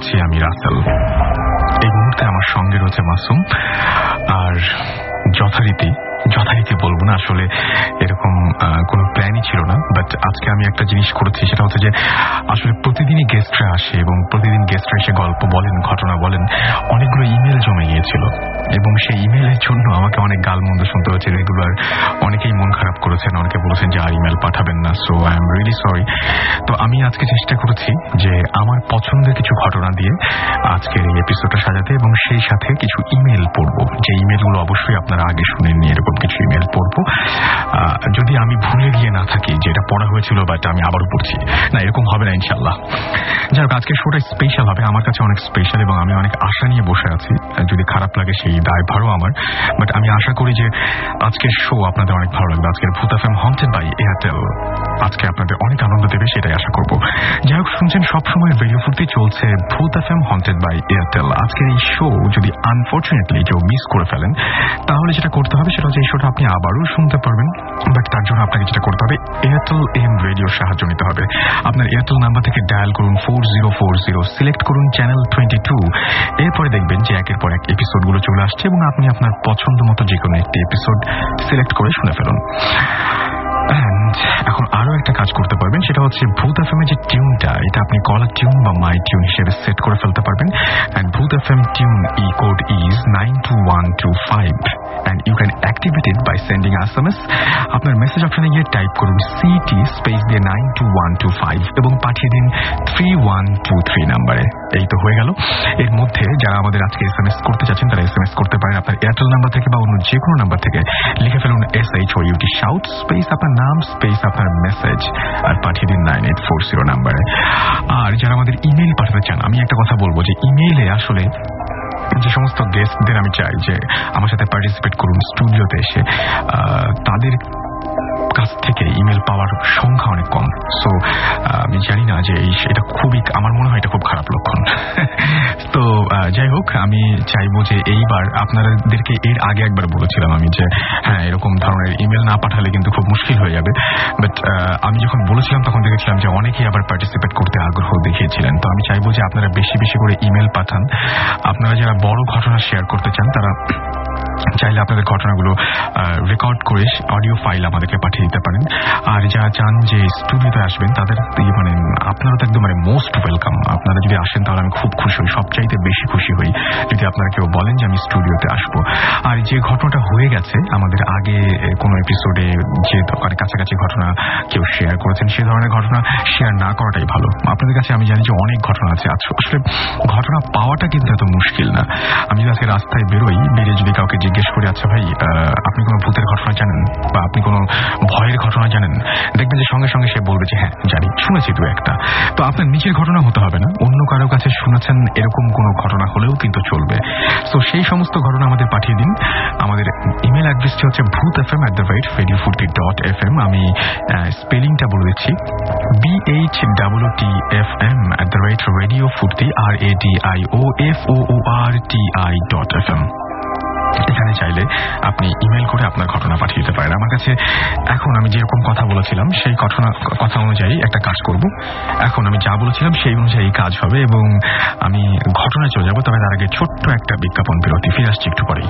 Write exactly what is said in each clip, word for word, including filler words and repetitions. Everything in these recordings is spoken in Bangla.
করছি আমি রাসেল। এই মুহূর্তে আমার সঙ্গে রয়েছে মাসুম। আর যথারীতি যথারীতি বলবো না, আসলে এরকম কোনো প্ল্যানই ছিল না, বাট আজকে আমি একটা জিনিস করেছি, সেটা হচ্ছে যে আসলে প্রতিদিনই গেস্টরা আসে এবং প্রতিদিন গেস্টরা এসে গল্প বলেন, ঘটনা বলেন। অনেকগুলো ইমেল জমে গিয়েছিল এবং সেই ইমেলের জন্য আমাকে অনেক গালমন্দ শুনতে হয়েছে রেগুলার। অনেকেই মন খারাপ করেছেন, অনেকে বলেছেন যে আর ইমেল পাঠাবেন না। So I am really sorry. তো আমি আজকে চেষ্টা করেছি যে আমার পছন্দের কিছু ঘটনা দিয়ে আজকের এই এপিসোডটা সাজাতে এবং সেই সাথে কিছু ইমেল পড়বো, যে ইমেলগুলো অবশ্যই আপনারা আগে শুনেননি, এরকম কিছু ইমেল পড়বো। যদি আমি ভুলে গিয়ে না থাকি যে এটা পড়া হয়েছিল বাট আমি আবারও পড়ছি, না এরকম হবে না ইনশাল্লাহ। যাই হোক, আজকের শোটা স্পেশাল হবে, আমার কাছে অনেক স্পেশাল এবং আমি অনেক আশা নিয়ে বসে আছি। যদি খারাপ লাগে সেই দায়ভারও আমার, বাট আমি আশা করি যে আজকের শো আপনাদের অনেক ভালো লাগবে। আজকের ভূত এফএম হন্টেড বাই এয়ারটেল আজকে আপনাদের অনেক আনন্দ দেবে, সেটাই আশা করবো। যাই হোক, শুনছেন সবসময় রেডিও ফুর্তি, চলছে ভূত এফএম হন্টেড বাই এয়ারটেল। আজকের এই শো যদি আনফর্চুনেটলি কেউ মিস করে ফেলেন, তাহলে যেটা করতে হবে সেটা হচ্ছে এই শোটা আপনি আবারও শুনতে পারবেন, বাট তার জন্য আপনাকে যেটা করতে হবে এয়ারটেল এম রেডিওর সাহায্য নিতে হবে। আপনার এয়ারটেল নাম্বার থেকে ডায়াল করুন four zero four zero, select করুন চ্যানেল টোয়েন্টি টু। এরপরে দেখবেন যে একের পর এক এপিসোডগুলো চলে আসছে এবং আপনি আপনার পছন্দ মতো যে কোনো একটি এপিসোড সিলেক্ট করে শুনে ফেলুন। এখন আরো একটা কাজ করতে পারবেন, সেটা হচ্ছে ভূত এফএম এর যে টিউনটা, এটা আপনি কলার টিউন বা মাই টিউন হিসেবে সেট করে ফেলতে পারবেন। এন্ড ভূত এফএম টিউন ই code is nine two one two five and you can activate it by sending S M S. আপনার মেসেজ অপশনে গিয়ে টাইপ করুন সিটি স্পেস দিয়ে nine two one two five এবং পাঠিয়ে দিন থ্রি ওয়ান টু থ্রি নাম্বারে। এই তো হয়ে গেল। এর মধ্যে যারা আমাদের আজকে এস এম এস করতে চাচ্ছেন তারা এস এম এস করতে পারেন আপনার এয়ারটেল নাম্বার থেকে বা অন্য যে কোনো নাম্বার থেকে। লিখে ফেলুন S H O UT shout space আপনার নাম স্পেস আপনার মেসেজ আর পাঠিয়ে দিন নাইন এইট ফোর জিরো নাম্বারে। আর যারা আমাদের ইমেইল পাঠাতে চান, আমি একটা কথা বলবো যে ইমেইলে আসলে যে সমস্ত গেস্টদের আমি চাই যে আমার সাথে পার্টিসিপেট করুন স্টুডিওতে এসে, তাদের কাছ থেকে ইমেল পাওয়ার সংখ্যা অনেক কম। সো আমি জানি না যে এটা খুবই, আমার মনে হয় এটা খুব খারাপ লক্ষণ। তো যাই হোক, আমি চাইবো যে এইবার আপনাদেরকে, এর আগে একবার বলেছিলাম আমি যে হ্যাঁ এরকম ধরনের ইমেল না পাঠালে কিন্তু খুব মুশকিল হয়ে যাবে, বাট আমি যখন বলেছিলাম তখন দেখেছিলাম যে অনেকেই আবার পার্টিসিপেট করতে আগ্রহ দেখিয়েছিলেন। তো আমি চাইবো যে আপনারা বেশি বেশি করে ইমেল পাঠান। আপনারা যারা বড় ঘটনা শেয়ার করতে চান তারা চাইলে আপনাদের ঘটনাগুলো রেকর্ড করে অডিও ফাইল আমাদেরকে পাঠিয়ে দিতে পারেন। আর যারা চান যে স্টুডিওতে আসবেন তাদের মানে আপনারা তো একদম মানে মোস্ট ওয়েলকাম। আপনারা যদি আসেন তাহলে আমি খুব খুশি হই, সবচাইতে বেশি খুশি হই যদি আপনারা কেউ বলেন যে আমি স্টুডিওতে আসবো। আর যে ঘটনাটা হয়ে গেছে আমাদের আগে কোনো এপিসোডে, যে দোকানে কাছাকাছি ঘটনা কেউ শেয়ার করেছেন, সে ধরনের ঘটনা শেয়ার না করাটাই ভালো। আপনাদের কাছে আমি জানি যে অনেক ঘটনা আছে, আসলে ঘটনা পাওয়াটা কিন্তু এত মুশকিল না। আমি যদি আজকে রাস্তায় বেরোই, বেরিয়ে যদি কাউকে জিজ্ঞেস করি আচ্ছা ভাই আপনি কোনো ভূতের ঘটনা জানেন বা আপনি কোনো ভয়ের ঘটনা জানেন, দেখবেন যে সঙ্গে সঙ্গে সে বলবে যে হ্যাঁ জানি, শুনেছি দু একটা। তো আপনার নিজের ঘটনা হতে হবে না, অন্য কারো কাছে শুনেছেন এরকম কোনো ঘটনা হলেও কিন্তু চলবে। তো সেই সমস্ত ঘটনা আমাদের পাঠিয়ে দিন। আমাদের ইমেল অ্যাড্রেসটি হচ্ছে ভূত F M at the rate radio Foorti dot F M. আমি স্পেলিংটা বলে দিচ্ছি, B H W T F M at the rate radio Foorti R A D I O F O O R T I dot F M. এখানে চাইলে আপনি ইমেল করে আপনার ঘটনা পাঠিয়ে দিতে পারেন আমার কাছে। এখন আমি যেরকম কথা বলেছিলাম সেই ঘটনা কথা অনুযায়ী একটা কাজ করব। এখন আমি যা বলেছিলাম সেই অনুযায়ী কাজ হবে এবং আমি ঘটনায় চলে যাব। তবে তার আগে ছোট্ট একটা বিজ্ঞাপন বিরতি, ফিরে আসছি একটু পরেই।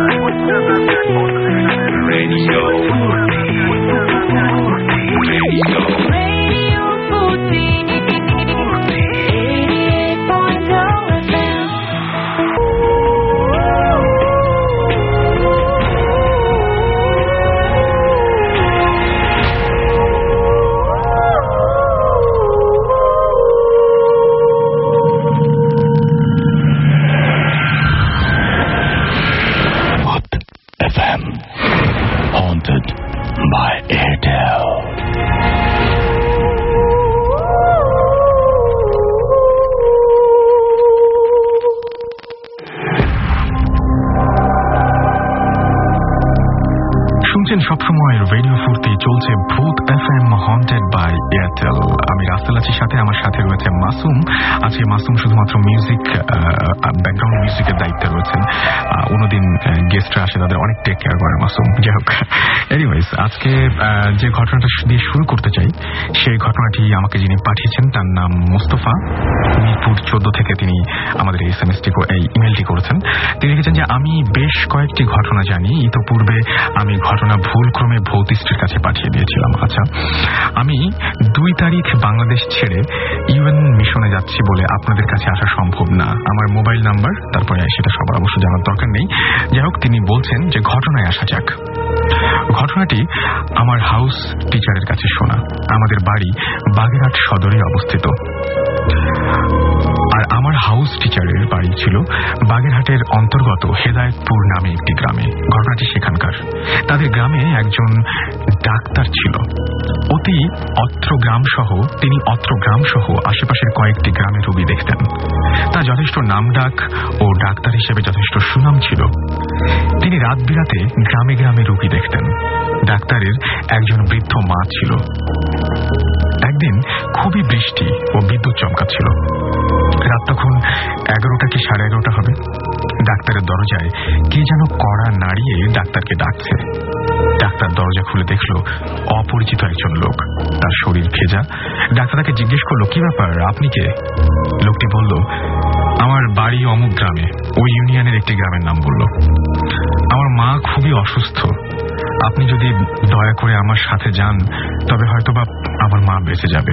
সবসময় রেডিও ফুর্তি, চলছে ভূত এফএম হন্টেড বাই এয়ারটেল। আমি রাসেল আছি, সাথে আমার সাথে রয়েছে মাসুম। আজকে মাসুম শুধুমাত্র মিউজিক, ব্যাকগ্রাউন্ড মিউজিকের দায়িত্বে রয়েছেন। অন্যদিন গেস্টরা আসে তাদের অনেক টেক কেয়ার করে মাসুম। যাই হোক, এনিওয়েজ আজকে যে ঘটনাটা দিয়ে শুরু করতে চাই সেই ঘটনাটি আমাকে যিনি পাঠিয়েছেন তার নাম মুস্তফা, মিরপুর চোদ্দ থেকে তিনি আমাদের এই এসএমএসটি এই ইমেলটি করেছেন। তিনি লিখেছেন যে আমি বেশ কয়েকটি ঘটনা জানি, ইতোপূর্বে আমি ঘটনা ভুলক্রমে ভৌতিষ্ঠের কাছে পাঠিয়ে দিয়েছিলাম। আচ্ছা, আমি দুই তারিখ বাংলাদেশ ছেড়ে ইউএন মিশনে যাচ্ছি বলে আপনাদের কাছে আসা সম্ভব না। আমার মোবাইল নাম্বার, তারপরে সেটা সবার অবশ্য জানার দরকার নেই। যাই হোক, তিনি বলছেন যে ঘটনায় আসা যাক। ঘটনাটি আমার হাউস টিচারের কাছে শোনা। আমাদের বাড়ি বাগেরহাট সদরে অবস্থিত, আর আমার হাউস টিচারের বাড়ি ছিল বাগেরহাটের অন্তর্গত হেদায়েতপুর নামে একটি গ্রামে। ঘটনাটি সেখানকার। তাদের গ্রামে একজন ডাক্তার ছিল। অতি অত্র গ্রাম সহ তিনি অত্র গ্রাম সহ আশেপাশের কয়েকটি গ্রামে রোগী দেখতেন। তা যথেষ্ট নামডাক ও ডাক্তার হিসেবে যথেষ্ট সুনাম ছিল। তিনি রাত বিরাতে গ্রামে গ্রামে রোগী দেখতেন। ডাক্তারের একজন বৃদ্ধ মা ছিল। একদিন খুবই বৃষ্টি ও বিদ্যুৎ চমকাচ্ছিল। রাত তখন এগারোটা কি সাড়ে এগারোটা হবে। ডাক্তারের দরজায় কে যেন কড়া নাড়িয়ে ডাক্তারকে ডাকছে। ডাক্তার দরজা খুলে দেখল অপরিচিত একজন লোক, তার শরীর ভেজা। ডাক্তার তাকে জিজ্ঞেস করলো, কি ব্যাপার, আপনি কে? লোকটি বলল, আমার বাড়ি অমুক গ্রামে, ওই ইউনিয়নের একটি গ্রামের নাম বলল। আমার মা খুবই অসুস্থ, আপনি যদি দয়া করে আমার সাথে যান তবে হয়তোবা আমার মা বেঁচে যাবে।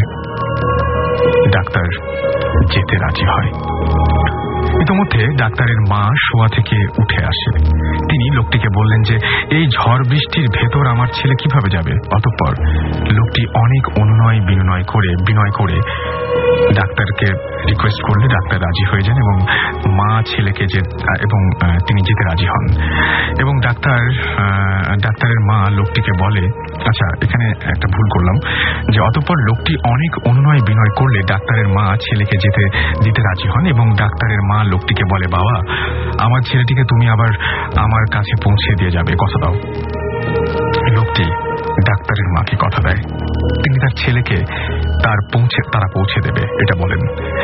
ডাক্তার যেতে রাজি হয়। ইতিমধ্যে ডাক্তারের মা শোয়া থেকে উঠে আসে। তিনি লোকটিকে বললেন যে এই ঝড় বৃষ্টির ভেতর আমার ছেলে কিভাবে যাবে। অতঃপর লোকটি অনেক অনুনয় বিনয় করে বিনয় করে ডাক্তারকে রিকোয়েস্ট করলে ডাক্তার রাজি হয়ে যান এবং মা ছেলেকে যে এবং তিনি যেতে রাজি হন। এবং ডাক্তার ডাক্তারের মা লোকটিকে বলে, আচ্ছা এখানে একটা ভুল করলাম, যে অতঃপর লোকটি অনেক অনুনয় বিনয় করলে ডাক্তারের মা ছেলেকে যেতে দিতে রাজি হন এবং ডাক্তারের মা লোকটিকে বলে, বাবা আমার ছেলেটিকে তুমি আবার আমার কাছে পৌঁছে দিয়ে যাবে, কথা দাও। লোকটি ডাক্তারের মাকে কথা দেয় তিনি তার ছেলেকে তার পৌঁছে তারা পৌঁছে দেবে, এটা বলেন।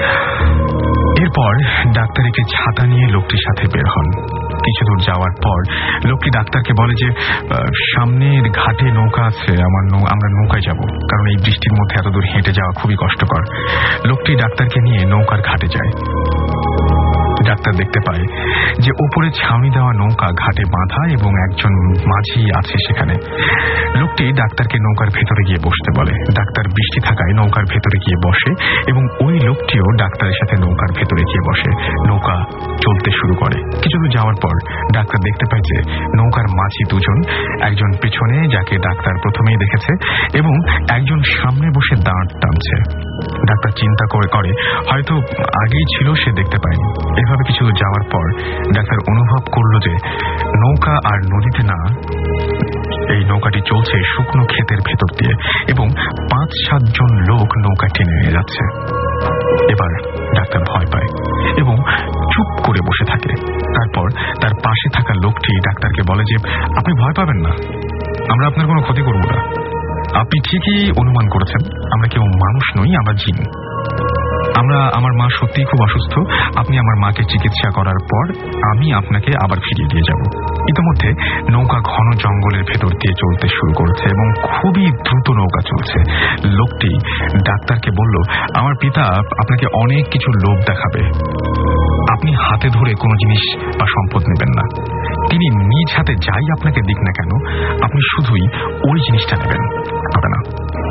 এরপর ডাক্তার একটি ছাতা নিয়ে লোকটির সাথে বের হন। কিছু দূর যাওয়ার পর লোকটি ডাক্তারকে বলে যে সামনের ঘাটে নৌকা আছে, আমার আমরা নৌকায় যাব, কারণ এই বৃষ্টির মধ্যে এত দূর হেঁটে যাওয়া খুবই কষ্টকর। লোকটি ডাক্তারকে নিয়ে নৌকার ঘাটে যায়। ডাক্তার দেখতে পায় যে উপরে ছাউনি দেওয়া নৌকা ঘাটে বাঁধা এবং একজন মাঝি আছে সেখানে। লোকটি ডাক্তারকে নৌকার ভেতরে গিয়ে বসতে বলে। ডাক্তার বৃষ্টি থাকায় নৌকার ভেতরে গিয়ে বসে এবং ওই লোকটিও ডাক্তারের সাথে নৌকার ভেতরে গিয়ে বসে। নৌকা চলতে শুরু করে। কিছু দূর যাওয়ার পর ডাক্তার দেখতে পায় যে নৌকার মাঝি দুজন, একজন পেছনে যাকে ডাক্তার প্রথমেই দেখেছে এবং একজন সামনে বসে দাঁড় টানছে। ডাক্তার চিন্তা করে করে হয়তো আগেই ছিল, সে দেখতে পায়নি। এভাবে কিছু যাওয়ার পর ডাক্তার অনুভব করল যে নৌকা আর নদীতে না, এই নৌকাটি চলছে শুকনো ক্ষেতের ভেতর দিয়ে এবং পাঁচ সাতজন লোক নৌকা টেনে নিয়ে যাচ্ছে। এবার ডাক্তার ভয় পায় এবং চুপ করে বসে থাকে। তারপর তার পাশে থাকা লোকটি ডাক্তারকে বলে যে আপনি ভয় পাবেন না, আমরা আপনার কোনো ক্ষতি করব না। আপনি ঠিকই অনুমান করেছেন, আমরা কেউ মানুষ নই, আমরা জিন। আমরা আমার মা সত্যিই খুব অসুস্থ, আপনি আমার মাকে চিকিৎসা করার পর আমি আপনাকে আবার ফিরিয়ে দিয়ে যাব। ইতিমধ্যে নৌকা ঘন জঙ্গলের ভেতর দিয়ে চলতে শুরু করেছে এবং খুবই দ্রুত নৌকা চলছে। লোকটি ডাক্তারকে বলল, আমার পিতা আপনাকে অনেক কিছু লোভ দেখাবে, আপনি হাতে ধরে কোনো জিনিস বা সম্পদ নেবেন না। তিনি নিজ হাতে যাই আপনাকে দিক না কেন, আপনি শুধুই ওই জিনিসটা নেবেন, হবে না।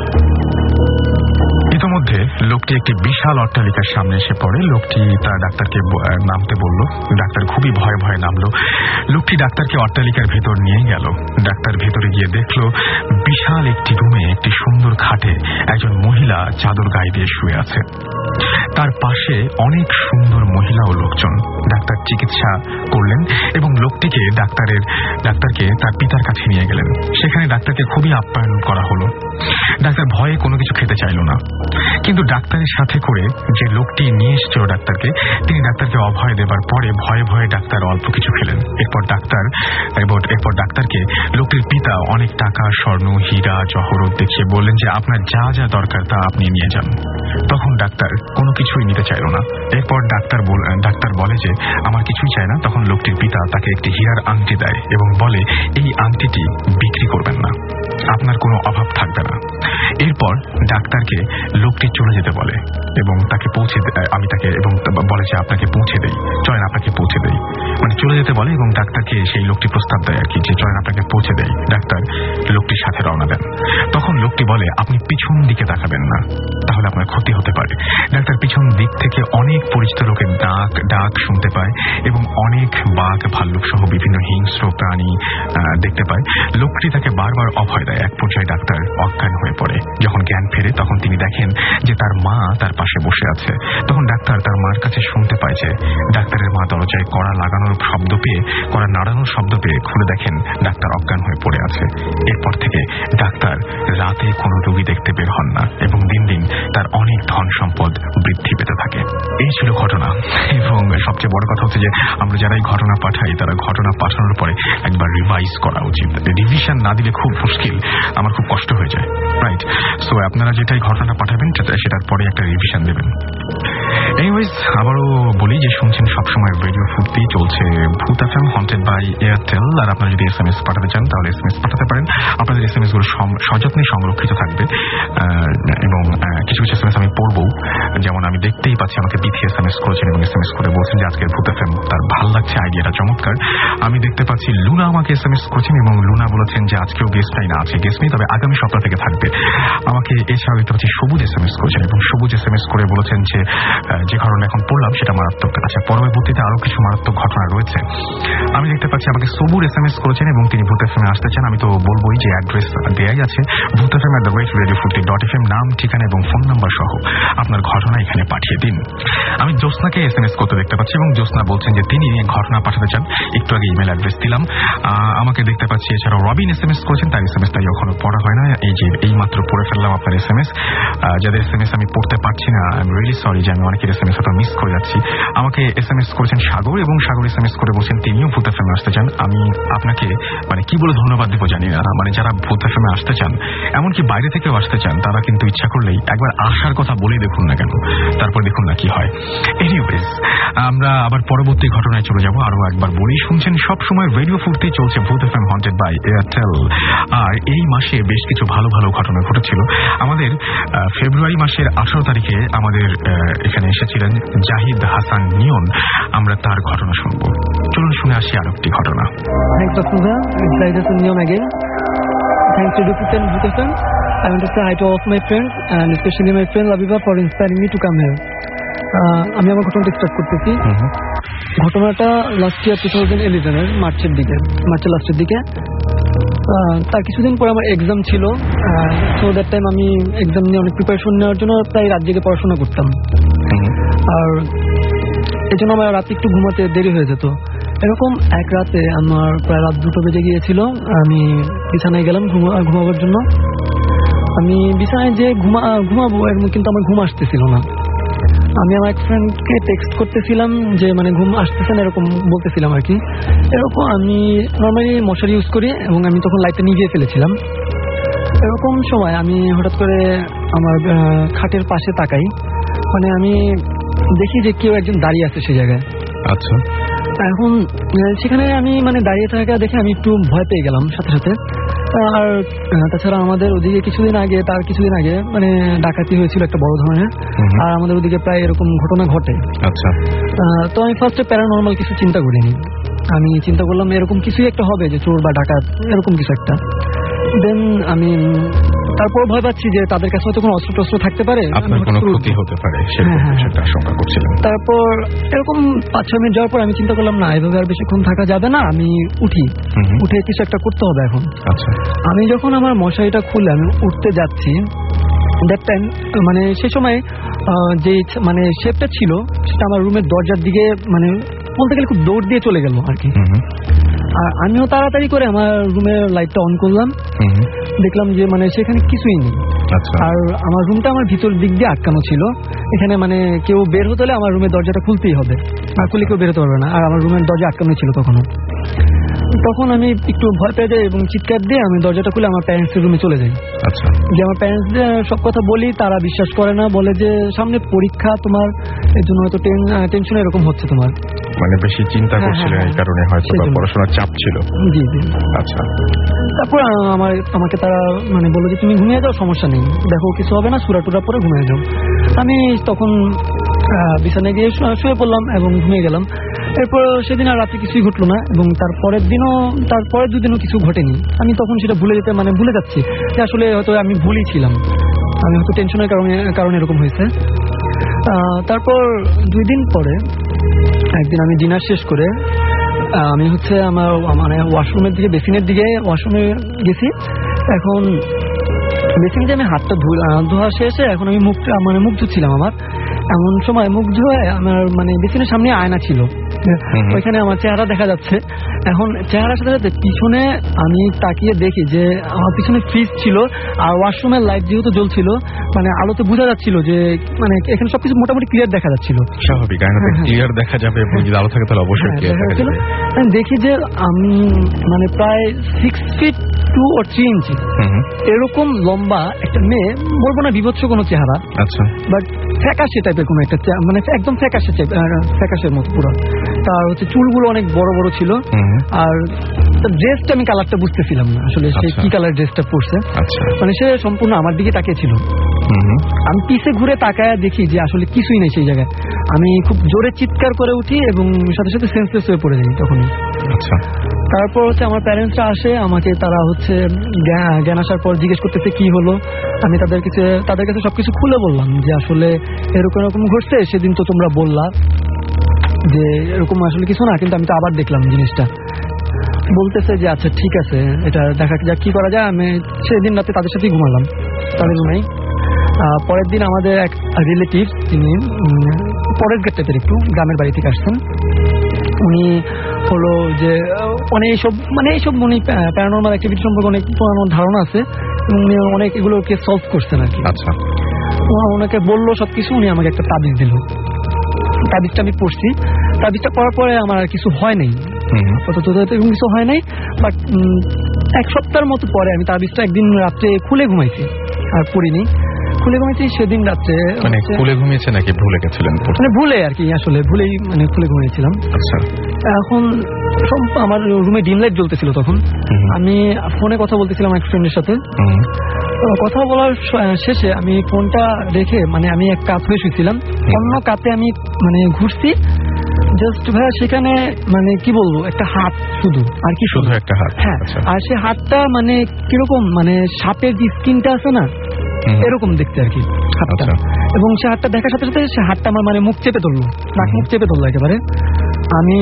ইতিমধ্যে লোকটি একটি বিশাল অট্টালিকার সামনে এসে পড়ে। লোকটি তার ডাক্তারকে নামতে বলল। ডাক্তার খুবই ভয়ে ভয়ে নামলো। লোকটি ডাক্তারকে অট্টালিকার ভেতর নিয়ে গেল। ডাক্তার ভেতরে গিয়ে দেখলো বিশাল একটি রুমে একটি সুন্দর খাটে একজন মহিলা চাদর গায়ে দিয়ে শুয়ে আছে। তার পাশে অনেক সুন্দর মহিলা ও লোকজন। ডাক্তার চিকিৎসা করলেন এবং লোকটিকে ডাক্তারের ডাক্তারকে তার পিতার কাছে নিয়ে গেলেন। সেখানে ডাক্তারকে খুবই আপ্যায়ন করা হলো। ডাক্তার ভয়ে কোনো কিছু খেতে চাইল না, কিন্তু ডাক্তারের সাথে করে যে লোকটি নিয়ে এসেছিল ডাক্তারকে, তিনি ডাক্তারকে অভয় দেবার পরে ভয়ে ভয়ে ডাক্তার অল্প কিছু খেলেন। একটু এরপর ডাক্তার এরপর ডাক্তারকে লোকটির পিতা অনেক টাকা, স্বর্ণ, হীরা, জহরত দেখিয়ে বললেন যে আপনার যা যা দরকার তা আপনি নিয়ে যান। তখন ডাক্তার কোনো কিছুই নিতে চাইল না। এরপর ডাক্তার ডাক্তার বলে যে আমার কিছুই চাই না। তখন লোকটির পিতা তাকে একটি হীরার আংটি দেয় এবং বলে এই আংটিটি বিক্রি করবেন না, আপনার কোনো অভাব থাকবে না। এরপর ডাক্তারকে লোকটি চলে যেতে বলে এবং তাকে পৌঁছে আমি তাকে এবং বলে যে আপনাকে পৌঁছে দেই, চলেন আপনাকে পৌঁছে দেই, মানে চলে যেতে বলে এবং ডাক্তারকে সেই লোকটি প্রস্তাব দেয় আর কি যে চলেন আপনাকে পৌঁছে দেই। ডাক্তার লোকটির সাথে রওনা দেন। তখন লোকটি বলে আপনি পিছন দিকে তাকাবেন না, তাহলে আপনার ক্ষতি হতে পারে। ডাক্তার পিছন দিক থেকে অনেক পরিচিত লোকের ডাক ডাক শুনতে পায় এবং অনেক বাঘ, ভাল্লুক সহ বিভিন্ন হিংস্র প্রাণী দেখতে পায়। লোকটি তাকে বারবার অভয় দেয়। এক পর্যায়ে ডাক্তার অজ্ঞান হয়ে পড়ে। যখন জ্ঞান ফেরে তখন তিনি দেখেন যে তার মা তার পাশে বসে আছে। তখন ডাক্তার তার মার কাছে শুনতে পায় যে ডাক্তারের মা দরজায় কড়া লাগানোর শব্দ পেয়ে কড়া নাড়ানোর শব্দ পেয়ে খুলে দেখেন ডাক্তার অজ্ঞান হয়ে পড়ে আছে। এরপর থেকে ডাক্তার রাতে কোনো রোগী দেখতে বের হন না এবং দিন দিন তার অনেক ধন সম্পদ বৃদ্ধি পেতে থাকে। এই ছিল ঘটনা। এবং সবচেয়ে বড় কথা হচ্ছে যে আমরা যারা এই ঘটনা পাঠাই তারা ঘটনা পাঠানোর পরে একবার রিভাইজ করা উচিত। রিভিশন না দিলে খুব মুশকিল, আমার খুব কষ্ট হয়ে যায়, রাইট? সো আপনারা যেটাই ঘটনা পাঠাবেন সেটার পরে একটা রিভিশন দেবেন। এনিওয়েজ আবারও বলি যে শুনছেন সবসময় রেডিও ফুর্তি, চলছে ভূত এফএম হন্টেড বাই এয়ারটেল। আর আপনারা যদি এস এম এস পাঠাতে চান তাহলে এস এম এস পাঠাতে পারেন। আপনাদের এস এম এস গুলো সযত্নে সংরক্ষিত থাকবে এবং কিছু কিছু এস এম এস আমি পড়বো। যেমন আমি দেখতেই পাচ্ছি আমাকে বিথি এস এম এস করেছেন এবং এস এম এস করে বলছেন যে আজকের ভূত এফএম তার ভাল লাগছে, আইডিয়াটা চমৎকার। আমি দেখতে পাচ্ছি লুনা আমাকে এস এম এস করেছেন এবং লুনা বলেছেন যে আজকেও গেস্ট নাই, না আছে গেস্ট নেই, তবে আগামী সপ্তাহ থেকে থাকবে। আমাকে এছাড়াও দেখতে পাচ্ছি সবুজ এস এম এস করেছেন এবং সবুজ এস এম এস করে বলেছেন যে যে ঘটনা এখন পড়লাম সেটা মারাত্মক। আচ্ছা, পরবর্তীতে আরো কিছু মারাত্মক ঘটনা রয়েছে। আমি দেখতে পাচ্ছি আমাকে সবুর এস এম এস করেছেন এবং তিনি ভূত এফএমে আসতে চান। আমি তো বলবোই যে অ্যাড্রেস দেয়াই আছে, ভূত FM at the rate radio Foorti dot F M, নাম, ঠিকানা এবং ফোন নাম্বার সহ আপনার ঘটনা এখানে পাঠিয়ে দিন। আমি জ্যোৎস্নাকে এস এম এস করতে দেখতে পাচ্ছি এবং জ্যোৎস্না বলছেন যে তিনি ঘটনা পাঠাতে চান। একটু আগে ইমেল অ্যাড্রেস দিলাম। আমাকে দেখতে পাচ্ছি এছাড়াও রবিন এস এম এস করেছেন, তার এস এম এস তাই এখনো পড়া হয় না। এই যে এই মাত্র পড়ে ফেললাম আপনার এস এম এস। যাদের এস এম এস আমি পড়তে পারছি না, আই এম রিয়েলি সরি যে আমি অনেকের এস এম এস হয়তো মিস করে যাচ্ছি। আমাকে এস এম এস করেছেন সাগর এবং সাগর এস এম এস করে বলছেন তিনিও ভূত এফএমে আসতে চান। আমি আপনাকে মানে কি বলে ধন্যবাদ দেবো জানি না। মানে যারা ভূত এফএমে আসতে চান, এমনকি বাইরে থেকেও আসতে চান, তারা কিন্তু ইচ্ছা করলেই একবার আসার কথা বলেই দেখুন না কেন, তারপর দেখুন না কি হয়। এনিওয়েজ আমরা আবার পরবর্তী ঘটনায় চলে যাব। আরো একবার বলি, শুনছেন সব সময় রেডিও ফুর্তি, চলছে ভূত এফএম হন্টেড বাই এয়ারটেল। আর এই মাসে বেশ কিছু ভালো ভালো ঘটনা ঘটেছিল। আমাদের ফেব্রুয়ারি মাসের আঠারো তারিখে আমাদের এখানে এসেছিলেন জাহিদ হাসান নিয়ন। আমরা তার ঘটনা শুনবো। চলুন শুনে আসি আর একটি ঘটনা। Thanks Rasuza, it's Zaid Hassan Niyon again. Thanks to Dupit and Bhuta F M. I want to say hi to all of my friends and especially my friend Labiba for inspiring me to come here. আমি আমার ঘটনাটা স্টার্ট করতেছি। ঘটনাটা লাস্ট ইয়ার টু থাউজেন্ড ইলেভেনের মার্চের দিকে, মার্চের লাস্টের দিকে। তার কিছুদিন পরে আমার এক্সাম ছিল। সো দ্যাট টাইম আমি এক্সাম নিয়ে অনেক প্রিপারেশন নেওয়ার জন্য প্রায় রাত জেগে পড়াশোনা করতাম। আর এই জন্য আমার রাতে একটু ঘুমাতে দেরি হয়ে যেত। এরকম এক রাতে আমার প্রায় রাত দুটো বেজে গিয়েছিল। আমি বিছানায় গেলাম ঘুমাবার জন্য। আমি বিছানায় যে ঘুমা ঘুমাবো কিন্তু আমার ঘুম আসতেছিল না। আমি আমার এক ফ্রেন্ডকে টেক্সট করতেছিলাম যে মানে ঘুম আসতেছে না এরকম বলতেছিলাম আর কি। এরকম আমি নর্মালি মশারি ইউজ করি এবং আমি তখন লাইটটা নিভিয়ে ফেলেছিলাম। এরকম সময় আমি হঠাৎ করে আমার খাটের পাশে তাকাই, মানে আমি দেখি যে কেউ একজন দাঁড়িয়ে আছে সেই জায়গায়। আচ্ছা, এখন সেখানে আমি মানে দাঁড়িয়ে থাকা দেখে আমি একটু ভয় পেয়ে গেলাম সাথে সাথে। আর তাছাড়া আমাদের ওদিকে কিছুদিন আগে তার কিছুদিন আগে মানে ডাকাতি হয়েছিল একটা বড় ধরনের। আর আমাদের ওদিকে প্রায় এরকম ঘটনা ঘটে। আচ্ছা, তো আমি ফার্স্টে প্যারানর্মাল কিছু চিন্তা করিনি। আমি চিন্তা করলাম এরকম কিছুই একটা হবে, যে চোর বা ডাকাত এরকম কিছু একটা। দেন আমি তারপর ভয় পাচ্ছি যে তাদের কাছে হয়তো কোনো অস্ত্র টস্ত্র থাকতে পারে, আপনার কোনো ক্ষতি হতে পারে সেটা আশঙ্কা করছিলেন। তারপর এরকম পাঁচ ছয় মিনিট যাওয়ার পর আমি চিন্তা করলাম না, এভাবে আর বেশিক্ষণ থাকা যাবে না, আমি উঠি, উঠে কিছু একটা করতে হবে এখন। আচ্ছা, আমি যখন আমার মশারিটা খুলে আমি উঠতে যাচ্ছি, দ্যাট টাইম মানে সে সময় যে মানে শেপটা ছিল সেটা আমার রুমের দরজার দিকে মানে বলতে গেলে খুব দৌড় দিয়ে চলে গেল আর কি। আর আমিও তাড়াতাড়ি করে আমার রুমের লাইটটা অন করলাম, দেখলাম যে মানে সেখানে কিছুই নেই। আর আমার রুমটা আমার ভিতর দিক দিয়ে আটকানো ছিল। এখানে মানে কেউ বের হতে হলে আমার রুমের দরজাটা খুলতেই হবে, না খুলে কেউ বের হতে পারবে না। আর আমার রুমের দরজা আটকানো ছিল তখনও। তখন আমি একটু ভয় পেয়ে যাই এবং চিৎকার দিয়ে আমি দরজাটা খুলে আমার প্যারেন্টসের রুমে চলে যাই। আচ্ছা, যে আমার প্যারেন্টসদের সব কথা বলি, তারা বিশ্বাস করে না, বলে যে সামনে পরীক্ষা তোমার, এর জন্য হয়তো টেনশন এরকম হচ্ছে তোমার, মানে বেশি চিন্তা করছিলেন এই কারণে, হয়তো পড়াশোনার চাপ ছিল। জি জি। আচ্ছা, তারপর আমার আমাকে তারা মানে বললো যে তুমি ঘুমিয়ে যাও, সমস্যা নেই, দেখো কিছু হবে না, সুরা টুরা পরে ঘুমিয়ে যাও। আমি তখন বিছানায় গিয়ে শুয়ে পড়লাম এবং ঘুমিয়ে গেলাম। এরপর সেদিন আর রাত্রে কিছুই ঘটলো না এবং তারপরের দিনও তারপরের দুদিনও কিছু ঘটেনি। আমি তখন সেটা ভুলে যেতে মানে ভুলে যাচ্ছি যে আসলে হয়তো আমি ভুলই ছিলাম, আমি হয়তো টেনশনের কারণে কারণে এরকম হয়েছে। তারপর দুই দিন পরে একদিন আমি ডিনার শেষ করে আমি হচ্ছে আমার মানে ওয়াশরুমের দিকে বেসিনের দিকে ওয়াশরুমে গেছি। এখন বেসিনে যে আমি হাতটা ধোয়া শেষে এখন আমি মুখ মানে মুখ ধুচ্ছিলাম। আমার এমন সময় মুখ ধুয়ে আমার মানে বেসিনের সামনে আয়না ছিল, ওইখানে আমার চেহারা দেখা যাচ্ছে। এখন চেহারার সাথে সাথে পিছনে আমি তাকিয়ে দেখি যে আমার পিছনে ফ্রিজ ছিল আর ওয়াশরুমের লাইট যেহেতু জ্বলছিল, মানে আলোতে বোঝা যাচ্ছিল যে মানে এখানে সবকিছু মোটামুটি ক্লিয়ার দেখা যাচ্ছিল। স্বাভাবিক, ক্লিয়ার দেখা যাবে, যদি আলো থাকে তাহলে অবশ্যই ক্লিয়ার দেখা যাবে। দেখি যে আমি মানে প্রায় সিক্স ফিট টু ও থ্রি ইঞ্চি এরকম লম্বা একটা মেয়ে, বলবো না বিভৎস কোনো চেহারা, আচ্ছা, বাট ফ্যাকাশে টাইপের কোনো একটা, মানে একদম ফ্যাকাশে ফ্যাকাশের মতো পুরো। তার হচ্ছে চুলগুলো অনেক বড় বড় ছিল আর ড্রেসটা আমি কালারটা বুঝতেছিলাম না আসলে সে কি কালার ড্রেসটা পরছে, মানে সে সম্পূর্ণ আমার দিকে তাকিয়ে ছিল। আমি পিছে ঘুরে তাকায় দেখি যে আসলে কিছুই নেই সেই জায়গায়। আমি খুব জোরে চিৎকার করে উঠি এবং সাথে সাথে সেন্সলেস হয়ে পড়ে যাই তখন। আচ্ছা, তারপর হচ্ছে আমার প্যারেন্টসরা আসে, আমাকে তারা হচ্ছে জ্ঞান আসার পর জিজ্ঞেস করতেছে কি হলো। আমি তাদের কাছে তাদের কাছে সবকিছু খুলে বললাম যে আসলে এরকম এরকম ঘটছে, সেদিন তো তোমরা বললা যে এরকম আসলে কিছু না, কিন্তু আমি তো আবার দেখলাম জিনিসটা। বলতেছে যে আচ্ছা ঠিক আছে, এটা দেখা যাক কি করা যায়। আমি সেদিন রাতে তাদের সাথেই ঘুমালাম, তাদের রুমেই। পরের দিন আমাদের এক রিলেটিভ, তিনি পরের গেটের একটু গ্রামের বাড়ি থেকে আসছেন, উনি হলো যে অনেক এইসব মানে এইসব উনি প্যারানরমাল অ্যাক্টিভিটি সম্পর্কে অনেক পুরানো ধারণা আছে এবং উনি অনেক এগুলোকে সলভ করছেন আর কি। আচ্ছা, ওনাকে বললো সবকিছু, উনি আমাকে একটা তাবিজ দিল। তাবিজটা আমি পড়ছি, তাবিজটা পড়ার পরে আমার আর কিছু হয় নাই, এরকম কিছু হয় নাই। বাট এক সপ্তাহের মতো পরে আমি তাবিজটা একদিন রাত্রে খুলে ঘুমাইছি, আর পড়িনি, খুলে ঘুমিয়েছি। সেদিন রাত্রে মানে খুলে ঘুমিয়েছে নাকি ভুলে গেছিলেন? মানে ভুলে আর কি, আসলে ভুলেই মানে খুলে ঘুমিয়েছিলাম। আচ্ছা, এখন আমার রুমে ডিম লাইট জ্বলতেছিল তখন। আমি ফোনে কথা বলতেছিলাম এক ফ্রেন্ডের সাথে। কথা বলার শেষে আমি ফোনটা রেখে মানে আমি এক কাত হয়ে শুয়েছিলাম, অন্য কাতে আমি মানে ঘুরছি জাস্ট ভাইয়া, সেখানে মানে কি বলবো একটা হাত, শুধু আর কি শুধু একটা হাত। হ্যাঁ, আর সে হাতটা মানে কিরকম মানে সাপের যে স্কিনটা আছে না এরকম দেখতে আর কি হাতটা। এবং সে হাতটা দেখার সাথে সাথে সে হাতটা আমার মানে মুখ চেপে ধরলো, নাক মুখ চেপে ধরলো একেবারে। আমি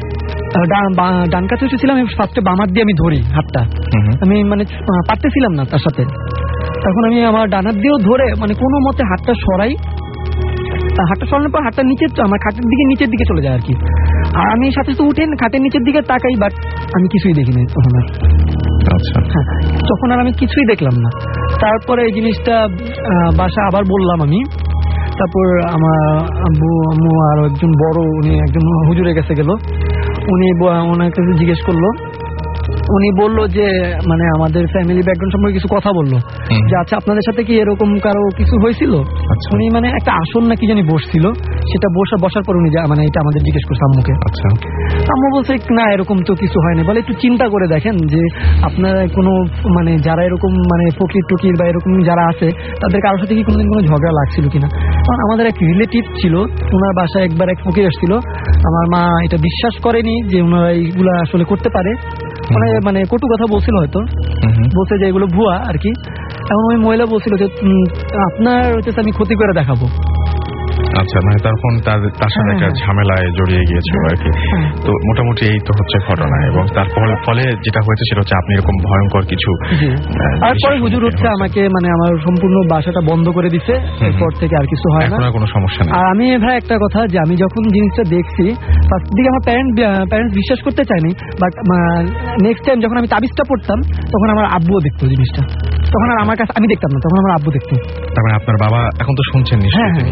ডান কাছে ছিলাম, ফার্স্টে বাম হাত দিয়ে আমি ধরি হাতটা, আমি মানে পারতেছিলাম না তার সাথে। তখন আমি আমার ডান হাত দিয়েও ধরে মানে কোনো মতে হাতটা সরাই, হাতটা সরানোর পর হাতটা নিচে আমার খাটের দিকে নিচের দিকে চলে যায় আর কি। আর আমি সাথে সাথে উঠেন খাটের নিচের দিকে তাকাই, বাট আমি কিছুই দেখিনি তখন আর। আচ্ছা, হ্যাঁ, তখন আর আমি কিছুই দেখলাম না। তারপরে এই জিনিসটা বাসা আবার বললাম আমি। তারপর আমার আব্বু আম্মু আর একজন বড়, উনি একজন হুজুরের কাছে গেল, উনি ওনার কাছে জিজ্ঞেস করলো। উনি বললো যে মানে আমাদের ফ্যামিলি ব্যাকগ্রাউন্ড সম্পর্কে কিছু কথা বললো যে আচ্ছা আপনাদের সাথে কি এরকম কারো কিছু হয়েছিল। উনি মানে একটা আসন না কি জানি বসছিল, সেটা বসা বসার পর উনি মানে এটা আমাদের জিজ্ঞেস করছে আম্মুকে। আচ্ছা, আম্মু বলছে না এরকম তো কিছু হয়নি, বলে একটু চিন্তা করে দেখেন যে আপনারা কোনো মানে যারা এরকম মানে ফকির টকির বা এরকম যারা আছে তাদের কারোর সাথে কি কোনোদিন কোনো ঝগড়া লাগছিল কিনা। কারণ আমাদের এক রিলেটিভ ছিল, ওনার বাসায় একবার এক ফকির আসছিল, আমার মা এটা বিশ্বাস করেনি যে ওনারা এইগুলা আসলে করতে পারে, মানে মানে কটু কথা বলছিল হয়তো, বলছে যে এগুলো ভুয়া আর কি। এখন ওই মহিলা বলছিল যে আপনার হচ্ছে আমি ক্ষতি করে দেখাবো। আচ্ছা, মানে তখন তার তার সাথে একটা ঝামেলায় জড়িয়ে গিয়েছিল আর কি। তো মোটামুটি এই তো হচ্ছে ঘটনা, এবং তার ফলে যেটা হয়েছে সেটা হচ্ছে আপনি এরকম ভয়ঙ্কর কিছু। তারপরে হুজুর হচ্ছে আমাকে মানে আমার সম্পূর্ণ বাসাটা বন্ধ করে দিছে, এরপর থেকে আর কিছু হয় না, কোনো সমস্যা নেই। আর আমি ভাই একটা কথা যে আমি যখন জিনিসটা দেখছি ফার্স্ট দিকে আমার প্যারেন্ট প্যারেন্টস বিশ্বাস করতে চায়নি, বাট নেক্সট টাইম যখন আমি তাবিজটা পড়তাম তখন আমার আব্বুও দেখতো জিনিসটা, তখন আর আমার কাছে আমি দেখতাম না, তখন আমার আব্বু দেখতো। তার মানে আপনার বাবা এখন তো শুনছেন নিশ্চয়ই,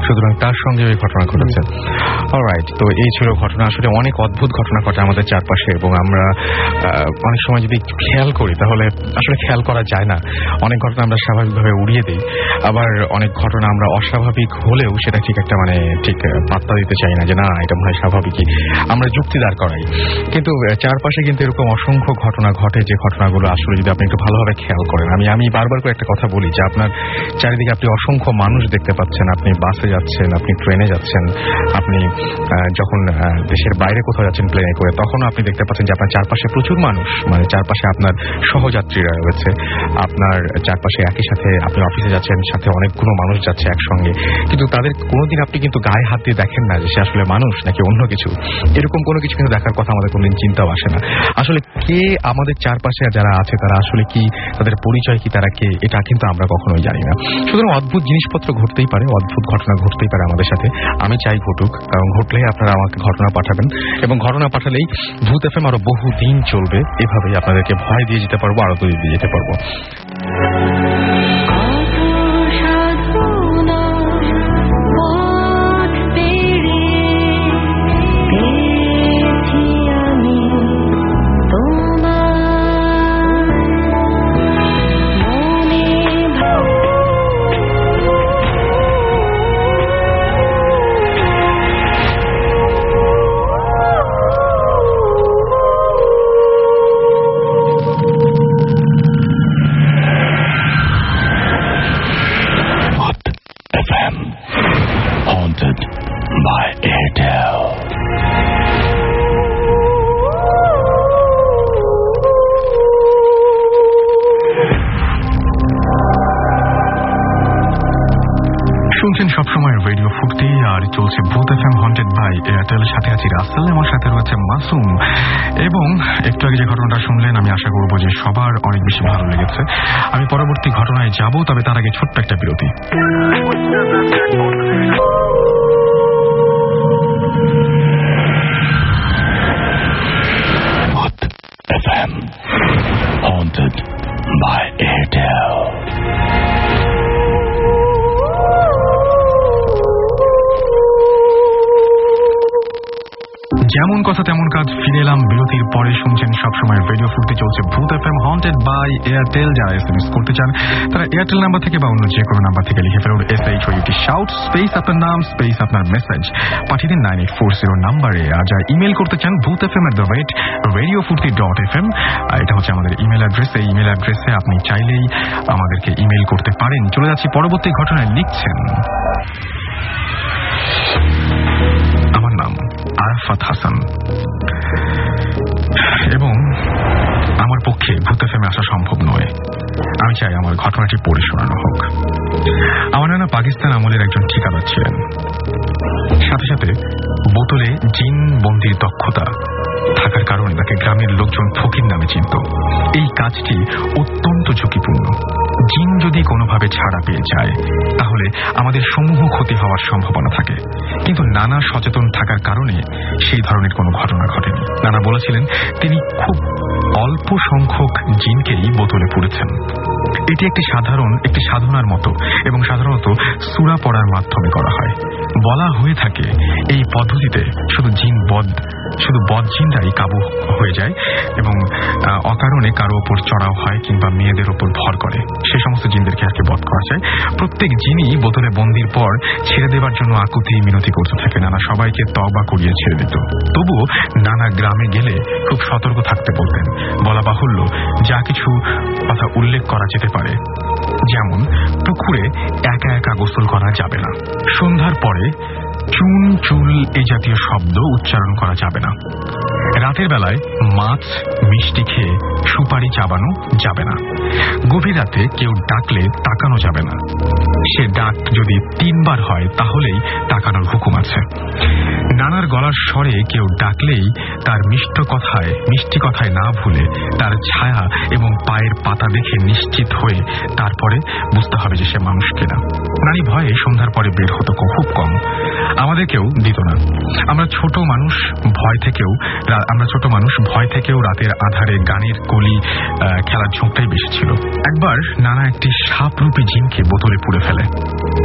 সুতরাং তার সঙ্গে এই ঘটনা ঘটেছে। অলরাইট, তো এই ছিল ঘটনা। আসলে অনেক অদ্ভুত ঘটনা ঘটে আমাদের চারপাশে, এবং আমরা অনেক সময় যদি একটু খেয়াল করি তাহলে আসলে খেয়াল করা যায় না। অনেক ঘটনা আমরা স্বাভাবিকভাবে উড়িয়ে দিই, আবার অনেক ঘটনা আমরা অস্বাভাবিক হলেও সেটা ঠিক একটা মানে ঠিক পাত্তা দিতে চাই না যে না এটা মনে হয় স্বাভাবিকই, আমরা যুক্তি দাঁড় করাই। কিন্তু চারপাশে কিন্তু এরকম অসংখ্য ঘটনা ঘটে যে ঘটনাগুলো আসলে যদি আপনি একটু ভালোভাবে খেয়াল করেন, আমি আমি বারবার করে একটা কথা বলি যে আপনার চারিদিকে আপনি অসংখ্য মানুষ দেখতে পাচ্ছেন, আপনি বাসে যাচ্ছেন, আপনি ট্রেনে যাচ্ছেন, আপনি যখন দেশের বাইরে কোথাও যাচ্ছেন প্লেনে করে, তখনও আপনি দেখতে পাচ্ছেন যে আপনার চারপাশে প্রচুর মানুষ, মানে চারপাশে আপনার সহযাত্রীরা রয়েছে, আপনার চারপাশে একই সাথে আপনি অফিসে যাচ্ছেন, সাথে অনেকগুলো মানুষ যাচ্ছে একসঙ্গে, কিন্তু তাদের কোনোদিন আপনি কিন্তু গায়ে হাত দিয়ে দেখেন না যে সে আসলে মানুষ নাকি অন্য কিছু। এরকম কোনো কিছু কিন্তু দেখার কথা আমাদের কোনোদিন চিন্তাও আসে না। আসলে কে আমাদের চারপাশে যারা আছে তারা আসলে কি, তাদের পরিচয় কি, তারা কে, এটা কিন্তু আমরা কখনোই জানি না। সুতরাং অদ্ভুত জিনিসপত্র ঘটতেই পারে, অদ্ভুত ঘটনা ঘটতেই পারে আমাদের সাথে। আমি চাই ঘটুক, কারণ ঘটলেই আপনারা আমাকে ঘটনা পাঠাবেন, এবং ঘটনা পাঠালেই ভূত এফএম আরো বহু দিন চলবে। এভাবেই আপনাদেরকে ভয় দিয়ে যেতে পারবো, আরো দূরে দিয়ে যেতে পারবো। শুনছেন সবসময় রেডিও ফুর্তি, আর চলছে ভূত এফএম হন্টেড বাই এয়ারটেল। সাথে আছি রাসেল, আমার সাথে রয়েছে মাসুম। এবং একটু আগে যে ঘটনাটা শুনলেন, আমি আশা করব যে সবার অনেক বেশি ভালো লেগেছে। আমি পরবর্তী ঘটনায় যাব, তবে তার আগে ছোট্ট একটা বিরতি। ভূত এফএম হন্টেড বাই এয়ারটেল। যেমন কথা তেমন কাজ, ফিরে এলাম বিরতির পরে। শুনছেন সবসময় রেডিও ফুর্তি, চলছে ভূত এফএম হন্টেড বাই এয়ারটেল। যারা এসএমএস করতে চান তারা এয়ারটেল নাম্বার থেকে বা অন্য যে কোনো নাম্বার থেকে লিখে ফেলুন S H O UT shout space আপনার নাম স্পেস আপনার মেসেজ পাঠিয়ে দিন নাইন এইট ফোর জিরো নাম্বারে। আর যারা ইমেল করতে চান ভূত FM at the rate radio Foorti dot F M, এটা হচ্ছে আমাদের ইমেল অ্যাড্রেস। এই ইমেল অ্যাড্রেসে আপনি চাইলেই আমাদেরকে ইমেল করতে পারেন। চলে যাচ্ছি পরবর্তী ঘটনায়। লিখছেন, আমার নাম আরাফাত হাসান এবং আমার পক্ষে ভূত এফএমে আসা সম্ভব নয়। আমি চাই আমার ঘটনাটি পড়ে শোনানো হোক। আমার নানা পাকিস্তান আমলের একজন ঠিকাদার ছিলেন, সাথে সাথে বোতলে জিন বন্দির দক্ষতা থাকার কারণে তাকে গ্রামের লোকজন ফকির নামে চিনত। এই কাজটি অত্যন্ত ঝুঁকিপূর্ণ। জিন যদি কোনোভাবে ছাড়া পেয়ে যায় তাহলে আমাদের সমূহ ক্ষতি হওয়ার সম্ভাবনা থাকে, কিন্তু নানা সচেতন থাকার কারণে সেই ধরনের কোনো ঘটনা ঘটেনি। নানা বলেছিলেন তিনি খুব অল্প সংখ্যক জিনকেই বোতলে পুড়েছেন। এটি একটি সাধারণ একটি সাধনার মতো এবং সাধারণত সূরা পড়ার মাধ্যমে করা হয়। বলা হয়ে থাকে এই পদ্ধতিতে শুধু জিন বদ শুধু বদ জিনরাই কাবু হয়ে যায় এবং অকারণে কারো ওপর চড়াও হয় কিংবা মেয়েদের ওপর ভর করে, সে সমস্ত জিনদেরকে আর কি বধ করা যায়। প্রত্যেক জিনই বোতলে বন্দির পর ছেড়ে দেবার জন্য আকুতি মিনতি করতে থাকে। নানা সবাইকে তওবা করিয়ে ছেড়ে দিত। তবুও নানা গ্রামে গেলে খুব সতর্ক থাকতে বলতেন। বলা বাহুল্য যা কিছু কথা উল্লেখ করা যেতে পারে, যেমন পুকুরে একা একা গোসল করা যাবে না, সন্ধ্যার পরে চুন চুল এই জাতীয় শব্দ উচ্চারণ করা যাবে না, রাতের বেলায় মাছ মিষ্টি খেয়ে সুপারি চাবানো যাবে না, গভীর রাতে কেউ ডাকলে তাকানো যাবে না, সে ডাক যদি তিনবার হয় তাহলেই তাকানোর হুকুম আছে। নানার গলার স্বরে কেউ ডাকলেই তার মিষ্ট কথায় মিষ্টি কথায় না ভুলে তার ছায়া এবং পায়ের পাতা দেখে নিশ্চিত হয়ে তারপরে বুঝতে হবে যে সে মানুষ কিনা। নানি ভয়ে সন্ধ্যার পরে বের হতো খুব কম, আমাদেরকেও দিত না। আমরা ছোট মানুষ ভয় থেকেও আমরা ছোট মানুষ ভয় থেকেও রাতের আধারে গানের কলি খেলার ঝোঁকটাই বেশি ছিল। একবার নানা একটি সাপরূপী জিনকে বোতলে পুড়ে ফেলে।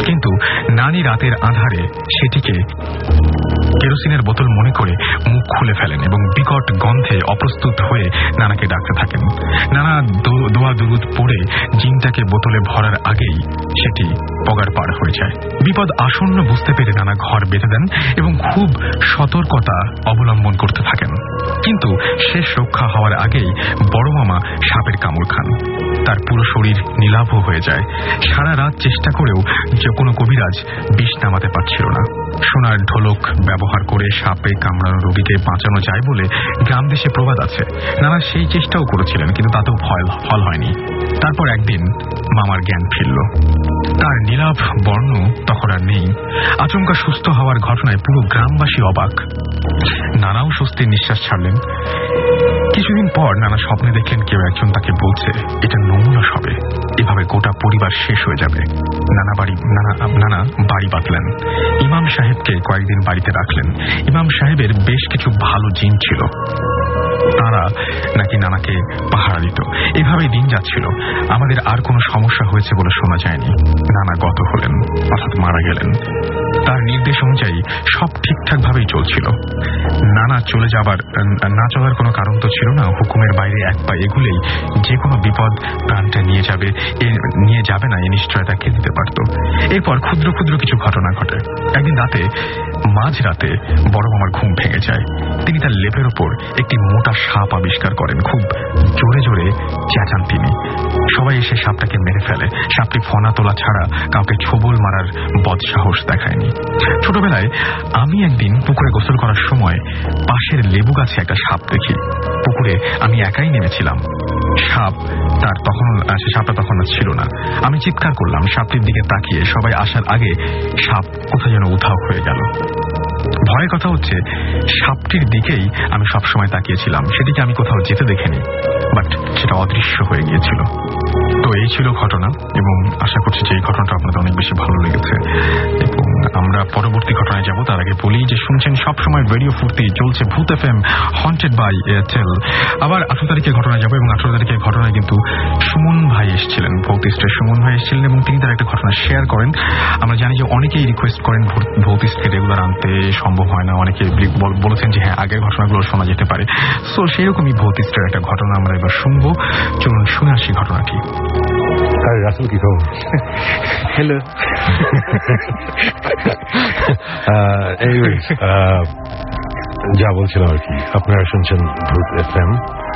কিন্তু নানি রাতের আঁধারে সেটিকে কেরোসিনের বোতল মনে করে মুখ খুলে ফেলেন এবং বিকট গন্ধে অপ্রস্তুত হয়ে নানাকে ডাকতে থাকেন। নানা দোয়া দুরুদ পড়ে জিনটাকে বোতলে ভরার আগেই সেটি পগার পার হয়ে যায়। বিপদ আসন্ন বুঝতে পেরে নানা ঘর বেঁধে দেন এবং খুব সতর্কতা অবলম্বন করতে থাকেন। কিন্তু শেষ রক্ষা হওয়ার আগেই বড় মামা সাপের কামড় খান। তার পুরো শরীর নীলাভ হয়ে যায়। সারা রাত চেষ্টা করেও যে কোনো কবিরাজ বিষ নামাতে পারছিল না। সোনার ঢোলক ব্যবহার করে সাপে কামড়ানো রোগীকে বাঁচানো যায় বলে গ্রাম দেশে প্রবাদ আছে। নানা সেই চেষ্টাও করেছিলেন, কিন্তু তাতেও ফল হয়নি। তারপর একদিন মামার জ্ঞান ফিরল। তার নীলাভ বর্ণ তখন আর নেই। আচমকা সুস্থ হওয়ার ঘটনায় পুরো গ্রামবাসী অবাক। নানাও স্বস্তির নিঃশ্বাস ছাড়লেন। কিছুদিন পর নানা স্বপ্নে দেখলেন কেউ একজন তাকে বলছে এটা নমুনা সবে, এভাবে গোটা পরিবার শেষ হয়ে যাবে। নানা বাড়ি নানা নানা বাড়ি বাঁধলেন। ইমাম সাহেবকে কয়েকদিন বাড়িতে রাখলেন। ইমাম সাহেবের বেশ কিছু ভালো জিন ছিল, তারা নাকি নানাকে পাহারা দিত। এভাবেই দিন যাচ্ছিল। আমাদের আর কোনো সমস্যা হয়েছে বলে শোনা যায়নি। নানা গত হলেন, অর্থাৎ মারা গেলেন। তার নির্দেশ অনুযায়ী সব ঠিকঠাক ভাবেই চলছিল। নানা চলে যাবার না চলার কোনো কারণ তো ছিল না। হুকুমের বাইরে এক পা এগুলেই যে কোনো বিপদ প্রাণটা নিয়ে যাবে নিয়ে যাবে না এ নিশ্চয়তা কে দিতে পারত। এরপর ক্ষুদ্র ক্ষুদ্র কিছু ঘটনা ঘটে। একদিন রাতে মাঝ রাতে বড় মামার ঘুম ভেঙে যায়। তিনি তার লেপের ওপর একটি মোটা সাপ আবিষ্কার করেন। খুব জোরে জোরে চেঁচান তিনি। সবাই এসে সাপটাকে মেরে ফেলে। সাপটি ফনা তোলা ছাড়া কাউকে ছোবল মারার বদসাহস দেখায়নি। ছোটবেলায় আমি একদিন পুকুরে গোসল করার সময় পাশের লেবু গাছে একটা সাপ দেখি। পুকুরে আমি একাই নেমেছিলাম। সাপ তার তখন সে সাপটা তখন ছিল না। আমি চিৎকার করলাম। সাপটির দিকে তাকিয়ে সবাই আসার আগে সাপ কোথায় যেন উধাও হয়ে গেল। ভয়ের কথা হচ্ছে সাপটির দিকেই আমি সবসময় তাকিয়েছিলাম। সেটিকে আমি কোথাও যেতে দেখিনি, বাট সেটা অদৃশ্য হয়ে গিয়েছিল। তো এই ছিল ঘটনা, এবং আশা করছি যে এই ঘটনাটা আপনাদের অনেক বেশি ভালো লেগেছে। এবং আমরা পরবর্তী ঘটনায় যাব। তার আগে বলি যে শুনছেন সবসময় রেডিও ফুর্তি, চলছে ভূত F M, haunted by Airtel. আবার আঠারো তারিখে ঘটনায় যাবো, এবং আঠারো তারিখের ঘটনায় কিন্তু সুমন ভাই এসেছিলেন, ভৌতিস্টের সুমন ভাই এসেছিলেন, এবং তিনি তার একটা ঘটনা শেয়ার করেন। আমরা জানি যে অনেকেই রিকোয়েস্ট করেন ভৌতিস্টকে রেগুলার আনতে, সম্ভব হয় না। অনেকে বলেছেন যে হ্যাঁ আগের ঘটনাগুলো শোনা যেতে পারে। সো সেই রকমই ভৌতিস্টের একটা ঘটনা আমরা এবার শুনবো। চলুন শুনে আসি ঘটনাটি। Hi, Russell, কি খবর? Hello. Anyways, যা বলছিলাম আর কি, আপনারা শুনছেন ভূত এফ এম।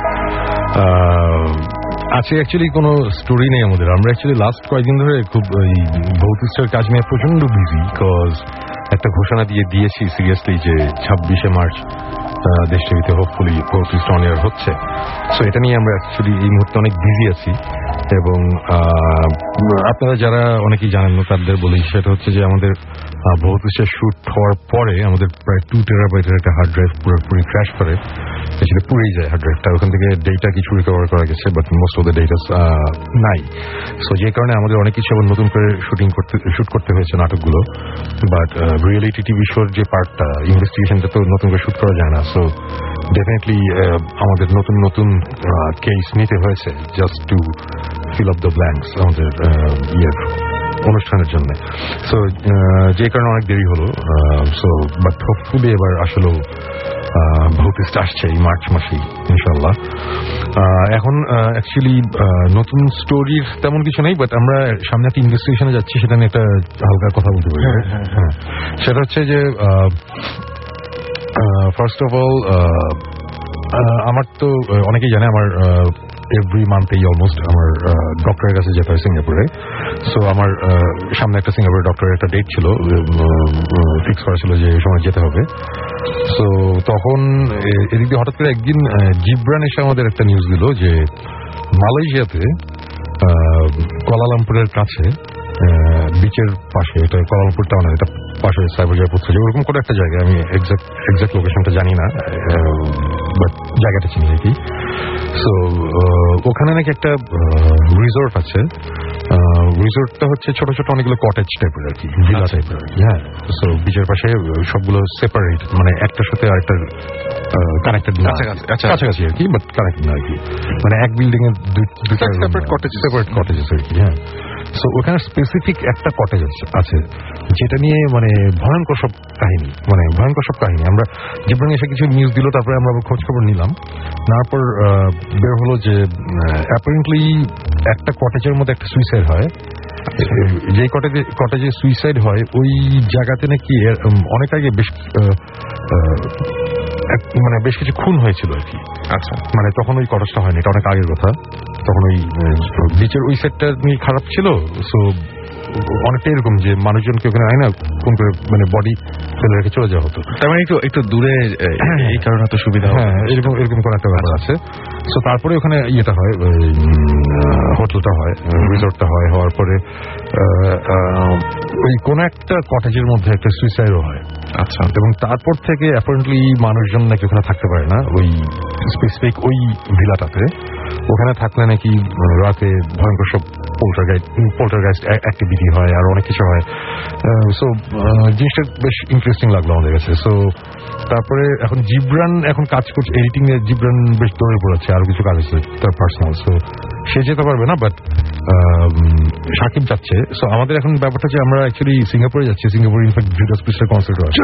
আজকে অ্যাকচুয়ালি কোনো স্টোরি নেই আমাদের। আমরা অ্যাকচুয়ালি লাস্ট কয়েকদিন ধরে খুব ওই ভৌতিস্টের কাজ নিয়ে প্রচন্ড বিজি, বিকজ একটা ঘোষণা দিয়ে দিয়েছি সিরিয়াসলি যে ছাব্বিশে মার্চ দেশ টিভিতে হোপফুলি ভৌতিস্ট অন এয়ার হচ্ছে। সো এটা নিয়ে আমরা অ্যাকচুয়ালি এই মুহূর্তে অনেক বিজি আছি। এবং আপনারা যারা অনেকেই জানেন না তাদের বলি, সেটা হচ্ছে যে আমাদের ভৌতিস্টের শুট হওয়ার পরে আমাদের প্রায় টু টেরাবাইটের একটা হার্ড ড্রাইভ পুরোপুরি ক্র্যাশ করে, সেটা পুড়েই যায় হার্ড ড্রাইভটা। ওখান থেকে ডেটা কিছু রিকভার করা গেছে, but most of the data নাই। সো যে কারণে আমাদের অনেক কিছু আবার নতুন করে শুটিং করতে শুট করতে হয়েছে নাটকগুলো। বাট রিয়েলিটি টিভি শোর যে পার্টটা, ইনভেস্টিগেশনটা তো নতুন করে শুট করা যায় না। সো ডেফিনেটলি আমাদের নতুন নতুন কেস নিতে হয়েছে just to fill up the blanks আমাদের ইয়ের অনুষ্ঠানের জন্য। সো যে কারণে অনেক দেরি হলো। সো বাট হোপফুলি এবার আসলে ভৌতিস্ট আসছে এই মার্চ মাসেই ইনশাল্লাহ। এখন অ্যাকচুয়ালি নতুন স্টোরির তেমন কিছু নেই, বাট আমরা সামনে একটা ইনভেস্টিগেশনে যাচ্ছি, সেটা নিয়ে একটা হালকা কথা বলতে পারি। হ্যাঁ, সেটা হচ্ছে যে ফার্স্ট অফ অল আমার তো অনেকেই জানে আমার এভরি মান্থেই অলমোস্ট আমার ডক্টরের কাছে যেতে হয় সিঙ্গাপুরে। সো আমার সামনে একটা সিঙ্গাপুরের ডক্টরের একটা ডেট ছিল, ফিক্স করা ছিল যে এই সময় যেতে হবে। সো তখন এদিক দিয়ে হঠাৎ করে একদিন জিব্রান এসে আমাদের একটা নিউজ দিল যে মালয়েশিয়াতে কুয়ালালামপুরের কাছে বিচের পাশে, এটা কুয়ালালামপুর টাউন, এটা পাশে সাইবরজয় পুত্র, ওরকম করে একটা জায়গায়, আমি এক্সাক্ট এক্সাক্ট লোকেশনটা জানি না, বাট জায়গাটা চিনি আর কি। সো ওখানে নাকি একটা রিসোর্ট আছে। রিসোর্টটা হচ্ছে ছোট ছোট অনেকগুলো কটেজ টাইপের আর কি, ভিলা টাইপের আর কি। হ্যাঁ, সো বিচের পাশে সবগুলো সেপারেট, মানে একটার সাথে আরেকটা কানেক্টেড না, কাছাকাছি আর কি, বাট কানেক্টেড না আর কি। মানে এক বিল্ডিং এর দুইটা সেপারেট কটেজ সেপারেট কটেজেস আর কি। হ্যাঁ, সো ওখানে স্পেসিফিক একটা কটেজ আছে যেটা নিয়ে মানে ভয়ঙ্কর সব কাহিনী, মানে ভয়ঙ্কর সব কাহিনী। আমরা জিব্রান এসে কিছু নিউজ দিল, তারপরে আমরা খোঁজ খবর নিলাম, তারপর বের হলো যে অ্যাপারেন্টলি একটা কটেজের মধ্যে একটা সুইসাইড হয়। যে কটেজে কটেজে সুইসাইড হয় ওই জায়গাতে নাকি অনেক আগে বেশ মানে বেশ কিছু খুন হয়েছিল আর কি। আচ্ছা, মানে তখন ওই কটেজটা হয়নি, এটা অনেক আগের কথা। তখন ওই বিচের ওই সাইডটা নিয়ে খারাপ ছিল। সো অনেকটা এরকম যে মানুষজনকে ওখানে আয় না কোন করে মানে বডি ফেলে রেখে চলে যাওয়া হতো। তার মানে একটু একটু দূরে এই কারণে এত সুবিধা। হ্যাঁ, এরকম এরকম কোন একটা ব্যাপার আছে। সো তারপরে ওখানে ইয়েটা হয়, হোটেলটা হয়, রিসোর্টটা হয়, হওয়ার পরে ওই কোন একটা কটেজের মধ্যে একটা সুইসাইডও হয়। আচ্ছা, এবং তারপর থেকে অ্যাপারেন্টলি মানুষজন নাকি ওখানে থাকতে পারে না ওই স্পেসিফিক ওই ভিলাটাতে। ওখানে থাকলে নাকি রাতে ভয়ঙ্কর সব পোল্টারগাইস্ট অ্যাক্টিভিটি হয়, আর অনেক কিছু হয়। সো জিনিসটা বেশ ইন্টারেস্টিং লাগলো আমাদের কাছে। সো তারপরে এখন জিব্রান এখন কাজ করছে এডিটিং এ, জিব্রান বেশ দৌড়ে পড়েছে, আরো কিছু কাজ আছে তার পার্সোনাল। সো সে যেতে পারবে না, বাট সাকিব যাচ্ছে। সো আমাদের এখন ব্যাপারটা যে আমরা অ্যাকচুয়ালি সিঙ্গাপুরে যাচ্ছি। সিঙ্গাপুরে ইনফ্যাক্ট জুডাস প্রিস্টের কনসার্ট হয়।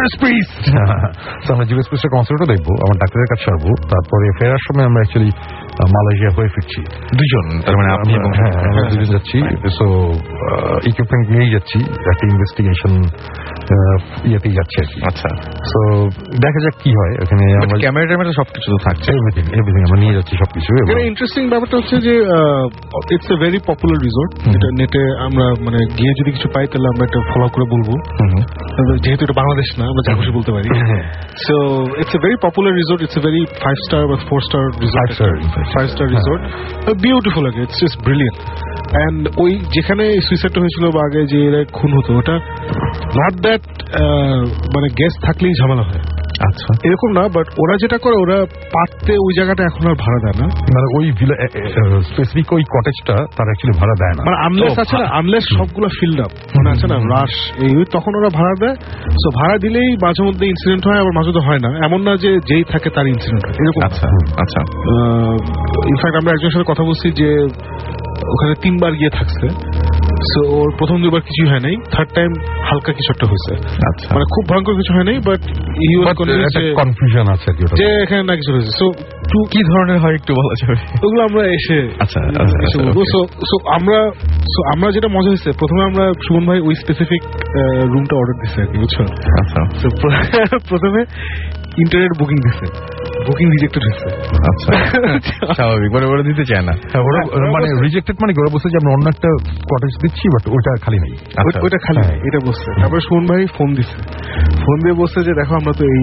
সো আমরা জুডাস প্রিস্টের কনসার্টও দেখবো, আমার ডাক্তারের কাছে আসবো। তারপরে ফেরার সময় আমরা অ্যাকচুয়ালি মালয়েশিয়া হয়ে ফিরছি দুজন। তার মানে আপনি এবং হ্যাঁ আমরা দুজন যাচ্ছি। সো ইকুইপমেন্ট নিয়েই যাচ্ছি, একটা ইনভেস্টিগেশন ইয়েতেই যাচ্ছে আর কি। আচ্ছা, সো দেখা যাক কি হয় ওখানে। ক্যামেরা ট্যামেরা সবকিছু তো থাকছে, এভরিথিং এভরিথিং আমরা নিয়ে যাচ্ছি সবকিছু। ইন্টারেস্টিং ব্যাপারটা হচ্ছে যে it's a very popular resort, যেটা নেটে আমরা মানে গিয়ে যদি কিছু পাই তাহলে আমরা এটা ফলো করে বলবো, যেহেতু এটা বাংলাদেশ না, আমরা যা খুশি বলতে পারি। So it's a very popular resort, it's a very five star বা four star resort, five star resort, beautiful লাগে, ইটস জাস্ট ব্রিলিয়েন্ট। অ্যান্ড ওই যেখানে সুইসাইডটা হয়েছিল বা আগে যে খুন হতো, ওটা নট দ্যাট মানে গেস্ট থাকলেই ঝামেলা হয়। আচ্ছা, এরকম না, বাট ওরা যেটা করে ওরা পারতে ওই জায়গাটা এখন আর ভাড়া দেয় না। মানে ওই স্পেসিফিক ওই কটেজটা তারা অ্যাকচুয়ালি ভাড়া দেয় না, মানে আনলেস আছে না, আনলেস সবগুলো ফিল্ড আপ মানে আছে না রাশ, এই তখন ওরা ভাড়া দেয়। সো ভাড়া দিলেই মাঝে মধ্যে ইনসিডেন্ট হয়, আবার মাঝে মধ্যে হয় না। এমন না যে যেই থাকে তার ইনসিডেন্ট হয়, এরকম। আচ্ছা আচ্ছা, ইনফ্যাক্ট আমরা একজনের সাথে কথা বলছি যে ওখানে তিনবার গিয়ে থাকছে। সো ওর প্রথম দুবার কিছুই হয় নাই, থার্ড টাইম হালকা কিছু একটা হয়েছে। আচ্ছা, মানে খুব ভয়ঙ্কর কিছু হয় নাই, বাট হি ওয়াজ কনফিউশন আছে যে এখানে না কিছু হয়েছে। সো কি ধরনের হয় একটু বলা যাবে? ওগুলো আমরা এসে আচ্ছা সো আমরা সো আমরা যেটা মজা হয়েছে, প্রথমে আমরা সুমন ভাই ওই স্পেসিফিক রুমটা অর্ডার দিচ্ছে আর কি, বুঝছো? আচ্ছা, প্রথমে ইন্টারনেট বুকিং দিচ্ছে, বুকিং রিজেক্টেড হয়েছে। আচ্ছা, স্বাভাবিক, মানে ওরা দিতে চায় না। ওরা মানে রিজেক্টেড মানে ওরা বলছে যে আমরা অন্য একটা কটেজ দিচ্ছি, বাট ওইটা খালি নেই, ওইটা খালি নেই, এটা বলছে। তারপরে সুমন ভাই ফোন দিচ্ছে, ফোন দিয়ে বলছে যে দেখো আমরা তো এই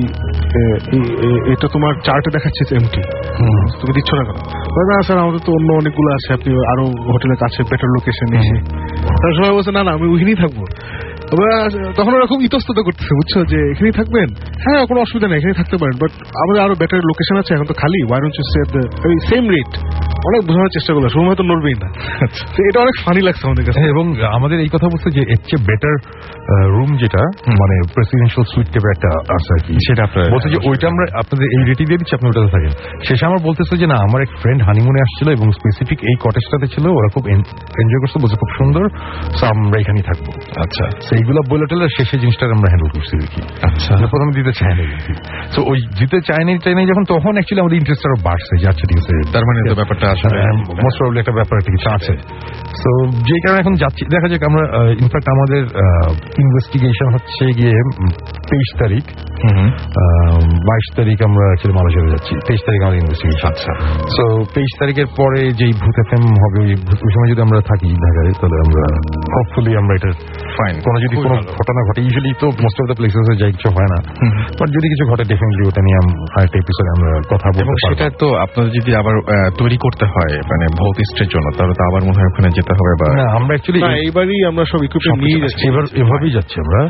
এটা তোমার চার্টে দেখাচ্ছে এমটি, তুমি দিচ্ছ না কেন? না স্যার, আমাদের তো অন্য অনেকগুলো আছে, আপনি আরো হোটেলের কাছে বেটার লোকেশন এসে। তার সবাই বলছে না না আমি ওইখানেই থাকবো। তখন ওরা খুব ইতস্তত করতেছে, বুঝছো, যে এখানেই থাকবেন, হ্যাঁ কোনো অসুবিধা নেই, এখানে থাকতে পারেন, বাট আমাদের আরো বেটার লোকেশন আছে, এখন তো খালি, why don't you stay the same rate. অনেক বোঝানোর চেষ্টা করলো, সময় তো নড়বেই না। এটা অনেক ফানি লাগছে আমাদের কাছে। এবং আমাদের এই কথা বলছে যে এর চেয়ে বেটার রুম যেটা মানে প্রেসিডেন্সিয়াল সুইট টাইপের একটা আছে আর কি, সেটা বলছে যে ওইটা আমরা আপনাদের এই রেটে দিয়ে দিচ্ছি, আপনি ওটাতে থাকেন। শেষে আমার বলতেছে যে না, আমার এক ফ্রেন্ড হানিমুনে আসছিল এবং স্পেসিফিক এই কটেজটাতে ছিল, ওরা খুব এনজয় করছে, বলছে খুব সুন্দর, সো আমরা এখানেই থাকবো। আচ্ছা, সেইগুলো বলে টেলে শেষে জিনিসটা আমরা হ্যান্ডেল করছি আর কি। আচ্ছা, প্রথমে দিতে চায় না, তো ওই দিতে চায় না চাই না যখন, তখন অ্যাকচুয়ালি আমাদের ইন্টারেস্ট আরো বাড়ছে যে আচ্ছা ঠিক আছে, তার মানে তো ব্যাপারটা আসলে মোস্ট প্রবাবলি একটা ব্যাপার একটা কিছু আছে। সো যে কারণে এখন যাচ্ছি, দেখা যাক। আমরা ইনফ্যাক্ট আমাদের ইনভেস্টিগেশন হচ্ছে গিয়ে তেইশ তারিখ, বাইশ তারিখ আমরা অ্যাকচুয়ালি মালয়েশিয়া যাচ্ছি, তেইশ তারিখ আমাদের ইনভেস্টিগেশন। আচ্ছা, সো তেইশ তারিখের পরে যেই ভূত এফএম হবে ওই সময় যদি আমরা থাকি ঢাকায়, তাহলে আমরা হোপফুলি আমরা এটা ফাইন, কোনো যদি কোনো ঘটনা ঘটে, ইউজুয়ালি তো মোস্ট অফ দ্য প্লেসেসে যাই কিছু হয় না, বাট যদি কিছু ঘটে ডেফিনেটলি ওটা নিয়ে আরেকটা এপিসোডে আমরা কথা বলবো। সেটা তো আপনাদের যদি আবার তৈরি করতে হয় মানে ভৌতিষ্টের জন্য, তাহলে তো আবার মনে হয় ওখানে যেতে হবে। বা না, আমরা অ্যাকচুয়ালি এইবারই আমরা সব ইকুইপমেন্ট নিয়ে যাচ্ছি, এবার এভাবেই যাচ্ছি আমরা।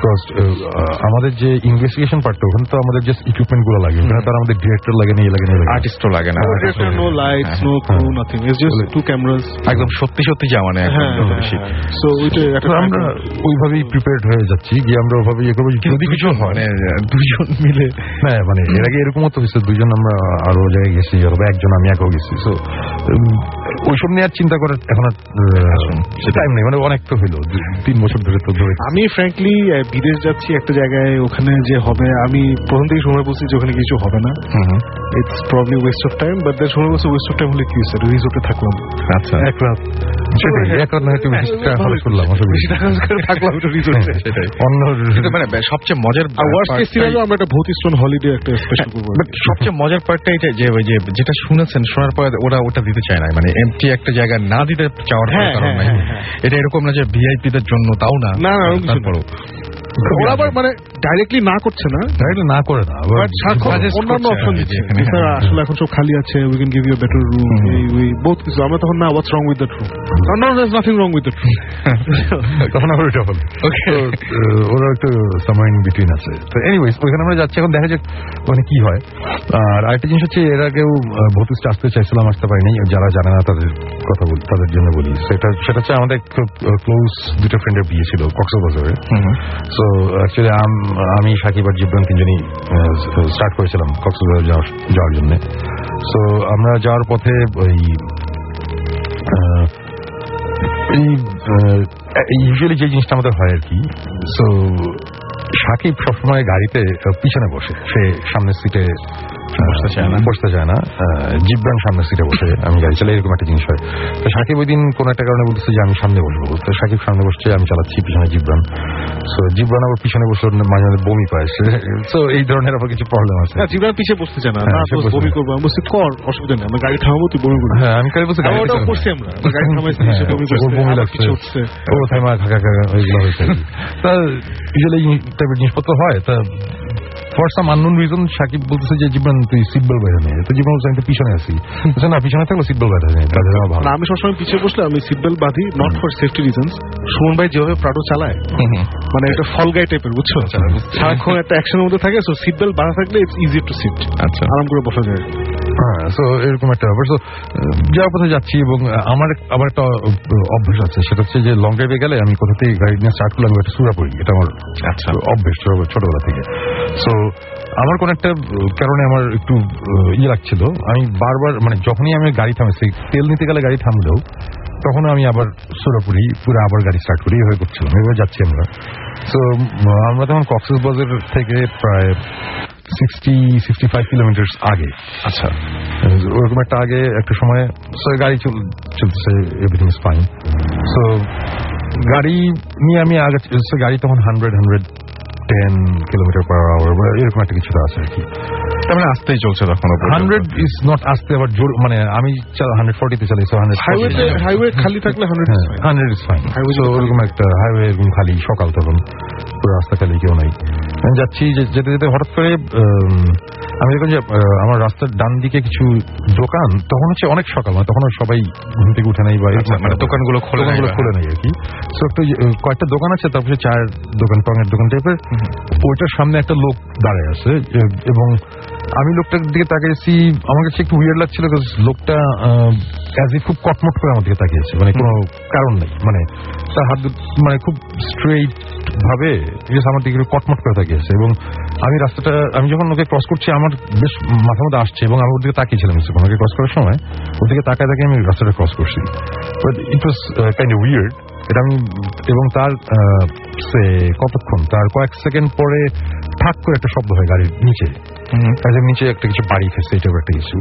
আমাদের যে ইনভেস্টিগেশন পার্টটা, ওখানে তো আমাদের জাস্ট ইকুইপমেন্ট গুলো লাগে, ওখানে তার আমাদের ডিরেক্টর লাগে না, লাগে না, আর্টিস্টও লাগে না, no lights, no crew, nothing, it's just two cameras, একদম সত্যি সত্যি যা মানে একদম বেশি। সো ওইটা আমরা ওইভাবেই প্রিপেয়ার্ড হয়ে যাচ্ছি, গিয়ে আমরা ওইভাবেই ইয়ে করবো যদি কিছু হয়। মানে দুজন মিলে, হ্যাঁ মানে এর আগে এরকম তো হচ্ছে, দুজন আমরা আরো জায়গায় গেছি, অথবা একজন আমি একাও গেছি। সো ওইসব নিয়ে আর চিন্তা করার এখন আর টাইম নেই, মানে অনেক তো হইলো, তিন বছর ধরে তো ধরে। আমি ফ্র্যাঙ্কলি বিদেশ যাচ্ছি একটা জায়গায়, ওখানে যে হবে আমি প্রথম থেকে সময় বলছি যে ওখানে কিছু হবে না, it's probably waste of time, but that সময় বলছে ওয়েস্ট অফ টাইম হলে কি হয়েছে, রিসোর্টে থাকলাম আচ্ছা এক রাত, সেটাই এক রাত না একটু বেশি টাকা খরচ করলাম, বেশি টাকা থাকলাম একটু রিসোর্টে, সেটাই অন্য মানে সবচেয়ে মজার ওয়ার্স্ট কেস সিনারিও আমরা একটা ভৌতিক স্টোন হলিডে একটা স্পেশাল করব। সবচেয়ে মজার পার্টটা এটা যে ওই যে যেটা শুনেছেন, শোনার পরে ওরা ওটা দিতে চায় না, মানে এমটি একটা জায়গা না দিতে চাওয়ার কারণ নাই, এটা এরকম না যে ভিআইপি দের জন্য, তাও না, না তারপরও ওরা আবার মানে ডাইরেক্টলি না করছে না, ডাইরেক্টলি না করে না, অন্যান্য অপশন দিচ্ছে, আসলে এখন সব খালি আছে, we can give you a better room, we বহুত কিছু। আমরা তখন না, what's wrong with that room, no no there's nothing wrong with that room, তখন আমরা ওইটা বলি। ওকে, ওরা একটু সামহার ইন বিটুইন আছে। তো এনিওয়েজ ওইখানে আমরা যাচ্ছি, এখন দেখা যাক মানে কি হয়। আর আরেকটা জিনিস হচ্ছে, এর আগেও ভৌতিকটা আসতে চাইছিলাম, আসতে পারিনি, যারা জানে না তাদের কথা বলি, তাদের জন্য বলি। সেটা সেটা হচ্ছে আমাদের খুব ক্লোজ দুটো ফ্রেন্ডের বিয়ে ছিল কক্সবাজারে। সো অ্যাকচুয়ালি আমি সাকিব আর জিবরান তিনজনই স্টার্ট করেছিলাম কক্সবাজার যাওয়ার জন্য। সো আমরা যাওয়ার পথে ওই ইউজুয়ালি যে জিনিসটা আমাদের হয় আর কি, সো সাকিব সবসময় গাড়িতে পিছনে বসে, সে সামনের সিটে বসতে চায় না বসতে চায় না জিবরান সামনের সিটে বসে, আমি গাড়ি চালাই, এরকম একটা জিনিস হয়। তো সাকিব ওই দিন কোন একটা কারণে বলতেছে যে আমি সামনে বসবো, তো সাকিব সামনে বসছে, আমি চালাচ্ছি, পিছনে জিবরান। সো জিবরান আবার পিছনে বসে মাঝে মাঝে বমি পায়, সো এই ধরনের আবার কিছু প্রবলেম আছে। জিবরান পিছিয়ে বসতে চায় না, বমি করবো, আমি বলছি কর, অসুবিধা নেই, আমরা গাড়ি থামাবো, তুই বমি করবি। হ্যাঁ, আমি গাড়ি বসে গাড়ি করছি, আমরা গাড়ি থামাইছি, বমি লাগছে, ও থাইমা খাকা খাকা ওইগুলো হয়েছে। তা ইউজুয়ালি এই টাইপের জিনিসপত্র হয়। তা for some unknown reason Sakib বলতেছে যে জীবন তুই সিট বেল্ট বাইরে নেই, তো জীবন আমি তো পিছনে আছি, না পিছনে থাকলে সিট বেল্ট বাইরে নেই, তাদের ভালো। আমি সবসময় পিছিয়ে বসলে আমি সিট বেল্ট বাঁধি, not for safety reasons. Suman ভাই যেভাবে প্রাডো চালায়, মানে একটা ফল গাই টাইপের, বুঝছো, সারাক্ষণ একটা অ্যাকশনের মধ্যে থাকে, সো সিট বেল্ট বাঁধা থাকলে ইটস ইজি টু সিট, আচ্ছা আরাম করে বসা যায়। হ্যাঁ, সো এরকম একটা ব্যাপার। সো যাওয়ার পথে যাচ্ছি, এবং আমার আবার একটা অভ্যাস আছে, সেটা হচ্ছে যে লং ড্রাইভে গেলে আমি কোথা থেকে গাড়ি নিয়ে স্টার্ট করলে আমি একটা সুরা পড়ি, এটা আমার আচ্ছা অভ্যেস ছোটবেলা থেকে। সো আমার কোন একটা কারণে আমার একটু ইয়ে লাগছিল, আমি বারবার মানে যখনই আমি গাড়ি থামেছি, তেল নিতে গেলে গাড়ি থামলেও তখন আমি আবার সুরাপুরি পুরো আবার গাড়ি স্টার্ট করি, এভাবে করছিলাম, এভাবে যাচ্ছি আমরা। সো আমরা তখন কক্সবাজার থেকে প্রায় সিক্সটি সিক্সটি ফাইভ কিলোমিটার আগে, আচ্ছা ওরকম একটা আগে একটা সময় গাড়ি চলতেছে, এভরিথিং ইজ ফাইন। সো গাড়ি নিয়ে আমি আগে, গাড়ি তখন hundred hundred ten kilometre per hour বা এরকম একটা কিছুটা আছে আর কি, তার মানে আসতেই চলছে তখন। হান্ড্রেড ইজ নট আসতে, আবার জোর, মানে আমি হান্ড্রেড ফোর্টিতে চালাই, হাইওয়ে খালি থাকলে হান্ড্রেড ইজ ফাইন। ওরকম একটা হাইওয়ে এরকম খালি, সকাল তখন পুরো রাস্তা খালি, কেউ নাই। আমি যাচ্ছি, যেতে যেতে হঠাৎ করে আমি দেখুন যে আমার রাস্তার ডান দিকে কিছু দোকান, তখন হচ্ছে অনেক সকাল, মানে তখন সবাই ঘুম থেকে উঠে নেই, বা দোকানগুলো খোলে খোলে নেই আর কি। সো একটু কয়েকটা দোকান আছে, তারপরে চায়ের দোকান, টঙের দোকান টাইপের, ওইটার সামনে একটা লোক দাঁড়ায় আছে, এবং আমি লোকটার দিকে তাকিয়েছি, আমার কাছে একটু উইয়ার্ড লাগছিল, লোকটা অ্যাজ খুব কটমট করে আমার দিকে তাকিয়েছে, মানে কোনো কারণ নেই, মানে তার হাত মানে খুব স্ট্রেইট ভাবে আমার দিকে কটমট করে তাকিয়েছে। এবং আমি রাস্তাটা, আমি যখন ওকে ক্রস করছি, আমার বেশ মাথার মধ্যে আসছে, এবং আমি ওর দিকে তাকিয়েছিলাম, ওকে ক্রস করার সময় ওর দিকে তাকায় তাকিয়ে আমি রাস্তাটা ক্রস করছি। But it was kind of weird এটা আমি। এবং তার সে কতক্ষণ, তার কয়েক সেকেন্ড পরে ঠাক করে একটা শব্দ হয় গাড়ির নিচে, নিচে একটা কিছু বাড়ি ফেসে, এটাও একটা কিছু।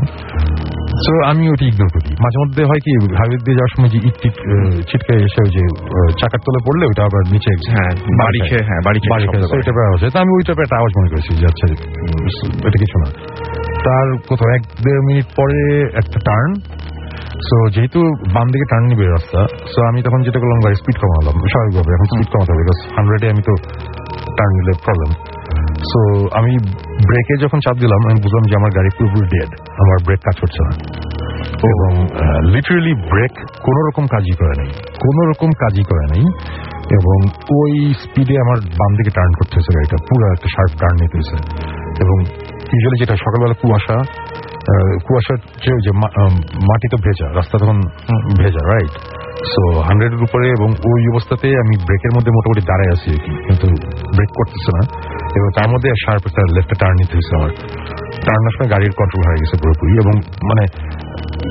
সো আমি ওটি ইগনোর করি। মাঝে মধ্যে হয় কি, হাইওয়ে দিয়ে যাওয়ার সময় যে ইট টিট ছিটকে এসে ওই যে চাকার তলে পড়লে ওইটা আবার নিচে বাড়ি খেয়ে, হ্যাঁ বাড়ি খেয়ে ওইটা হচ্ছে, তো আমি ওইটা একটা আওয়াজ মনে করেছি যে আচ্ছা এটা কিছু না। তার কোথাও এক দেড় মিনিট পরে একটা টার্ন, সো যেহেতু বাম দিকে টার্ন নিবে রাস্তা, সো আমি তখন যেটা করলাম, গাড়ি স্পিড কমালাম স্বাভাবিকভাবে, এখন স্পিড কমাতে হবে, বিকজ হান্ড্রেডে আমি তো টার্ন নিলে প্রবলেম। সো আমি ব্রেকে যখন চাপ দিলাম, আমি বুঝলাম যে আমার গাড়ি পুরোপুরি ডেড, আমার ব্রেক কাজ করছে না, এবং লিটারেলি ব্রেক কোনো রকম কাজই করে নেই, কোনো রকম কাজই করে নেই এবং ওই স্পিডে আমার বাম দিকে টার্ন করতে হয়েছে, গাড়িটা পুরো একটা শার্প টার্ন নিতে হয়েছে। এবং ইউজুয়ালি যেটা সকালবেলা কুয়াশা, কুয়াশার যে মাটি তো ভেজা, রাস্তা তখন ভেজা, রাইট? সো হান্ড্রেডের উপরে, এবং ওই অবস্থাতে আমি ব্রেকের মধ্যে মোটামুটি দাঁড়ায় আছি আর কি, কিন্তু ব্রেক করতেছে না, এবং তার মধ্যে শার্প একটা লেফটে টার্ন নিতে হয়েছে। আমার টার্ন আসলে গাড়ির কন্ট্রোল হয়ে গেছে পুরোপুরি, এবং মানে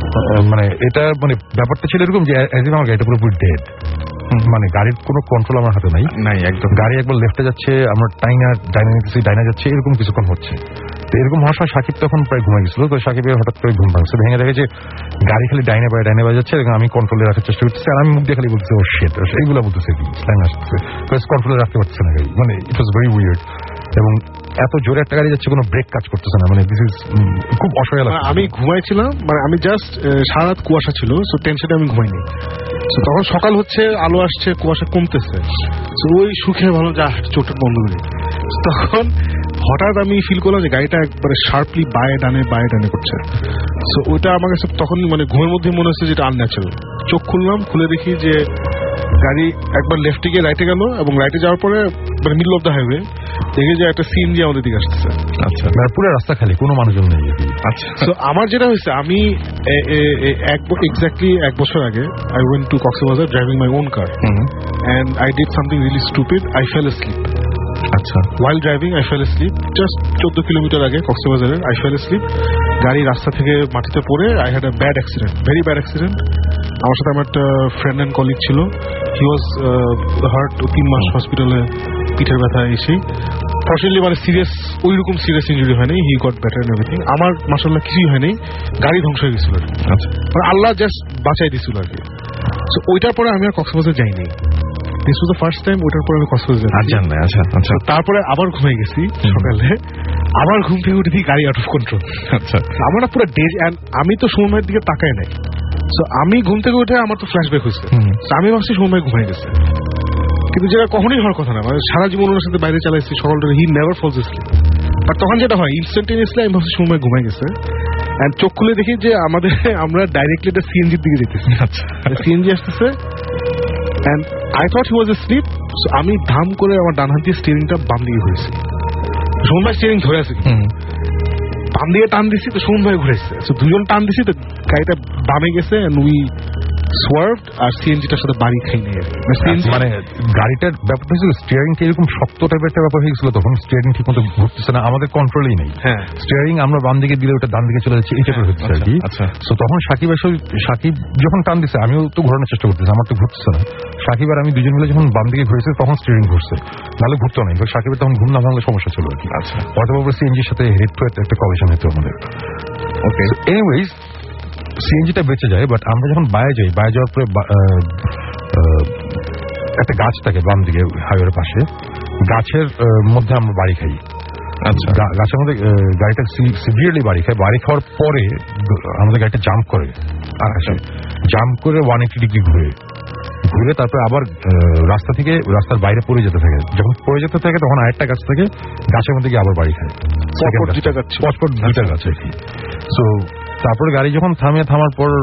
মানে এটা মানে ব্যাপারটা ছিল এরকম যে আমার গাড়িটা পুরোপুরি ডেড, মানে গাড়ির কোনো কন্ট্রোল আমার হাতে নাই নাই একদম। গাড়ি একবার লেফটে যাচ্ছে, আমরা টাইনা ডাইনা নিতেছি, ডাইনা যাচ্ছে, এরকম কিছুক্ষণ হচ্ছে। তো এরকম হওয়ার সময় সাকিব তখন প্রায় ঘুমাই গেছিল। তো সাকিবের হঠাৎ করে ঘুম ভাঙছে, ভেঙে দেখে যে গাড়ি খালি ডাইনে বাই ডাইনে বাই যাচ্ছে, আমি কন্ট্রোলে রাখার চেষ্টা করতেছি, আর আমি মুখ দিয়ে খালি বলতেছি ও শিট, এইগুলো বলতেছে কি স্ল্যাং আসতেছে, কন্ট্রোলে রাখতে পারছে না গাড়ি, মানে ইট ওয়াজ ভেরি উইয়ার্ড। এবং এত জোরে একটা গাড়ি যাচ্ছে, কোনো ব্রেক কাজ করতেছে না, মানে দিস ইজ খুব অসহায় লাগছে। আমি ঘুমাইছিলাম, মানে আমি জাস্ট সারা রাত কুয়াশা ছিল, সো টেনশনে আমি ঘুমাইনি। তখন সকাল হচ্ছে, আলো আসছে, কুয়াশা কমতেছে, ওই সুখে ভালো যা চোখটা বন্ধ করি। তখন হঠাৎ আমি ফিল করলাম যে গাড়িটা একবারে শার্পলি বায়ে ডানে বায়ে ডানে করছে। সো ওইটা আমার কাছে তখন মানে ঘুমের মধ্যে মনে হচ্ছে যেটা আনন্যাচারাল। চোখ খুললাম, খুলে দেখি যে গাড়ি একবার লেফটে গিয়ে রাইটে গেল, এবং রাইটে যাওয়ার পরে মানে মিডল অফ দ্য হাইওয়ে দেখে যে একটা সিএনজি আমাদের দিকে আসতেছে। আচ্ছা, পুরো রাস্তা খালি, কোনো মানুষজন নেই। আচ্ছা, তো আমার যেটা হয়েছে, আমি এক্স্যাক্টলি এক বছর আগে I went to Cox's Bazar driving my own car, and I did something really stupid. I fell asleep. আচ্ছা, while driving I fell asleep just চোদ্দ কিলোমিটার আগে কক্সবাজারে। I fell asleep, গাড়ি রাস্তা থেকে মাটিতে পড়ে I had a bad accident, very bad accident. আমার সাথে আমার একটা ফ্রেন্ড এন্ড কলিগ ছিল, he was hurt, তিন মাস হসপিটালে পিঠের ব্যথা এসে। ফর্চুনেটলি মানে সিরিয়াস, ওই রকম সিরিয়াস ইনজুরি হয়নি, he got better and everything. আমার মাশাআল্লাহ কিছুই হয়নি, গাড়ি ধ্বংস হয়ে গেছিল। আচ্ছা, মানে আল্লাহ জাস্ট বাঁচাই দিছিল আর কি। সো ওইটার পরে আমি আর কক্সবাজার যাইনি। This was the first time. ওটার পরে আমি কক্সবাজার যাই। আচ্ছা আচ্ছা। তারপরে আবার ঘুমিয়ে গেছি সকালে, আবার ঘুম থেকে উঠে দিই গাড়ি আউট অফ কন্ট্রোল। আচ্ছা, আমার না পুরো ডেজ, এন্ড আমি তো সুমনের দিকে তাকাই নাই। সো আমি ঘুম থেকে উঠে আমার তো ফ্ল্যাশব্যাক হয়েছে, আমি ভাবছি সুমন ঘুমিয়ে গেছে, কিন্তু যেটা কখনোই হওয়ার কথা না। মানে সারা জীবন ওনার সাথে বাইরে চালাইছি সকালটা, he never falls asleep। But তখন যেটা হয় ইনস্ট্যান্টেনিয়াসলি আমি ভাবছি সুমন ঘুমিয়ে গেছে, এন্ড চোখ খুলে দেখি যে আমাদের আমরা ডাইরেক্টলি একটা সিএনজির দিকে যেতেছি। আচ্ছা, সিএনজি আসতেছে, and I thought he was asleep, so আমি ধাম করে আমার ডান হাত দিয়ে স্টিয়ারিংটা বাম দিকে ঘুরেছি। সুমন ভাই স্টিয়ারিং ধরে আছে, বাম দিকে টান দিছি তো সুমন ভাই ঘুরেছে। সো দুজন টান দিছি তো গাড়িটা বামে গেছে, and we swerved, আর সিএনজিটার সাথে বাড়ি খাই নিয়ে। মানে গাড়িটার ব্যাপারটা হচ্ছে স্টিয়ারিংটা এরকম শক্ত টাইপের একটা ব্যাপার হয়ে গেছিল, তখন স্টিয়ারিং ঠিক মতো ঘুরতেছে না, আমাদের কন্ট্রোলেই নেই। হ্যাঁ, স্টিয়ারিং আমরা বাম দিকে দিলে ওটা ডান দিকে চলে যাচ্ছে, এই টাইপের হচ্ছে আর কি। আচ্ছা, তো তখন সাকিব এসে, সাকিব যখন টান দিচ্ছে আমিও তো ঘোরানোর চেষ্টা করতেছি, আমার তো ঘুরতেছে না। সাকিব আর আমি দুজন মিলে যখন বাম দিকে ঘুরেছে তখন স্টিয়ারিং ঘুরছে, নাহলে ঘুরতো না। সাকিবের তখন ঘুম না ভাঙলে সমস্যা ছিল আর কি। আচ্ছা, অথবা সিএনজির সাথে হেড টু একটা কলিশন হতো আমাদের। ওকে, এনিওয়েজ সিএনজিটা বেঁচে যায়। বাট আমরা যখন বায়ে যাই, বায়ে যাওয়ার পরে একটা গাছ থাকে বাম দিকে হাইওয়ের পাশে, গাছের মধ্যে আমরা বাড়ি খাই। আচ্ছা, গাছের মধ্যে গাড়িটা সিভিয়ারলি বাড়ি খায়। বাড়ি খাওয়ার পরে আমাদের গাড়িটা জাম্প করে আকাশে, জাম্প করে ওয়ান এইটি ডিগ্রি ঘুরে ঘুরে তারপরে আবার রাস্তা থেকে রাস্তার বাইরে পড়ে যেতে থাকে। যখন পড়ে যেতে থাকে তখন আরেকটা গাছ থেকে গাছের মধ্যে গিয়ে আবার বাড়ি খায়, পরপর দুইটা গাছ আর কি। সো তারপরে গাড়ি যখন থামে, থামার পর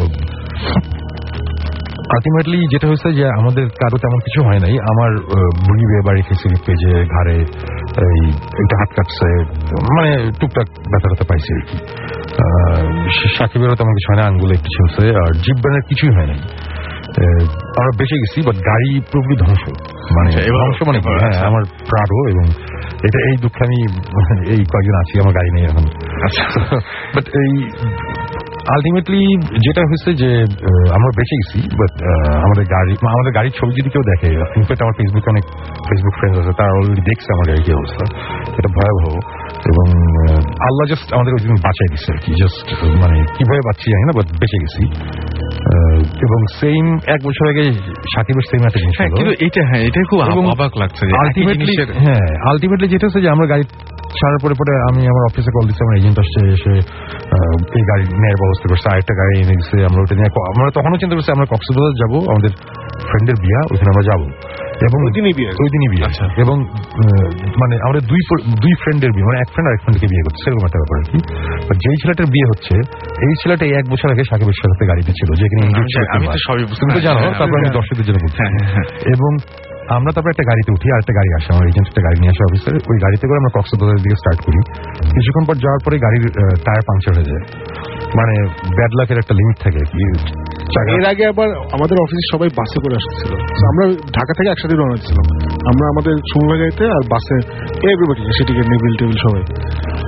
আলটিমেটলি যেটা হয়েছে যে আমাদের কারো তেমন কিছু হয় নাই। আমার বুড়ি বিয়ে বাড়ি খেয়েছি, পেজে ঘাড়ে এই একটা হাত কাটছে, মানে টুকটাক ব্যথা ব্যথা পাইছে আর কি। সাকিবেরও তেমন কিছু হয় না, আঙ্গুলে একটু ছিলছে, আর জিপ ব্যানের কিছুই হয় নাই। আমরা বেঁচে গেছি, বাট গাড়ি পুরোপুরি ধ্বংস। মানে ধ্বংস মানে হ্যাঁ, আমার প্রাড়ো, এবং এটা এই দুঃখে আমি এই কয়েকদিন আছি, আমার গাড়ি নেই এখন। আচ্ছা, বাট এই আলটিমেটলি যেটা হয়েছে যে আমরা বেঁচে গেছি, বাট আমাদের গাড়ি আমাদের গাড়ির ছবি যদি কেউ দেখে, ইনফ্যাক্ট আমার ফেসবুকে অনেক ফেসবুক ফ্রেন্ডস আছে, তারা অলরেডি দেখছে আমার গাড়ির কি অবস্থা, এটা ভয়াবহ। এবং আল্লাহ জাস্ট আমাদের ওই দিন বাঁচাই দিচ্ছে আর কি, জাস্ট মানে কিভাবে বাঁচছি জানি না, বাট বেঁচে গেছি। এবং সেম এক বছর আগে সাকিবের সেম একটা জিনিস, কিন্তু এটা হ্যাঁ এটাই খুব অবাক লাগছে। আলটিমেটলি হ্যাঁ আলটিমেটলি যেটা হচ্ছে যে আমরা গাড়ি ছাড়ার পরে পরে আমি আমার অফিসে কল দিচ্ছি, আমার এজেন্ট আসছে, এসে এই গাড়ি নেওয়ার ব্যবস্থা করছে, আরেকটা গাড়ি এনে দিচ্ছে। আমরা ওটা নিয়ে আমরা তখনও চিন্তা করছি আমরা কক্সবাজার যাবো, আমাদের ফ্রেন্ডের বিয়া, ওইখানে আমরা যাবো, এবং ওই দিনই বিয়ে, ওই দিনই বিয়ে। এবং মানে আমাদের দুই দুই ফ্রেন্ডের বিয়ে, মানে এক ফ্রেন্ড আরেক ফ্রেন্ডকে বিয়ে করছে, সেরকম একটা ব্যাপার আর কি। যেই ছেলেটার বিয়ে হচ্ছে, এই ছেলেটা এই এক বছর আগে সাকিবের সাথে গাড়িতে ছিল, যেখানে আমি তো সবই তুমি তো জানো, তারপর আমি দর্শকদের জন্য বলছি। এবং আমরা তারপর একটা গাড়িতে উঠি, আর একটা গাড়ি আসে, আমার এজেন্ট একটা গাড়ি নিয়ে আসে অফিসের, ওই গাড়িতে করে আমরা কক্সবাজারের দিকে স্টার্ট করি। কিছুক্ষণ পর যাওয়ার পরে গাড়ির টায়ার পাংচার হয়ে যায়, মানে ব্যাড লাকের একটা লিমিট থাকে। এর আগে আবার আমাদের অফিসে সবাই বাসে করে আসছিল, আমরা ঢাকা থেকে একসাথে রওনা দিচ্ছিলাম, আমরা আমাদের সুমনা গাড়িতে আর বাসে এভরিবডি, সেটিকে নেবিল টেবিল সবাই।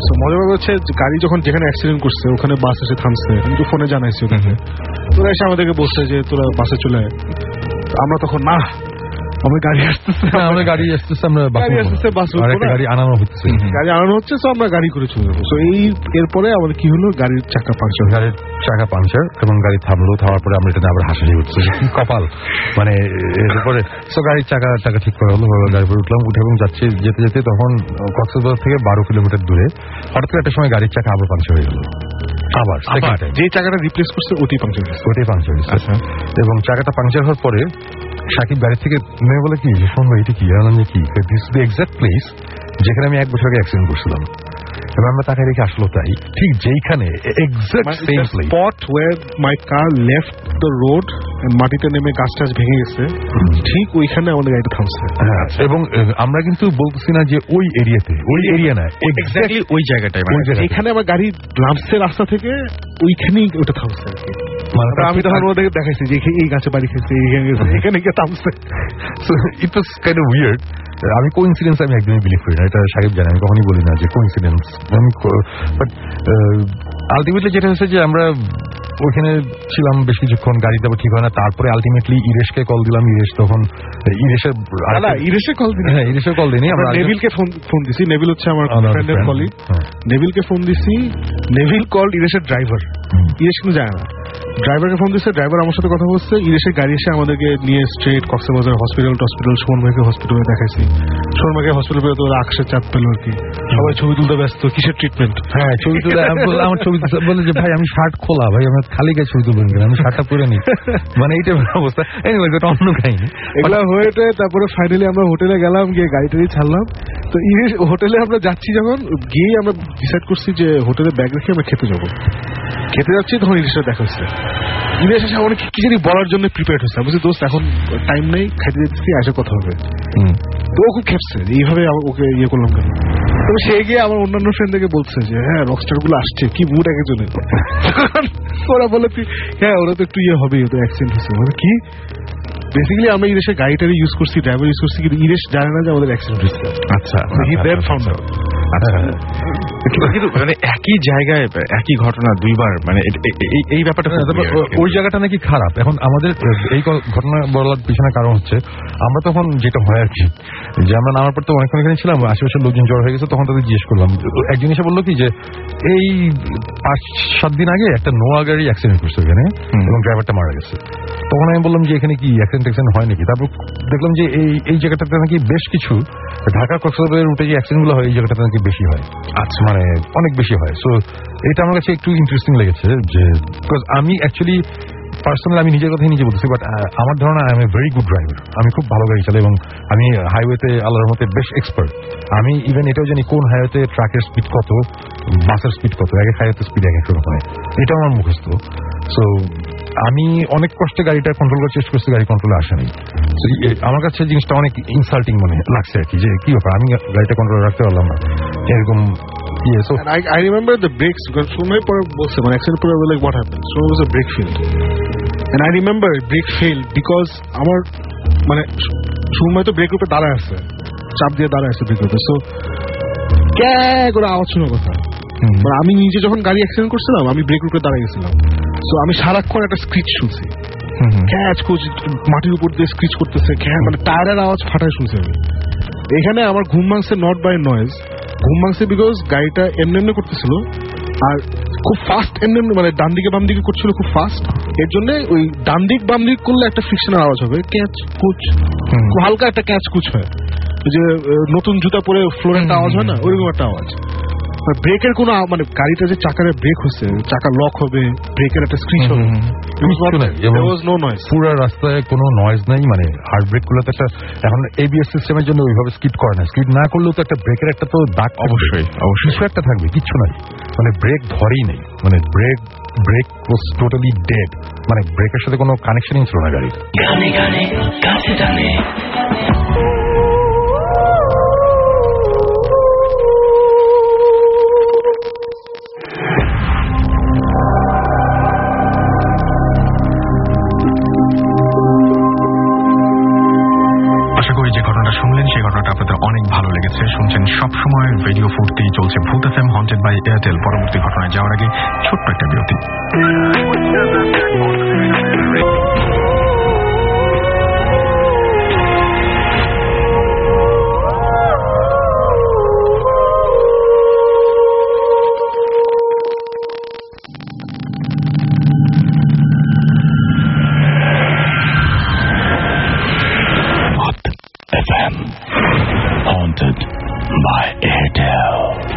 So, মজার ব্যাপার হচ্ছে গাড়ি যখন যেখানে অ্যাক্সিডেন্ট করছে ওখানে বাস এসে থামছে, আমি তো ফোনে জানাইছি ওটাকে, তোরা এসে আমাদেরকে বলছে যে তোরা বাসে চলে আয়। আমরা তখন না আমি গাড়ি আসতেছে আমরা গাড়ি আসতেছে আমরা গাড়ি আসতেছে বাস গাড়ি আনানো হচ্ছে গাড়ি আনানো হচ্ছে তো আমরা গাড়ি করে চলে যাবো। তো এই এরপরে আমাদের কি হলো, গাড়ির চাকা পাংচার, গাড়ির চাকা পাংচার এবং গাড়ি থামলো। থামার পরে আমরা এটা আবার হাসাহাসি হচ্ছে কি কপাল, মানে এরপরে তো গাড়ির চাকা চাকা ঠিক করা হলো, গাড়ি করে উঠলাম, উঠে এবং যাচ্ছে যেতে যেতে তখন কক্সবাজার থেকে বারো কিলোমিটার দূরে হঠাৎ করে একটা সময় গাড়ির চাকা আবার পাংচার হয়ে গেল। আবার যে চাকাটা রিপ্লেস করছে ওটি পাংচার হয়েছে, ওটাই পাংচার হয়েছে। এবং চাকাটা পাংচার হওয়ার পরে সাকিব গাড়ি থেকে নেমে বলে কি যে শুনবো এটা কি জানলাম যে কি দিস দ্য এক্সাক্ট প্লেস যেখানে আমি এক বছর আগে অ্যাক্সিডেন্ট করছিলাম। এবং আমরা তাকে রেখে আসলো তাই ঠিক যেইখানে exact same place spot where my car left the road, মাটিতে নেমে গাছ টাছ ভেঙে গেছে, ঠিক ওইখানে আমাদের গাড়িটা থামছে। হ্যাঁ, এবং আমরা কিন্তু বলতেছি না যে ওই এরিয়াতে, ওই এরিয়া না, এক্স্যাক্টলি ওই জায়গাটায়, এখানে আমার গাড়ি নামছে রাস্তা থেকে, ওইখানেই ওটা থামছে আর কি। আমি তখন ওদেরকে দেখাইছি যে এই গাছে বাড়ি খেয়েছে, এখানে গিয়ে থামছে। It was kind of weird. আমি কোইন্সিডেন্স আমি একদমই বিলিভ করি না, এটা সাকিব জানে, আমি কখনই বলি না যে কোইন্সিডেন্স। আমি বাট আলটিমেটলি যেটা হচ্ছে যে আমরা ওইখানে ছিলাম বেশ কিছুক্ষণ, গাড়ি যাবো ঠিক হয় না, তারপরে আলটিমেটলি ইরেশকে কল দিলাম। ইরেশ তখন ইরেশের ইরেশের কল দিই হ্যাঁ ইরেশের কল দিইনি, আমরা নেভিলকে ফোন ফোন দিছি। নেভিল হচ্ছে আমার ফ্রেন্ডের কলিগ, নেভিলকে ফোন দিছি। নেভিল কল ইরেশের ড্রাইভার, ইরেশ কিন্তু জানে না। ড্রাইভারকে ফোন দিচ্ছে, ড্রাইভার আমার সাথে কথা বলছে। ইরেশের গাড়ি এসে আমাদেরকে নিয়ে straight Cox's Bazar hospital hospital Suman ভাইকে হসপিটালে দেখাইছি। সুমন ভাইকে হসপিটাল পেয়ে তো আকাশের চাপ পেল আর কি, সবাই ছবি তুলতে ব্যস্ত। কিসের ট্রিটমেন্ট? হ্যাঁ ছবি তুলে আমার ছবি বলে যে ভাই আমি শার্ট খোলা, ভাই আমার খালি গায়ে ছবি তুলবেন কিনা, আমি শার্টটা পরে নি, মানে এইটা অবস্থা। এনিওয়ে এটা অন্য কাহিনী। এগুলা হয়েছে তারপরে ফাইনালি আমরা হোটেলে গেলাম, গিয়ে গাড়িটাই ছাড়লাম। তো ইরেশ হোটেলে আমরা যাচ্ছি, যখন গিয়ে আমরা ডিসাইড করছি যে হোটেলে ব্যাগ রেখে আমরা খেতে যাবো। খেতে যাচ্ছি তখন ইরেশের দেখা হচ্ছে। ইরেশ এসে অনেক কি জানি বলার জন্য প্রিপেয়ার হচ্ছে। বলছি দোস্ত এখন টাইম নেই, খাইতে যাচ্ছি, আসে কথা হবে। তো ও খুব খেপছে এইভাবে ওকে ইয়ে করলাম কেন। তবে সে গিয়ে আমার অন্যান্য ফ্রেন্ডদেরকে বলছে যে হ্যাঁ রকস্টার গুলো আসছে, কি মুড একে চলে। ওরা বলে হ্যাঁ ওরা তো একটু ইয়ে হবে, ওদের অ্যাক্সিডেন্ট হচ্ছে। মানে কি বেসিক্যালি আমরা ইরেশের গাড়িটারে ইউজ করছি, ড্রাইভার ইউজ করছি, কিন্তু ইরেশ জানে না যে আমাদের অ্যাক্সিডেন্ট হচ্ছে। আচ্ছা হি দেন ফাউন্ড আউট। কিন্তু মানে একই জায়গায় একই ঘটনা দুইবার, মানে এই ব্যাপারটা ওই জায়গাটা নাকি খারাপ। এখন আমাদের এই ঘটনা বলার পিছনে কারণ হচ্ছে আমরা তখন যেটা হয় আর কি, যে আমরা নামার পর তো অনেকক্ষণ এখানে ছিলাম, আশেপাশের লোকজন জড়ো হয়ে গেছে, তখন তাদের জিজ্ঞেস করলাম। একজন এসে বললো কি যে এই পাঁচ সাত দিন আগে একটা নোয়া গাড়ি অ্যাক্সিডেন্ট করছে এখানে এবং ড্রাইভারটা মারা গেছে। তখন আমি বললাম যে এখানে কি অ্যাক্সিডেন্ট অ্যাক্সিডেন্ট হয় নাকি। তারপর দেখলাম যে এই এই জায়গাটাতে নাকি বেশ কিছু ঢাকা কক্সবাজারের রুটে যে অ্যাক্সিডেন্ট গুলো হয় এই জায়গাটাতে নাকি বেশি হয়। আচ্ছা, মানে অনেক বেশি হয়। সো এটা আমার কাছে একটু ইন্টারেস্টিং লেগেছে, যে বিকজ আমি অ্যাকচুয়ালি পার্সোনালি আমি নিজের কথাই নিজে বলতেছি, বাট আমার ধারণা I am a very good driver. আমি খুব ভালো গাড়ি চালাই এবং আমি হাইওয়েতে আল্লাহর মতে বেশ এক্সপার্ট। আমি ইভেন এটাও জানি কোন হাইওয়েতে ট্রাকের স্পিড কত, বাসের স্পিড কত, এক এক হাইওয়েতে স্পিড এক এক রকম হয়, এটাও আমার মুখস্থ। সো আমি অনেক কষ্টে গাড়িটা কন্ট্রোল করার চেষ্টা করছি, গাড়ি কন্ট্রোলে আসে নাই। আমার কাছে জিনিসটা অনেক ইনসাল্টিং মনে লাগছে আর কি, যে কি ব্যাপার আমি গাড়িটা কন্ট্রোল রাখতে পারলাম না এরকম। Yeah, so I, I remember the brakes because so many people was when accident pura like what happened. So it was a brake failed, and I remember brake failed because আমার মানে সময় তো ব্রেক রূপে দাঁড়ায় আছে, চাপ দিয়ে দাঁড়ায় আছে ব্রেক রূপে। সো কে করে আওয়াজ শোনার কথা, মানে আমি নিজে যখন গাড়ি অ্যাক্সিডেন্ট করছিলাম আমি ব্রেক রূপে দাঁড়ায় গেছিলাম। সো আমি সারাক্ষণ একটা স্ক্রিচ শুনছি, ক্যাচ কোচ মাটির উপর দিয়ে স্ক্রিচ করতেছে, মানে টায়ারের আওয়াজ ফাটায় শুনছি আমি। এখানে আমার ঘুম ভাঙছে নট বাই নয়েজ, ঘুম ভাঙছে বিকজ গাড়িটা এমনি এমনি করতেছিল আর খুব ফাস্ট এমনি এমনি, মানে ডান দিকে বাম দিকে করছিল খুব ফাস্ট। এর জন্য ওই ডান দিক বাম দিক করলে একটা ফ্রিকশনের আওয়াজ হবে, ক্যাচ কুচ, খুব হালকা একটা ক্যাচ কুচ হয়, যে নতুন জুতা পরে ফ্লোরের একটা আওয়াজ হয় না, ওইরকম একটা আওয়াজ। ব্রেকের কোনো মানে গাড়িটা যে চাকারে ব্রেক হচ্ছে, চাকা লক হবে, ব্রেকের একটা স্ক্রিচ হবে, পুরো রাস্তায় কোনো নয়েজ নাই। মানে হার্ড ব্রেক গুলো তো একটা এখন এবিএস সিস্টেমের জন্য ওইভাবে স্কিড করে না, স্কিড না করলেও তো একটা ব্রেকের একটা তো দাগ অবশ্যই অবশ্যই কিছু একটা থাকবে, কিচ্ছু নাই, মানে ব্রেক ধরেই নেই, মানে brake brake was totally dead, মানে ব্রেকের সাথে কোনো কানেকশনই ছিল না গাড়ির। গানে গানে কাছে টানে শুনলেন সেই ঘটনাটা আপনাদের অনেক ভালো লেগেছে। শুনছেন সবসময় রেডিও ফুর্তি, চলছে ভূত এফএম হন্টেড বাই এয়ারটেল। পরবর্তী ঘটনায় যাওয়ার আগে ছোট্ট একটা বিরতি। Haunted by Airtel.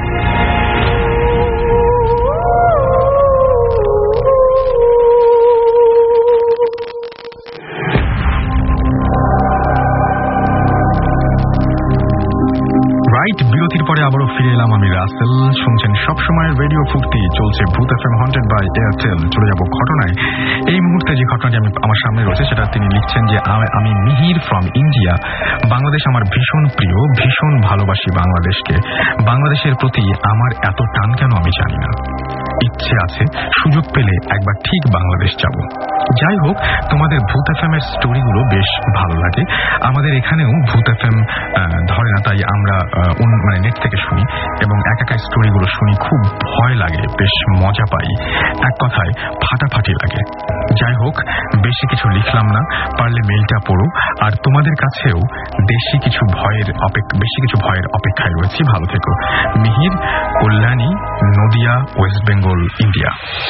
রাইট, বিরতির পরে আবারও ফিরে এলাম আমি রাসেল। শুনছেন সবসময়ের রেডিও ফুর্তি, চলছে ভূত এফএম হন্টেড বাই এয়ারটেল। চলে যাব ঘটনায়। এই মুহূর্তে যে ঘটনাটি আমি আমার সামনে রয়েছে সেটা তিনি লিখছেন যে আমি মিহির ফ্রম ইন্ডিয়া। বাংলাদেশ আমার ভীষণ প্রিয়, ভীষণ ভালোবাসি বাংলাদেশকে। বাংলাদেশের প্রতি আমার এত টান কেন আমি জানি না। ইচ্ছে আছে সুযোগ পেলে একবার ঠিক বাংলাদেশ যাব। যাই হোক, তোমাদের ভূত এফএম এর স্টোরিগুলো বেশ ভালো লাগে। আমাদের এখানেও ভূত এফএম ধরে না, তাই আমরা মানে নেট থেকে শুনি এবং একাকা স্টোরিগুলো শুনি। খুব ভয় লাগে, বেশ মজা পাই, এক কথায় ফাটাফাটি লাগে। যাই হোক, বেশি কিছু লিখলাম না, পারলে মেইলটা পড়ো। আর তোমাদের কাছেও বেশি কিছু ভয়ের অপেক্ষা বেশি কিছু ভয়ের অপেক্ষায় রয়েছি। ভালো থেকো। Mihir, Kalyani, Nadia, West Bengal, India.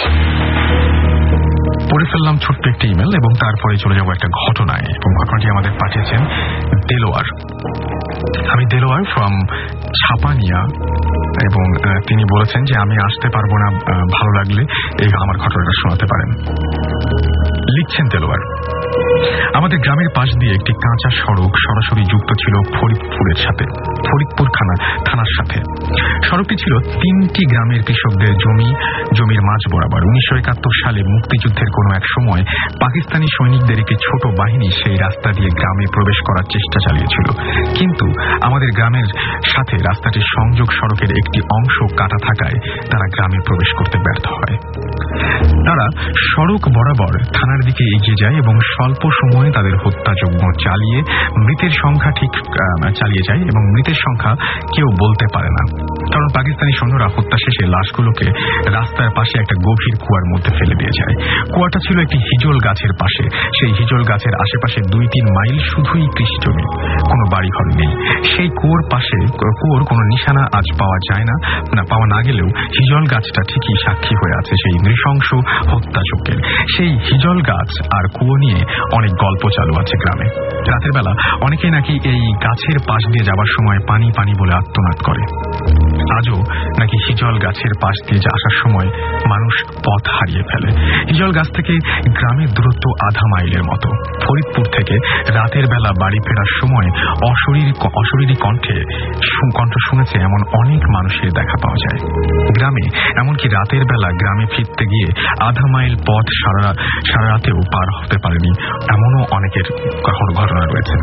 পড়ে ফেললাম ছোট্ট একটি ইমেল এবং তারপরে চলে যাব একটা ঘটনায়। এবং ঘটনাটি আমাদের পাঠিয়েছেন দেলোয়ার। আমি দেলোয়ার ফ্রম ছাপানিয়া এবং তিনি বলেছেন যে আমি আসতে পারবো না, ভালো লাগলে এই আমার ঘটনাটা শোনাতে পারেন। লিখছেন দেলোয়ার, আমাদের গ্রামের পাশ দিয়ে একটি কাঁচা সড়ক সরাসরি যুক্ত ছিল ফরিদপুরের সাথে, ফরিদপুর থানার সাথে। সড়কটি ছিল তিনটি গ্রামের কৃষকদের জমি জমির মাঝ বরাবর। উনিশশো একাত্তর সালে মুক্তিযুদ্ধের কোনো এক সময় পাকিস্তানি সৈনিকদের একটি ছোট বাহিনী সেই রাস্তা দিয়ে গ্রামে প্রবেশ করার চেষ্টা চালিয়েছিল, কিন্তু আমাদের গ্রামের সাথে রাস্তাটির সংযোগ সড়কের একটি অংশ কাটা থাকায় তারা গ্রামে প্রবেশ করতে ব্যর্থ হয়। তারা সড়ক বরাবর থানার দিকে এগিয়ে যায় এবং স্বল্প সময়ে তাদের হত্যাযজ্ঞ চালিয়ে মৃতের সংখ্যা ঠিক চালিয়ে যায় এবং মৃতের সংখ্যা কেউ বলতে পারে না, কারণ পাকিস্তানি সৈন্যরা হত্যা শেষে লাশগুলোকে রাস্তার পাশে একটা গভীর কুয়ার মধ্যে ফেলে দিয়ে যায়। কুয়াটা ছিল একটি হিজল গাছের পাশে। সেই হিজল গাছের আশেপাশে দুই তিন মাইল শুধুই কৃষি জমি, কোনো বাড়িঘর নেই। সেই কুয়োর পাশে কুয়োর কোনো নিশানা আজ পাওয়া যায় না, না পাওয়া না গেলেও হিজল গাছটা ঠিকই সাক্ষী হয়ে আছে সেই নৃশংস হত্যাযজ্ঞের। সেই হিজল গাছ আর কুয়ো নিয়ে অনেক গল্প চালু আছে গ্রামে। রাতের বেলা অনেকেই নাকি এই গাছের পাশ দিয়ে যাবার সময় পানি পানি বলে আর্তনাদ করে। আজও নাকি হিজল গাছের পাশ দিয়ে আসার সময় মানুষ পথ হারিয়ে ফেলে। হিজল গাছ থেকে গ্রামের দূরত্ব আধা মাইলের মতো। ফরিদপুর থেকে রাতের বেলা বাড়ি ফেরার সময় অশরীর অশরীরী কণ্ঠে কণ্ঠ শুনেছে এমন অনেক মানুষের দেখা পাওয়া যায় গ্রামে। এমনকি রাতের বেলা গ্রামে ফিরতে গিয়ে আধা মাইল পথ সারা সারা রাতেও পার হতে পারেনি, এমনও অনেকের ঘটনা রয়েছে।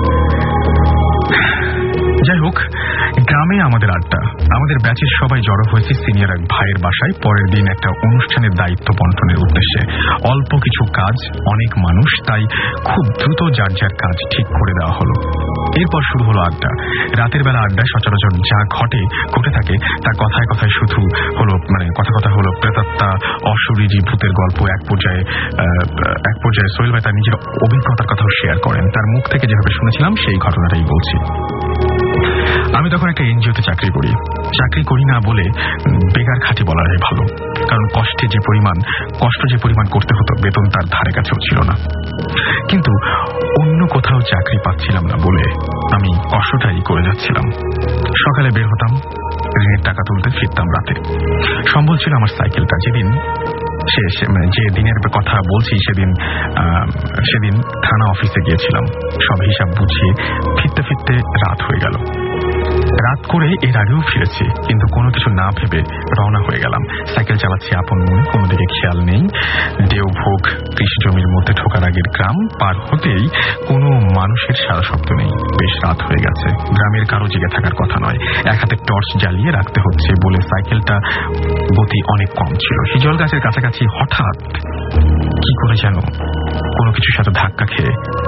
যাই হোক, গ্রামে আমাদের আড্ডা। আমাদের ব্যাচের সবাই জড়ো হয়েছে সিনিয়র এক ভাইয়ের বাসায় পরের দিন একটা অনুষ্ঠানের দায়িত্ব বন্টনের উদ্দেশ্যে। অল্প কিছু কাজ, অনেক মানুষ, তাই খুব দ্রুত যার যার কাজ ঠিক করে দেওয়া হলো। এরপর শুরু হলো আড্ডা। রাতের বেলা আড্ডায় সচরাচর যা ঘটে ঘটে থাকে তা কথায় কথায় শুধু হলো মানে কথা কথা হলো প্রেতাত্মা, অশরীরী ভূতের গল্প। এক পর্যায়ে এক পর্যায়ে সোহেল ভাই তার নিজের অভিজ্ঞতার কথাও শেয়ার করেন। তার মুখ থেকে যেভাবে শুনেছিলাম সেই ঘটনাটাই বলছি। আমি তখন একটা এনজিওতে চাকরি করি। চাকরি করি না বলে বেকার খাটি বলাটাই ভালো, কারণ কষ্টে যে পরিমাণ কষ্ট যে পরিমাণ করতে হতো বেতন তার ধারে কাছেও ছিল না। কিন্তু অন্য কোথাও চাকরি পাচ্ছিলাম না বলে আমি কষ্টটাই করে যাচ্ছিলাম। সকালে বের হতাম ঋণের টাকা তুলতে, ফিরতাম রাতে। সম্বল ছিল আমার সাইকেলটা। যেদিন যে দিনের কথা বলছি সেদিন সেদিন থানা অফিসে গিয়েছিলাম। সব হিসাব বুঝিয়ে ফিরতে ফিরতে রাত হয়ে গেল। রাত করে এর আগেও ফিরেছি, কিন্তু কোনো কিছু না ভেবে রওনা হয়ে গেলাম। সাইকেল চালাচ্ছি আপন মনে, কোনো দিকে খেয়াল নেই। দেওভোগ কৃষি জমির মধ্যে ঢোকার আগের গ্রাম পার হতেই কোনো মানুষের সারা শব্দ নেই। বেশ রাত হয়ে গেছে, গ্রামের কারো জেগে থাকার কথা নয়। এক হাতে টর্চ জ্বালিয়ে রাখতে হচ্ছে বলে সাইকেলটা গতি অনেক কম ছিল। হিজল গাছের কাছাকাছি হঠাৎ কি করে যেন কোনো কিছুর সাথে ধাক্কা খেয়ে আমি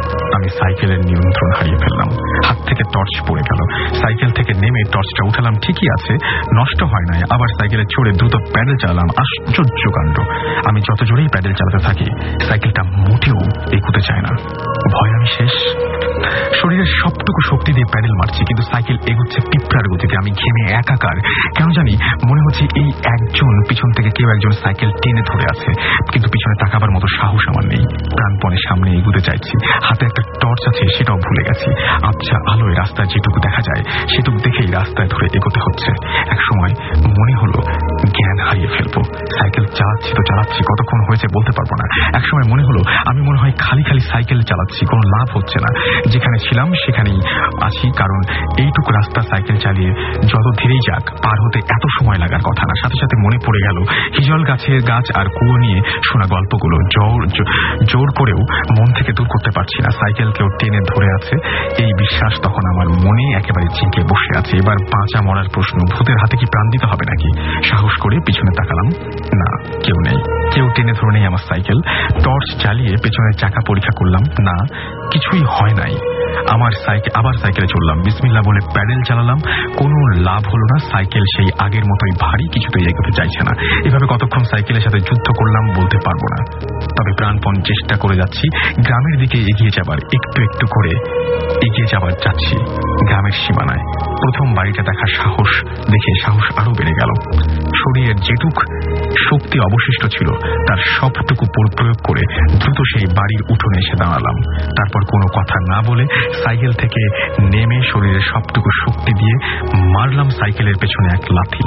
আমি সাইকেলের নিয়ন্ত্রণ হারিয়ে ফেললাম। হাত থেকে টর্চ পড়ে গেল। সাইকেল থেকে নেমে টর্চটা উঠালাম, ঠিকই আছে, নষ্ট হয় নাই। আবার সাইকেলে চড়ে দ্রুত প্যাডেল চালালাম। আশ্চর্য কাণ্ড, আমি যত জোরেই প্যাডেল চালাতে থাকি সাইকেলটা মোটেও এগোতে চায় না। ভয় আমি শেষ। শরীরের সবটুকু শক্তি দিয়ে প্যাডেল মারছি, কিন্তু সাইকেল এগোচ্ছে পিঁপড়ার গতিতে। আমি ঘেমে একাকার। কেন জানি মনে হচ্ছে এই একজন পিছন থেকে কেউ একজন সাইকেল টেনে ধরে আছে, কিন্তু পিছনে তাকাবার মতো সাহস আমার নেই। প্রাণপণে সামনে এগোতে চাইছি। হাতে একটা টর্চ আছে, সেটাও ভুলে গেছি। আবছা আলোয় রাস্তায় যেটুকু দেখা যায় সেটুকু দেখেই রাস্তায় ধরে এগোতে হচ্ছে। এক সময় মনে হলো জ্ঞান হারিয়ে ফেলবো। সাইকেল চালাচ্ছি তো চালাচ্ছি, কতক্ষণ হয়েছে বলতে পারবো না। এক সময় মনে হলো আমি মনে হয় খালি খালি সাইকেল চালাচ্ছি, কোনো লাভ হচ্ছে না। যেখানে ছিলাম সেখানেই আছি, কারণ এইটুকু রাস্তা সাইকেল চালিয়ে যত ধীরেই যাক পার হতে এত সময় লাগার কথা না। সাথে সাথে মনে পড়ে গেল হিজল গাছের গাছ আর কুয়ো নিয়ে শোনা গল্পগুলো। জোর জোর করেও মন থেকে দূর করতে পারছি না সাইকেল কেউ টেনে ধরে আছে। এই বিশ্বাস তখন আমার মনে একেবারে চিঁকে বসে আছে। এবার বাঁচা মরার প্রশ্ন, ভূতের হাতে কি প্রাণ দিতে হবে নাকি? সাহস করে পিছনে তাকালাম, না, কেউ নেই। কেউ টেনে ধরে নেই আমার সাইকেল। টর্চ চালিয়ে পেছনের চাকা পরীক্ষা করলাম, না, কিছুই হয় নাই। আমার সাইকেল আবার সাইকেলে চললাম। বিসমিল্লাহ বলে প্যাডেল চালালাম, কোনো লাভ হলো না। সাইকেল সেই আগের মতোই ভারী, কিছুতেই এগোতে চাইছে না। এভাবে কতক্ষণ সাইকেলের সাথে যুদ্ধ করলাম বলতে পারবো না, তবে প্রাণপণ চেষ্টা করে যাচ্ছি গ্রামের দিকে এগিয়ে যাবার। একটু একটু করে এগিয়ে যাবার যাচ্ছি গ্রামের সীমানায়। প্রথম বাড়িটা দেখার সাহস দেখে সাহস আরো বেড়ে গেল। শরীরের যেটুক শক্তি অবশিষ্ট ছিল তার সবটুকু প্রয়োগ করে দ্রুত সেই বাড়ির উঠোনে এসে দাঁড়ালাম। তারপর কোনো কথা না বলে সাইকেল থেকে নেমে শরীরের সবটুকু শক্তি দিয়ে মারলাম সাইকেলের পেছনে এক লাথি।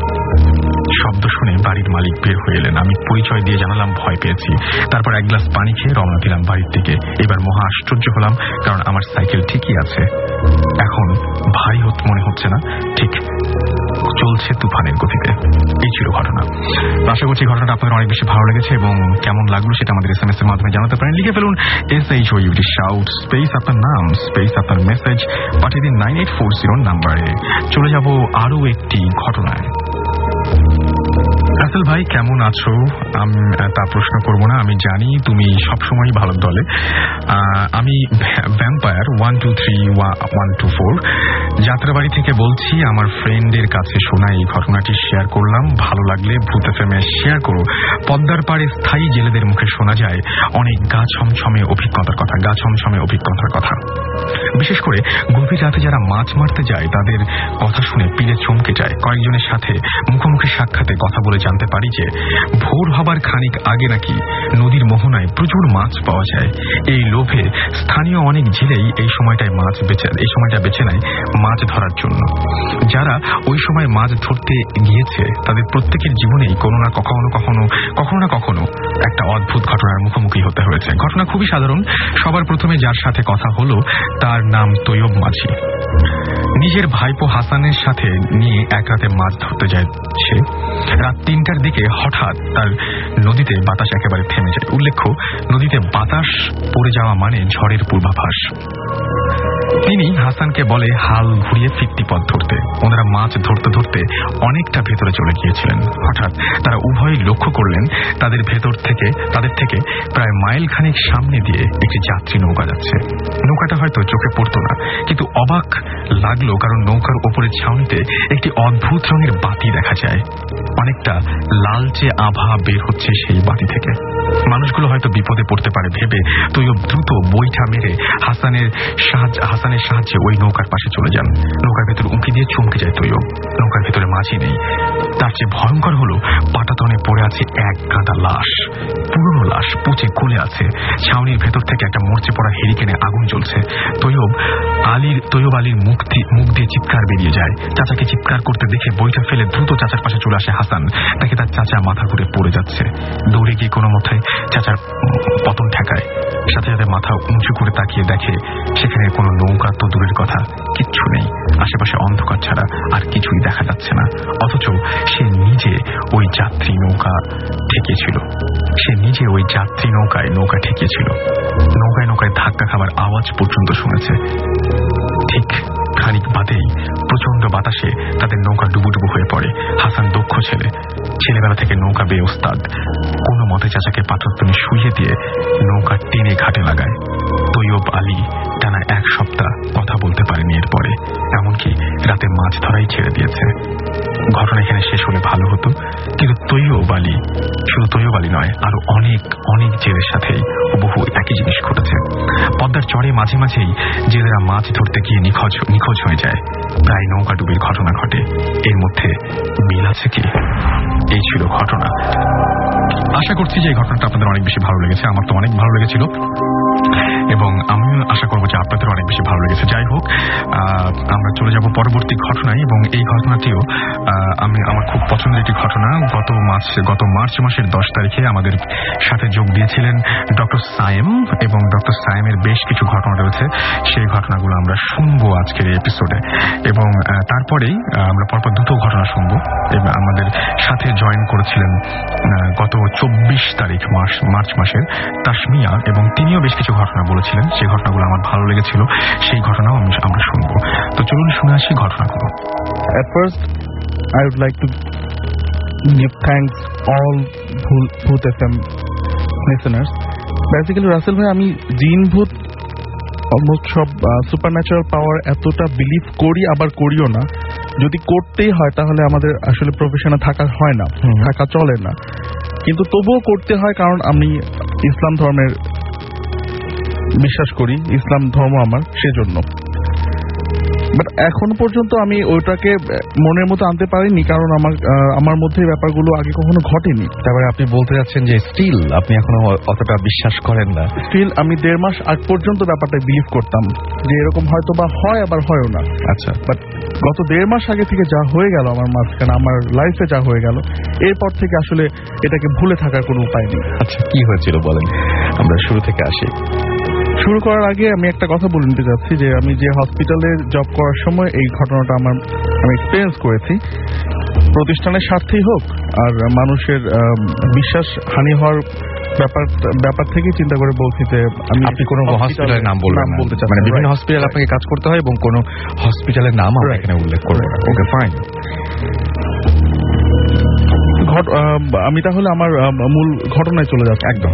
শব্দ শুনে বাড়ির মালিক বের হয়ে এলেন। আমি পরিচয় দিয়ে জানালাম ভয় পেয়েছি। তারপর এক গ্লাস পানি খেয়ে রওনা দিলাম বাড়ির দিকে। এবার মহা আশ্চর্য হলাম, কারণ আমার সাইকেল ঠিকই আছে। এখন ভারী মনে হচ্ছে না, ঠিক চলছে তুফানের গতিতে। এই ছিল ঘটনা। আশা করছি ঘটনাটা আপনাদের অনেক বেশি ভালো লেগেছে এবং কেমন লাগলো সেটা আমাদের এস এম এস এর মাধ্যমে জানাতে পারেন। লিখে ফেলুন S H O U D shout space আপনার নাম স্পেস আপনার মেসেজ পাঠিয়ে দিন নাইন এইট ফোর জিরো নাম্বারে। চলে যাব আরো একটি ঘটনায়। রাসেল ভাই কেমন আছো? আমি তা প্রশ্ন করবো না, আমি জানি তুমি সবসময় ভালো দলে। আমি vampire one two three one two four Jatrabari থেকে বলছি। আমার ফ্রেন্ডের কাছে শোনা এই ঘটনাটি শেয়ার করলাম, ভালো লাগলে ভূত এফএম এ শেয়ার করো। পদ্মার পাড়ে স্থায়ী জেলেদের মুখে শোনা যায় অনেক গা ছমছমে অভিজ্ঞতার কথা গা ছমছমে অভিজ্ঞতার কথা বিশেষ করে গভীর রাতে যারা মাছ মারতে যায় তাদের কথা শুনে পিলে চমকে যায়। কয়েকজনের সাথে মুখোমুখি সাক্ষাতে কথা বলে জানতে পারি যে ভোর হবার খানিক আগে নাকি নদীর মোহনায় প্রচুর মাছ পাওয়া যায়। এই লোভে স্থানীয় অনেক জেলেই এই সময়টায় মাছ বেছে এই সময়টা বেছে নেয় মাছ ধরার জন্য। যারা ওই সময় মাছ ধরতে গিয়েছে তাদের প্রত্যেকের জীবনেই কোনো না কখনো কখনো কখনো না কখনো একটা অদ্ভুত ঘটনার মুখোমুখি হতে হয়েছে। ঘটনা খুবই সাধারণ। সবার প্রথমে যার সাথে কথা হলো তার নাম তৈয়ব মাঝি। নিজের ভাইপো হাসানের সাথে নিয়ে এক রাতে মাছ ধরতে যায় সে। রাত তিনটার দিকে হঠাৎ তার নদীতে বাতাস একেবারে থেমে যায়। উল্লেখ্য, নদীতে বাতাস পড়ে যাওয়া মানে ঝড়ের পূর্বাভাস। তিনি হাসানকে বলে হাল ঘুরিয়ে ফিরতি পথ ধরতে। ওনারা মাছ ধরতে ধরতে অনেকটা ভেতরে চলে গিয়েছিলেন। হঠাৎ তারা উভয়ই লক্ষ্য করলেন তাদের ভেতর থেকে তাদের থেকে প্রায় মাইল খানিক সামনে দিয়ে একটি যাত্রী নৌকা যাচ্ছে। নৌকাটা হয়তো চোখে পড়তো না, কিন্তু অবাক লাগলো কারণ নৌকার ওপরের ছাউনিতে একটি অদ্ভুত রঙের বাতি দেখা যায়। অনেকটা লালচে আভা বের হচ্ছে সেই বাতি থেকে। মানুষগুলো হয়তো বিপদে পড়তে পারে ভেবে তৈয়ব দ্রুত বইটা মেরে হাসানের সাহায্য হাসানের সাহায্যে ওই নৌকার পাশে চলে যান। নৌকার ভেতর উঁকি দিয়ে চমকে যায় তৈয়ব। নৌকার ভেতরে মাঝি নেই। তার চেয়ে ভয়ঙ্কর হলো পাটাতনে পড়ে আছে এক গাদা লাশ, পুরনো লাশ, পচে গলে আছে। ছাউনির ভেতর থেকে একটা মরচে পড়া হেরিকেনে আগুন জ্বলছে। তৈয়ব আলীর তৈয়ব আলীর মুখ মুখ দিয়ে চিৎকার বেরিয়ে যায়। চাচাকে চিৎকার করতে দেখে বইটা ফেলে দ্রুত চাচার পাশে চলে আসে হাসান। তাকে তার চাচা মাথা ঘুরে পড়ে যাচ্ছে। দৌড়ে গিয়ে কোনো মতে চাচার পতন ঠেকায়। সাথে সাথে মাথা উঁচু করে তাকিয়ে দেখে সেখানে কোনো নৌকা তো দূরের কথা, কিচ্ছু নেই। আশেপাশে অন্ধকার ছাড়া আর কিছুই দেখা যাচ্ছে না। অথচ সে নিজে ওই যাত্রী নৌকা ঠেকিয়েছিল। সে নিজে ওই যাত্রী নৌকায় নৌকা ঠেকিয়েছিল। নৌকায় নৌকায় ধাক্কা খাবার আওয়াজ পর্যন্ত শুনেছে। ঠিক খানিক বাদেই প্রচন্ড বাতাসে তাদের নৌকা ডুবুডুবু হয়ে পড়ে। হাসান দক্ষ ছেলে, ছেলেবেলা থেকে নৌকা বেয়ে ওস্তাদ। কোনো মতে চাচাকে পাথরতনে শুইয়ে দিয়ে নৌকা টেনে ঘাটে লাগায়। তৈয়ব আলী টানা এক সপ্তাহ কথা বলতে পারেনি এরপরে, এমনকি রাতে মাছ ধরাই ছেড়ে দিয়েছে। ঘটনা এখানে শেষ হলে ভালো হতো, কিন্তু তৈয়ব আলী, শুধু তৈয়ব আলী নয়, আরো অনেক অনেক জেলের সাথেই বহু একই জিনিস ঘটেছে। পদ্মার চরে মাঝে মাঝেই জেলেরা মাছ ধরতে গিয়ে নিখোঁজ নিখোঁজ হয়ে যায়। প্রায় নৌকা ডুবির ঘটনা ঘটে। এর মধ্যে মিল আছে কি? এই ছিল ঘটনা। আশা করছি যে এই ঘটনাটা আপনাদের অনেক বেশি ভালো লেগেছে। আমার তো অনেক ভালো লেগেছিল এবং আমিও আশা করবো যে আপনাদের অনেক বেশি ভালো লেগেছে। যাই হোক, আমরা চলে যাব পরবর্তী ঘটনায়, এবং এই ঘটনাটিও আমি আমার খুব পছন্দের একটি ঘটনা। গত মাস গত মার্চ মাসের দশ তারিখে আমাদের সাথে যোগ দিয়েছিলেন ডক্টর সায়েম, এবং ডক্টর সায়েমের বেশ কিছু ঘটনা রয়েছে। সেই ঘটনাগুলো আমরা শুনবো আজকের এই এপিসোডে, এবং তারপরেই আমরা পরপর দুটো ঘটনা শুনবো। এবং আমাদের সাথে জয়েন করেছিলেন গত চব্বিশ তারিখ মাস মার্চ মাসের তাসমিয়া, এবং তিনিও বেশ কিছু ঘটনা বলেছিলেন। সেই ঘটনাগুলো আমার ভালো লেগেছিল, সেই ঘটনাও আমরা শুনবো। তো চলুন শুনে আসি ঘটনাগুলো। At first, I would like to give thanks all Bhoot F M listeners. Basically, Rasel ভাই, আমি জিন ভূত অলমোস্ট সব সুপার ন্যাচারাল পাওয়ার এতটা বিলিভ করি, আবার করিও না। যদি করতেই হয় তাহলে আমাদের আসলে প্রফেশনে থাকা হয় না, থাকা চলে না, কিন্তু তবুও করতে হয়, কারণ আমি ইসলাম ধর্মের বিশ্বাস করি, ইসলাম ধর্ম আমার, সেজন্য। বাট এখন পর্যন্ত আমি ওইটাকে মনের মতো আনতে পারিনি, কারণ আমার আমার মধ্যে ব্যাপারগুলো আগে কখনো ঘটেনি। তারপরে আপনি বলতে যাচ্ছেন যে স্টিল আপনি এখনো অতটা বিশ্বাস করেন না? স্টিল আমি দেড় মাস আগ পর্যন্ত ব্যাপারটা বিলিভ করতাম যে এরকম হয়তো বা হয়, আবার হয়ও না। আচ্ছা, বাট গত দেড় মাস আগে থেকে যা হয়ে গেল আমার মাঝখানে, আমার লাইফে যা হয়ে গেল, এরপর থেকে আসলে এটাকে ভুলে থাকার কোনো উপায় নেই। আচ্ছা, কি হয়েছিল বলেন, আমরা শুরু থেকে আসি। শুরু করার আগে আমি একটা কথা বলে নিতে চাচ্ছি যে আমি যে হসপিটালে জব করার সময় এই ঘটনাটা আমার আমি এক্সপিরিয়েন্স করেছি। প্রতিষ্ঠানের স্বার্থেই হোক আর মানুষের বিশ্বাস হানি হওয়ার ব্যাপার ব্যাপার থেকে চিন্তা করে বলছি যে আমি আপনি কোনো হসপিটালের নাম বলবেন না, বলতে চাচ্ছি, মানে বিভিন্ন হসপিটাল আপনাকে কাজ করতে হয় এবং কোনো হসপিটালের নাম আমরা এখানে উল্লেখ করব না। Okay, fine. আমি তাহলে আমার মূল ঘটনায় চলে যাচ্ছি। একদম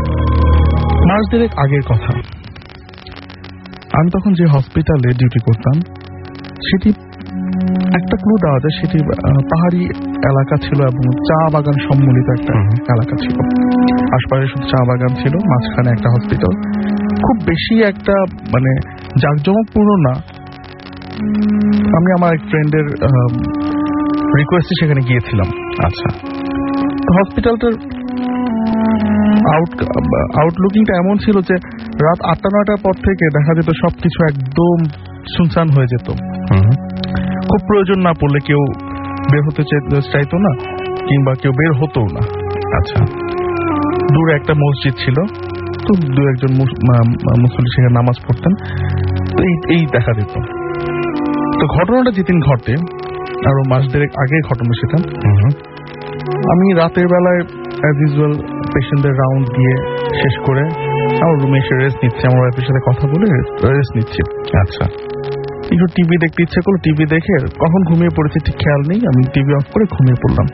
মাস দেড়েক আগের কথা। আমি তখন যে হসপিটালে ডিউটি করতাম সেটি একটা ক্লু দেওয়া যায়, সেটি পাহাড়ি এলাকা ছিল এবং চা বাগান সম্মিলিত একটা এলাকা ছিল। আশপাশে শুধু চা বাগান ছিল, মাঝখানে একটা হসপিটাল। খুব বেশি একটা মানে জাঁকজমকপূর্ণ না। আমি আমার এক ফ্রেন্ডের রিকোয়েস্টে সেখানে গিয়েছিলাম। আচ্ছা, তো হসপিটালটার আউট আউটলুকিংটা এমন ছিল যে রাত আটটা নয়টার পর থেকে দেখা যেত সবকিছু একদম শুনশান হয়ে যেত। খুব প্রয়োজন না পড়লে কেউ বের হতে চাইতো না, কিংবা কেউ বের হতো না। আচ্ছা, দূরে একটা মসজিদ ছিল, তো দু একজন মুসল্লি সেখানে নামাজ পড়তেন, তো এই দেখা যেত। তো ঘটনাটা যেদিন ঘটে, আরো মাস দেড়েক আগের ঘটনা সেটা। আমি রাতের বেলায় অ্যাজ ইউজুয়াল পেশেন্টদের রাউন্ড দিয়ে শেষ করে আমার রুমে এসে রেস্ট নিচ্ছে, আমার ওয়াইফের সাথে কথা বলে রেস্ট নিচ্ছে। আচ্ছা, একটু টিভি দেখতে ইচ্ছে করলো, টিভি দেখে কখন ঘুমিয়ে পড়েছে ঠিক খেয়াল নেই, আমি টিভি অফ করে ঘুমিয়ে পড়লাম।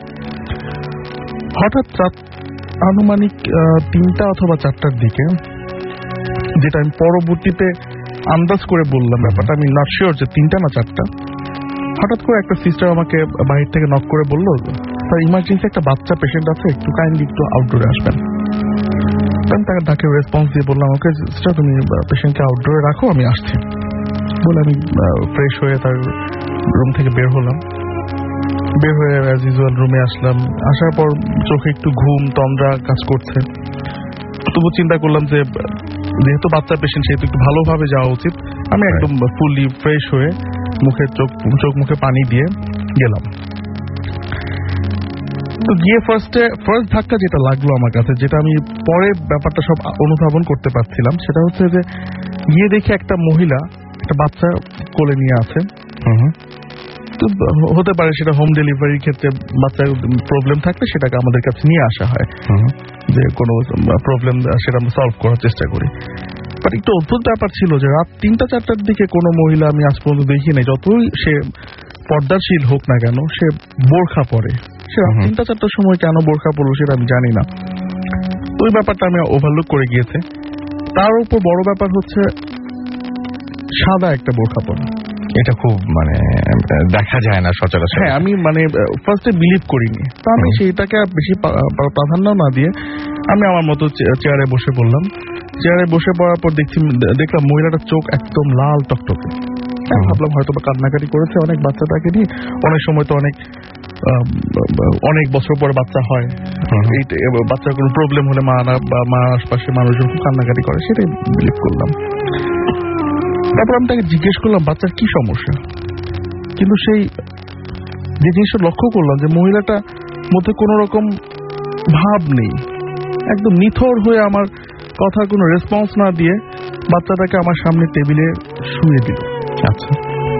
হঠাৎ রাত আনুমানিক তিনটা অথবা চারটার দিকে, যেটা আমি পরবর্তীতে আন্দাজ করে বললাম, ব্যাপারটা আমি নট শিওর যে তিনটা না চারটা, হঠাৎ করে একটা সিস্টার আমাকে বাহির থেকে নক করে বললো, স্যার ইমার্জেন্সি একটা বাচ্চা পেশেন্ট আছে, একটু কাইন্ডলি একটু আউটডোরে আসবেন। আমি তাকে তাকে রেসপন্স দিয়ে বললাম, ওকে সিস্টার তুমি পেশেন্টকে আউটডোরে রাখো, আমি আসছি বলে আমি ফ্রেশ হয়ে তার রুম থেকে বের হলাম। বের হয়ে অ্যাজ ইউজুয়াল রুমে আসলাম। আসার পর চোখে একটু ঘুম তন্দ্রা কাজ করছে, তবু চিন্তা করলাম যে যেহেতু বাচ্চা পেশেন্ট সেহেতু একটু ভালোভাবে যাওয়া উচিত। আমি একদম ফুললি ফ্রেশ হয়ে মুখে চোখ চোখ মুখে পানি দিয়ে গেলাম। তো গিয়ে ফার্স্টে ফার্স্ট ধাক্কা যেটা লাগলো আমার কাছে, যেটা আমি পরে ব্যাপারটা সব অনুধাবন করতে পারছিলাম, সেটা হচ্ছে যে গিয়ে দেখি একটা মহিলা একটা বাচ্চা কোলে নিয়ে আছে। তো হতে পারে সেটা হোম ডেলিভারির ক্ষেত্রে বাচ্চার প্রবলেম থাকলে সেটাকে আমাদের কাছে নিয়ে আসা হয়, যে কোনো প্রবলেম সেটা আমরা সলভ করার চেষ্টা করি। বাট একটু অদ্ভুত ব্যাপার ছিল যে রাত তিনটা চারটার দিকে কোনো মহিলা আমি আজ পর্যন্ত দেখি নাই, যতই সে পর্দাশীল হোক না কেন, সে বোরখা পরে। সে রাত তিনটা চারটার সময় কেন বোরখা পড়লো সেটা আমি জানি না। ওই ব্যাপারটা আমি ওভারলুক করে গিয়েছে। তার উপর বড় ব্যাপার হচ্ছে সাদা একটা বোরখা পরা। এটা খুব মানে দেখা যায় না সচরাচর। হ্যাঁ, আমি মানে ফার্স্টে বিলিভ করিনি, তো আমি সেইটাকে বেশি প্রাধান্য না দিয়ে আমি আমার মতো চেয়ারে বসে পড়লাম। চেয়ারে বসে পড়ার পর দেখছি দেখলাম মহিলাটার চোখ একদম লাল টকটকে। ভাবলাম হয়তো বা কান্নাকাটি করেছে অনেক বাচ্চাটাকে নিয়ে। অনেক সময় তো অনেক অনেক বছর পরে বাচ্চা হয়, বাচ্চার কোনো প্রবলেম হলে মা বা মা আশপাশে মানুষজন খুব কান্নাকাটি করে, সেটাই বিলিভ করলাম। তারপর আমি তাকে জিজ্ঞেস করলাম বাচ্চার কি সমস্যা, কিন্তু সেই যে জিনিসটা লক্ষ্য করলাম যে মহিলাটা মধ্যে কোনো রকম ভাব নেই, একদম নিথর হয়ে আমার কথার কোনো রেসপন্স না দিয়ে বাচ্চাটাকে আমার সামনে টেবিলে শুয়ে দিল। আচ্ছা,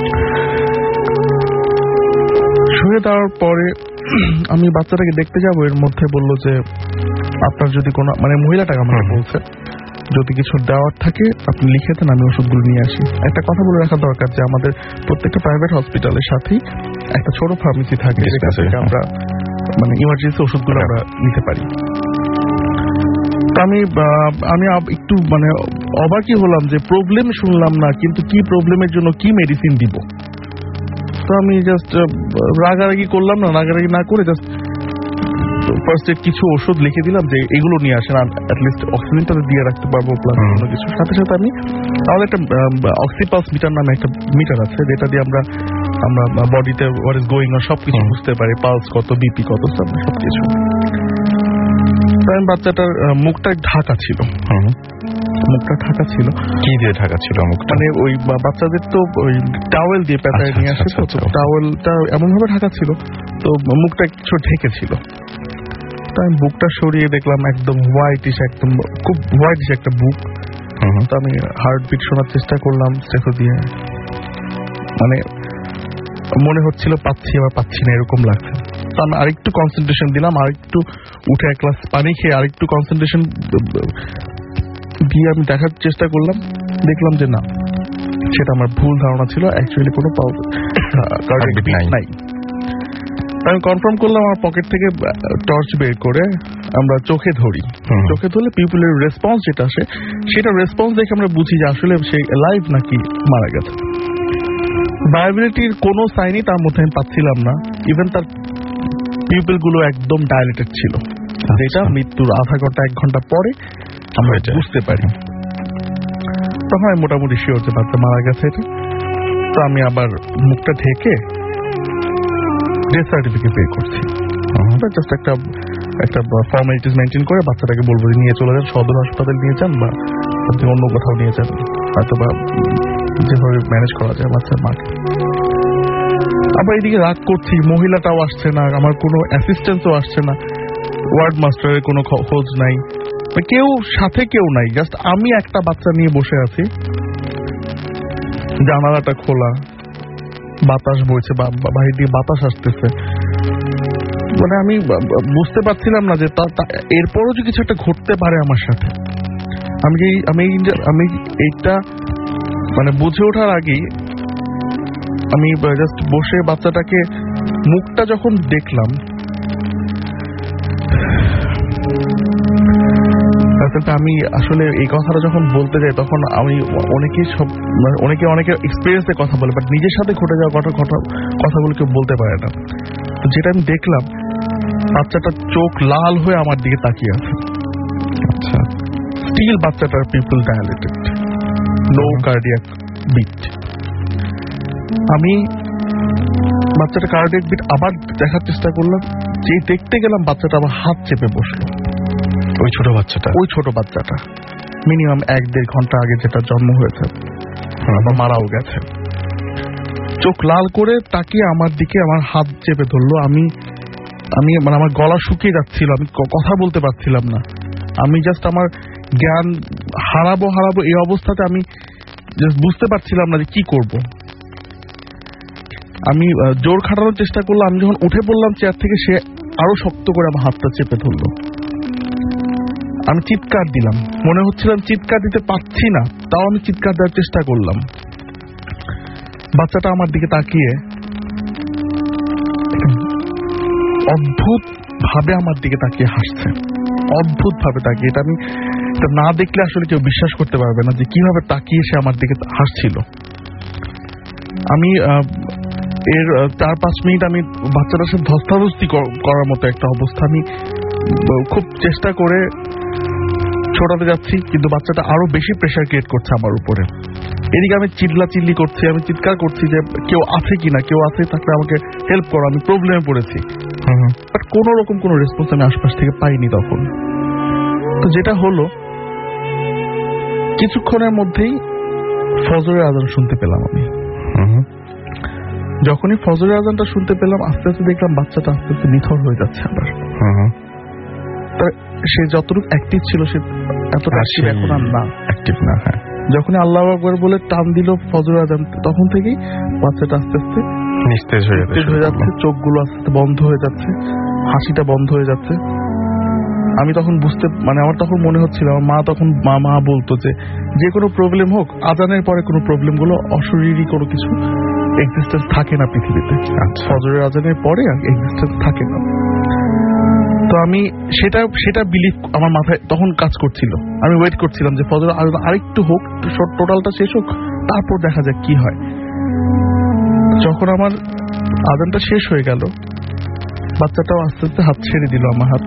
শুয়ে দেওয়ার পরে আমি বাচ্চাটাকে দেখতে যাবো, এর মধ্যে বললো যে আপনার যদি কোনো মানে মহিলাটাকে আমাকে বলছে যদি কিছু দেওয়ার থাকে আপনি লিখে দেন, আমি ওষুধগুলো নিয়ে আসি। একটা কথা বলে রাখা দরকার যে আমাদের প্রত্যেকটা প্রাইভেট হসপিটালের সাথেই একটা ছোট ফার্মেসি থাকে, যেখান থেকে আমরা মানে ইমার্জেন্সি ওষুধগুলো আমরা নিতে পারি। আমি আমি একটু মানে অবাকই হলাম যে প্রবলেম শুনলাম না, কিন্তু কি প্রবলেমের জন্য কি মেডিসিন দিব। তো আমি জাস্ট রাগারাগি করলাম না, রাগারাগি না করে জাস্ট ফার্স্ট এড কিছু ওষুধ লিখে দিলাম যে এগুলো নিয়ে আসেন, অ্যাটলিস্ট অক্সিজেনটা দিয়ে রাখতে পারবো প্লাস অন্য কিছু। সাথে সাথে আমি আমাদের একটা অক্সিপালস মিটার নামে একটা মিটার আছে, যেটা দিয়ে আমরা আমরা বডিতে হোয়াট ইজ গোয়িং অন সবকিছু বুঝতে পারি, পালস কত, বিপি কত, সবকিছু। বাচ্চাটার মুখটা ঢাকা ছিল, মুখটা ঢাকা ছিল। কি দিয়ে ঢাকা ছিল মুখটা? মানে ওই বাচ্চাদের তো ওই টাওয়েল দিয়ে পেঁচায় নিয়ে আসে, তো টাওয়েলটা এমন ভাবে ঢাকা ছিল, তো মুখটা কিছু ঢেকে ছিল। তো আমি বুকটা সরিয়ে দেখলাম একদম হোয়াইটিশ, একদম খুব হোয়াইটিশ একটা বুক। তো আমি হার্টবিট শোনার চেষ্টা করলাম স্টেথো দিয়ে, মানে মনে হচ্ছিল পাচ্ছি আবার পাচ্ছি না, এরকম লাগছে। তো আমি আরেকটু কনসেন্ট্রেশন দিলাম, আরেকটু উঠে এক গ্লাস পানি খেয়ে আরেকটু কনসেন্ট্রেশন দিয়ে আমি দেখার চেষ্টা করলাম, দেখলাম যে না, সেটা আমার ভুল ধারণা ছিল, অ্যাকচুয়ালি কোনো কার্ডিয়াক বিট নাই। আমি কনফার্ম করলাম, আমার পকেট থেকে টর্চ বের করে আমরা চোখে ধরি, চোখে ধরলে পিপলের রেসপন্স যেটা আসে সেটা রেসপন্স দেখে আমরা বুঝি যে আসলে সে লাইভ নাকি মারা গেছে। ভায়াবিলিটির কোনো সাইনই তার মধ্যে আমি পাচ্ছিলাম না, ইভেন তার পিপল গুলো একদম ডাইলেটেড ছিল, যেটা মৃত্যুর আধা ঘন্টা এক ঘন্টা পরে আমরা বুঝতে পারি। তখন আমি মোটামুটি শিওর যে বাচ্চা মারা গেছে এটা। তো আমি আবার মুখটা ঢেকে ডেথ সার্টিফিকেট বের করছি, জাস্ট একটা একটা ফর্মালিটিস মেনটেন করে বাচ্চাটাকে বলবো যে নিয়ে চলে যান, সদর হাসপাতাল নিয়ে যান বা আপনি অন্য কোথাও নিয়ে যান, হয়তো বা যেভাবে ম্যানেজ করা যায় বাচ্চার মাকে। আবার এইদিকে রাগ করছি, মহিলাটাও আসছে না, আমার কোনো অ্যাসিস্ট্যান্সও আসছে না, ওয়ার্ড মাস্টারের কোনো খোঁজ নাই, কেউ সাথে কেউ নাই, জাস্ট আমি একটা বাচ্চা নিয়ে বসে আছি, জানালাটা খোলা, বাতাস বইছে, বাহির দিয়ে বাতাস আসতেছে। মানে আমি বুঝতে পারছিলাম না যে এরপরও যে কিছু একটা ঘটতে পারে আমার সাথে। আমি আমি আমি এইটা মানে বুঝে ওঠার আগেই আমি জাস্ট বসে বাচ্চাটাকে মুখটা যখন দেখলাম, আমি আসলে এই কথাটা যখন বলতে যাই তখন আমি অনেকেই সব অনেকে অনেকে এক্সপিরিয়েন্সে কথা বলে, বাট নিজের সাথে ঘটে যাওয়া কথা কথাগুলো কেউ বলতে পারে না। তো যেটা আমি দেখলাম, বাচ্চাটার চোখ লাল হয়ে আমার দিকে তাকিয়ে আছে। আচ্ছা, স্টিল বাচ্চাটার pupil dilated, no cardiac beat. আমি বাচ্চাটা কার্ডিয়াক বিট আবার দেখার চেষ্টা করলাম, যে দেখতে গেলাম বাচ্চাটা আবার হাত চেপে বসলো। ওই ছোট বাচ্চাটা ওই ছোট বাচ্চাটা মিনিমাম এক দেড় ঘন্টা আগে যেটা জন্ম হয়েছে বা মারাও গেছে, চোখ লাল করে তাকিয়ে আমার দিকে আমার হাত চেপে ধরলো। আমি আমি মানে আমার গলা শুকিয়ে যাচ্ছিল, আমি কথা বলতে পারছিলাম না, আমি জাস্ট আমার জ্ঞান হারাবো হারাবো এই অবস্থাতে আমি জাস্ট বুঝতে পারছিলাম না যে কি করব। আমি জোর খাটানোর চেষ্টা করলাম, আমি যখন উঠে পড়লাম চেয়ার থেকে, সে আরো শক্ত করে আমার হাতটা চেপে ধরলো। আমি চিৎকার দিলাম, মনে হচ্ছিলাম চিৎকার দিতে পারছি না, তাও আমি চিৎকার দেওয়ার চেষ্টা করলাম। বাচ্চাটা আমার দিকে তাকিয়ে অদ্ভুত ভাবে আমার দিকে তাকিয়ে হাসছে, অদ্ভুত ভাবে তাকিয়ে। এটা আমি এটা না দেখলে আসলে কেউ বিশ্বাস করতে পারবে না যে কিভাবে তাকিয়ে সে আমার দিকে হাসছিল। আমি এর চার পাঁচ মিনিট আমি বাচ্চাটার সাথে ধস্তাধস্তি করার মতো একটা অবস্থা, আমি খুব চেষ্টা করে ছোটাতে যাচ্ছি, কিন্তু বাচ্চাটা আরো বেশি প্রেশার ক্রিয়েট করছে আমার উপরে। এদিকে আমি চিল্লা চিল্লি করছি, আমি চিৎকার করছি যে কেউ আছে কিনা, কেউ আছে থাকলে আমাকে হেল্প করো, আমি প্রবলেমে পড়েছি। বাট কোন রকম কোন রেসপন্স আমি আশপাশ থেকে পাইনি তখন। তো যেটা হলো, কিছুক্ষণের মধ্যেই ফজরের আজান শুনতে পেলাম আমি। যখনই ফজরের আজানটা শুনতে পেলাম, আস্তে আস্তে দেখলাম বাচ্চাটা আস্তে আস্তে নিথর হয়ে যাচ্ছে আবার। সে যতটুকু অ্যাক্টিভ ছিল সে এতটা অ্যাক্টিভ এখন আর না, অ্যাক্টিভ না। হ্যাঁ, যখনই আল্লাহু আকবার বলে টান দিল ফজরের আজান, তখন থেকেই বাচ্চাটা আস্তে আস্তে নিস্তেজ হয়ে যাচ্ছে, চোখগুলো আস্তে আস্তে বন্ধ হয়ে যাচ্ছে, হাসিটা বন্ধ হয়ে যাচ্ছে। আমি তখন বুঝতে মানে আমার তখন মনে হচ্ছিল, আমার মা তখন মা মা বলতো যে যে কোনো প্রবলেম হোক, আজানের পরে কোনো প্রবলেম গুলো অশরীরী কোনো কিছু এক্সিস্টেন্স থাকে না পৃথিবীতে, ফজরের আজানের পরে এক্সিস্টেন্স থাকে না। তো আমি সেটা সেটা বিলিভ আমার মাথায় তখন কাজ করছিল। আমি ওয়েট করছিলাম যে ফজরের আজান আরেকটু হোক, টোটালটা শেষ হোক, তারপর দেখা যাক কি হয়। যখন আমার আজানটা শেষ হয়ে গেল, বাচ্চাটাও আস্তে আস্তে হাত ছেড়ে দিল আমার হাত,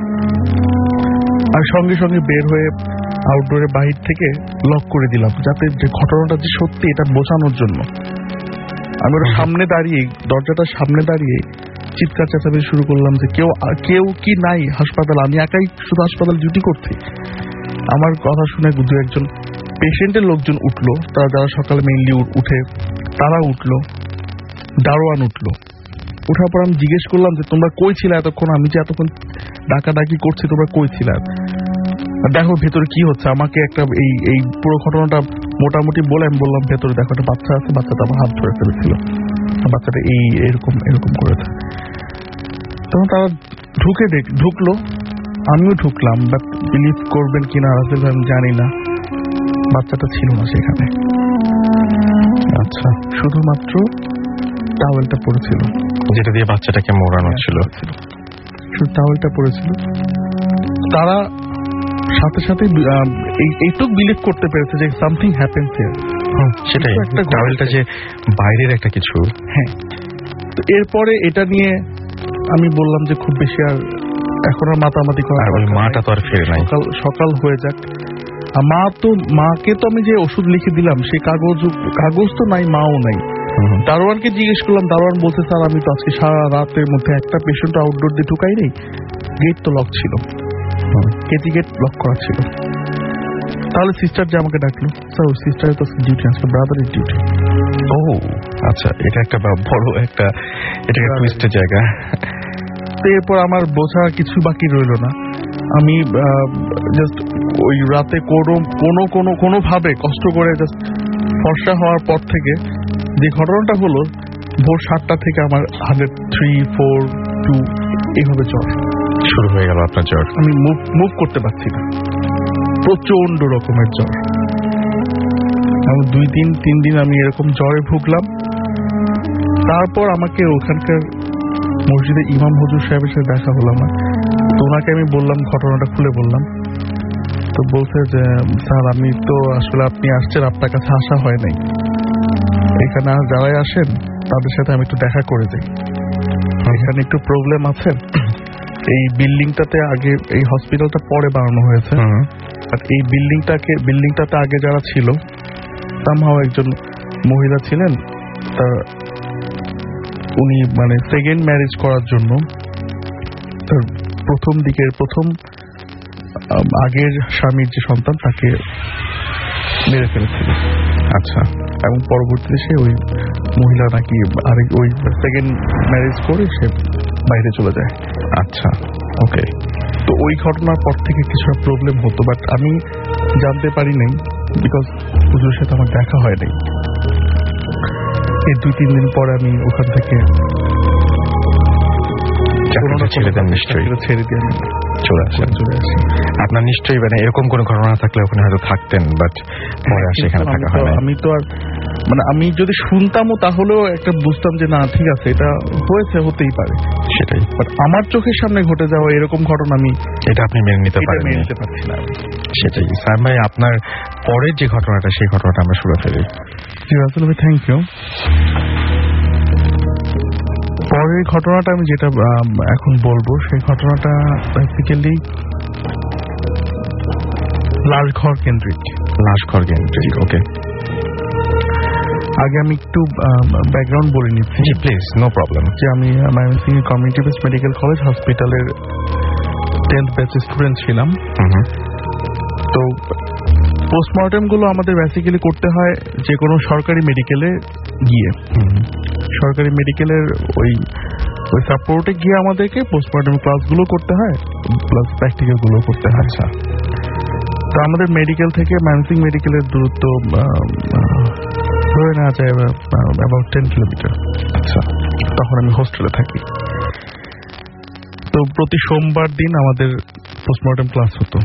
আর সঙ্গে সঙ্গে বের হয়ে আউটডোরে বাহির থেকে লক করে দিলাম, যাতে যে ঘটনাটা যে সত্যি এটা বোঝানোর জন্য। আমি ওর সামনে দাঁড়িয়ে, দরজাটার সামনে দাঁড়িয়ে চিৎকার চেঁচামেচি শুরু করলাম যে কেউ কেউ কি নাই হাসপাতাল, আমি একাই শুধু হাসপাতাল ডিউটি করছি। আমার কথা শুনে দু একজন পেশেন্টের লোকজন উঠলো, তারা যারা সকালে মেইনলি উঠে তারা উঠলো, দারোয়ান উঠলো। উঠার পর আমি জিজ্ঞেস করলাম যে তোমরা কই ছিলে এতক্ষণ, আমি যে এতক্ষণ ডাকাডাকি করছি তোমরা কই ছিলে, দেখো ভেতরে কি হচ্ছে। আমাকে একটা এই এই পুরো ঘটনাটা মোটামুটি বলে আমি বললাম ভেতরে দেখো একটা বাচ্চা আছে, বাচ্চাটা আমার হাত ধরে ফেলেছিল, বাচ্চাটা এই এরকম এরকম করেছে। তখন তারা ঢুকে দেখ ঢুকলো, আমিও ঢুকলাম, বাট বিলিভ করবেন কিনা রাসেল ভাই আমি জানি না, বাচ্চাটা ছিল না সেখানে। আচ্ছা, শুধুমাত্র টাওয়েলটা পড়েছিল, যেটা দিয়ে বাচ্চাটাকে মোড়ানো ছিল, শুধু টাওয়েলটা পড়েছিল। তারা সাথে সাথে এইটুক বিলিভ করতে পেরেছে যে সামথিং হ্যাপেন্স হিয়ার, সেটাই টাওয়েলটা যে বাইরের একটা কিছু। হ্যাঁ, তো এরপরে এটা নিয়ে আমি বললাম যে খুব বেশি আর এখন আর মাতামাতি করা, ওই মাটা তো আর ফিরে নাই, সকাল সকাল হয়ে যাক। মা তো মাকে তো আমি যে ওষুধ লিখে দিলাম সেই কাগজ কাগজ তো নাই, মাও নাই। দারোয়ানকে জিজ্ঞেস করলাম, দারোয়ান বলছে স্যার আমি তো আজকে সারা রাতের মধ্যে একটা পেশেন্ট আউটডোর দিয়ে ঢুকাই নেই, গেট তো লক ছিল, কেটি গেট লক করা ছিল। তাহলে সিস্টার যে আমাকে ডাকলো, স্যার ওই সিস্টারের তো ডিউটি আছে, ব্রাদারের ডিউটি। ও আচ্ছা, এটা একটা বড় একটা এটা একটা টুইস্টের জায়গা। তো এরপর আমার বোঝা কিছু বাকি রইল না, আমি জাস্ট ওই রাতে কোনো কোনো কোনো কোনো ভাবে কষ্ট করে জাস্ট ফর্সা হওয়ার পর থেকে যে ঘটনাটা হলো, ভোর সাতটা থেকে আমার হান্ড্রেড থ্রি ফোর টু এইভাবে জ্বর শুরু হয়ে গেল। আপনার জ্বর, আমি মুভ মুভ করতে পারছি না, প্রচন্ড রকমের জ্বর। দুই দিন তিন দিন আমি এরকম জ্বরে ভুগলাম। তারপর আমাকে ওখানকার মসজিদে ইমাম হুজুর সাহেবের সাথে দেখা হলো আমার। তো ওনাকে আমি বললাম, ঘটনাটা খুলে বললাম। তো বলছে যে স্যার আমি তো আসলে আপনি আসছেন, আপনার কাছে আসা হয় নাই, এখানে যারাই আসেন তাদের সাথে আমি একটু দেখা করে যাই, এখানে একটু প্রবলেম আছে। এই বিল্ডিংটাতে আগে, এই হসপিটালটা পরে বানানো হয়েছে, বাট এই বিল্ডিংটাকে বিল্ডিংটাতে আগে যারা ছিল সামহাও একজন মহিলা ছিলেন, তার উনি মানে সেকেন্ড ম্যারেজ করার জন্য তার প্রথম দিকের প্রথম আগের স্বামীর যে সন্তান তাকে মেরে ফেলেছিল। আচ্ছা, এবং পরবর্তীতে সে ওই মহিলা নাকি আরেক ওই সেকেন্ড ম্যারেজ করে সে বাইরে চলে যায়। আচ্ছা, ওকে। তো ওই ঘটনার পর থেকে কিছু প্রবলেম হতো, বাট আমি জানতে পারি নাই, বিকজ হুজুরের সাথে আমার দেখা হয় নাই। এই দুই তিন দিন পর আমি ওখান থেকে চাকরিটা ছেড়ে দেন নিশ্চয়ই? ছেড়ে দিয়ে আমি চলে আসেন। চলে আসি। আপনার নিশ্চয়ই মানে এরকম কোনো ঘটনা থাকলে ওখানে হয়তো থাকতেন, বাট পরে আর সেখানে থাকা হয় না। আমি তো আর মানে আমি যদি শুনতামও তাহলেও একটা বুঝতাম যে না ঠিক আছে এটা হয়েছে, হতেই পারে, সেটাই। বাট আমার চোখের সামনে ঘটে যাওয়া এরকম ঘটনা আমি এটা আপনি মেনে নিতে পারেন, মেনে নিতে পারছি না। সেটাই। সায়েম ভাই, আপনার পরের যে ঘটনাটা সেই ঘটনাটা আমরা শুনে ফেলি। জি রাসেল ভাই, থ্যাংক ইউ। পরের ঘটনাটা আমি যেটা এখন বলবো সেই ঘটনাটা বেসিক্যালি লাশঘর কেন্দ্রিক। লাশঘর কেন্দ্রিক, ওকে। আগে আমি একটু ব্যাকগ্রাউন্ড বলে নিচ্ছি। জি প্লিজ, নো প্রবলেম। যে আমি Mymensingh community based medical college হসপিটালের টেন্থ ব্যাচের স্টুডেন্ট ছিলাম। তো পোস্টমর্টেম গুলো আমাদের বেসিক্যালি করতে হয় যে কোনো সরকারি মেডিকেলে গিয়ে, সরকারি মেডিকেলের ওই ওই সাপোর্টে গিয়ে আমাদেরকে পোস্টমর্টেম ক্লাসগুলো করতে হয়, প্লাস প্র্যাকটিক্যাল গুলো করতে হয়। আচ্ছা। তো আমাদের মেডিকেল থেকে ময়মনসিংহ মেডিকেলের দূরত্ব ধরে নেওয়া যায় অ্যাবাউট টেন কিলোমিটার। আচ্ছা। তখন আমি হোস্টেলে থাকি। তো প্রতি সোমবার দিন আমাদের পোস্টমর্টেম ক্লাস হতো।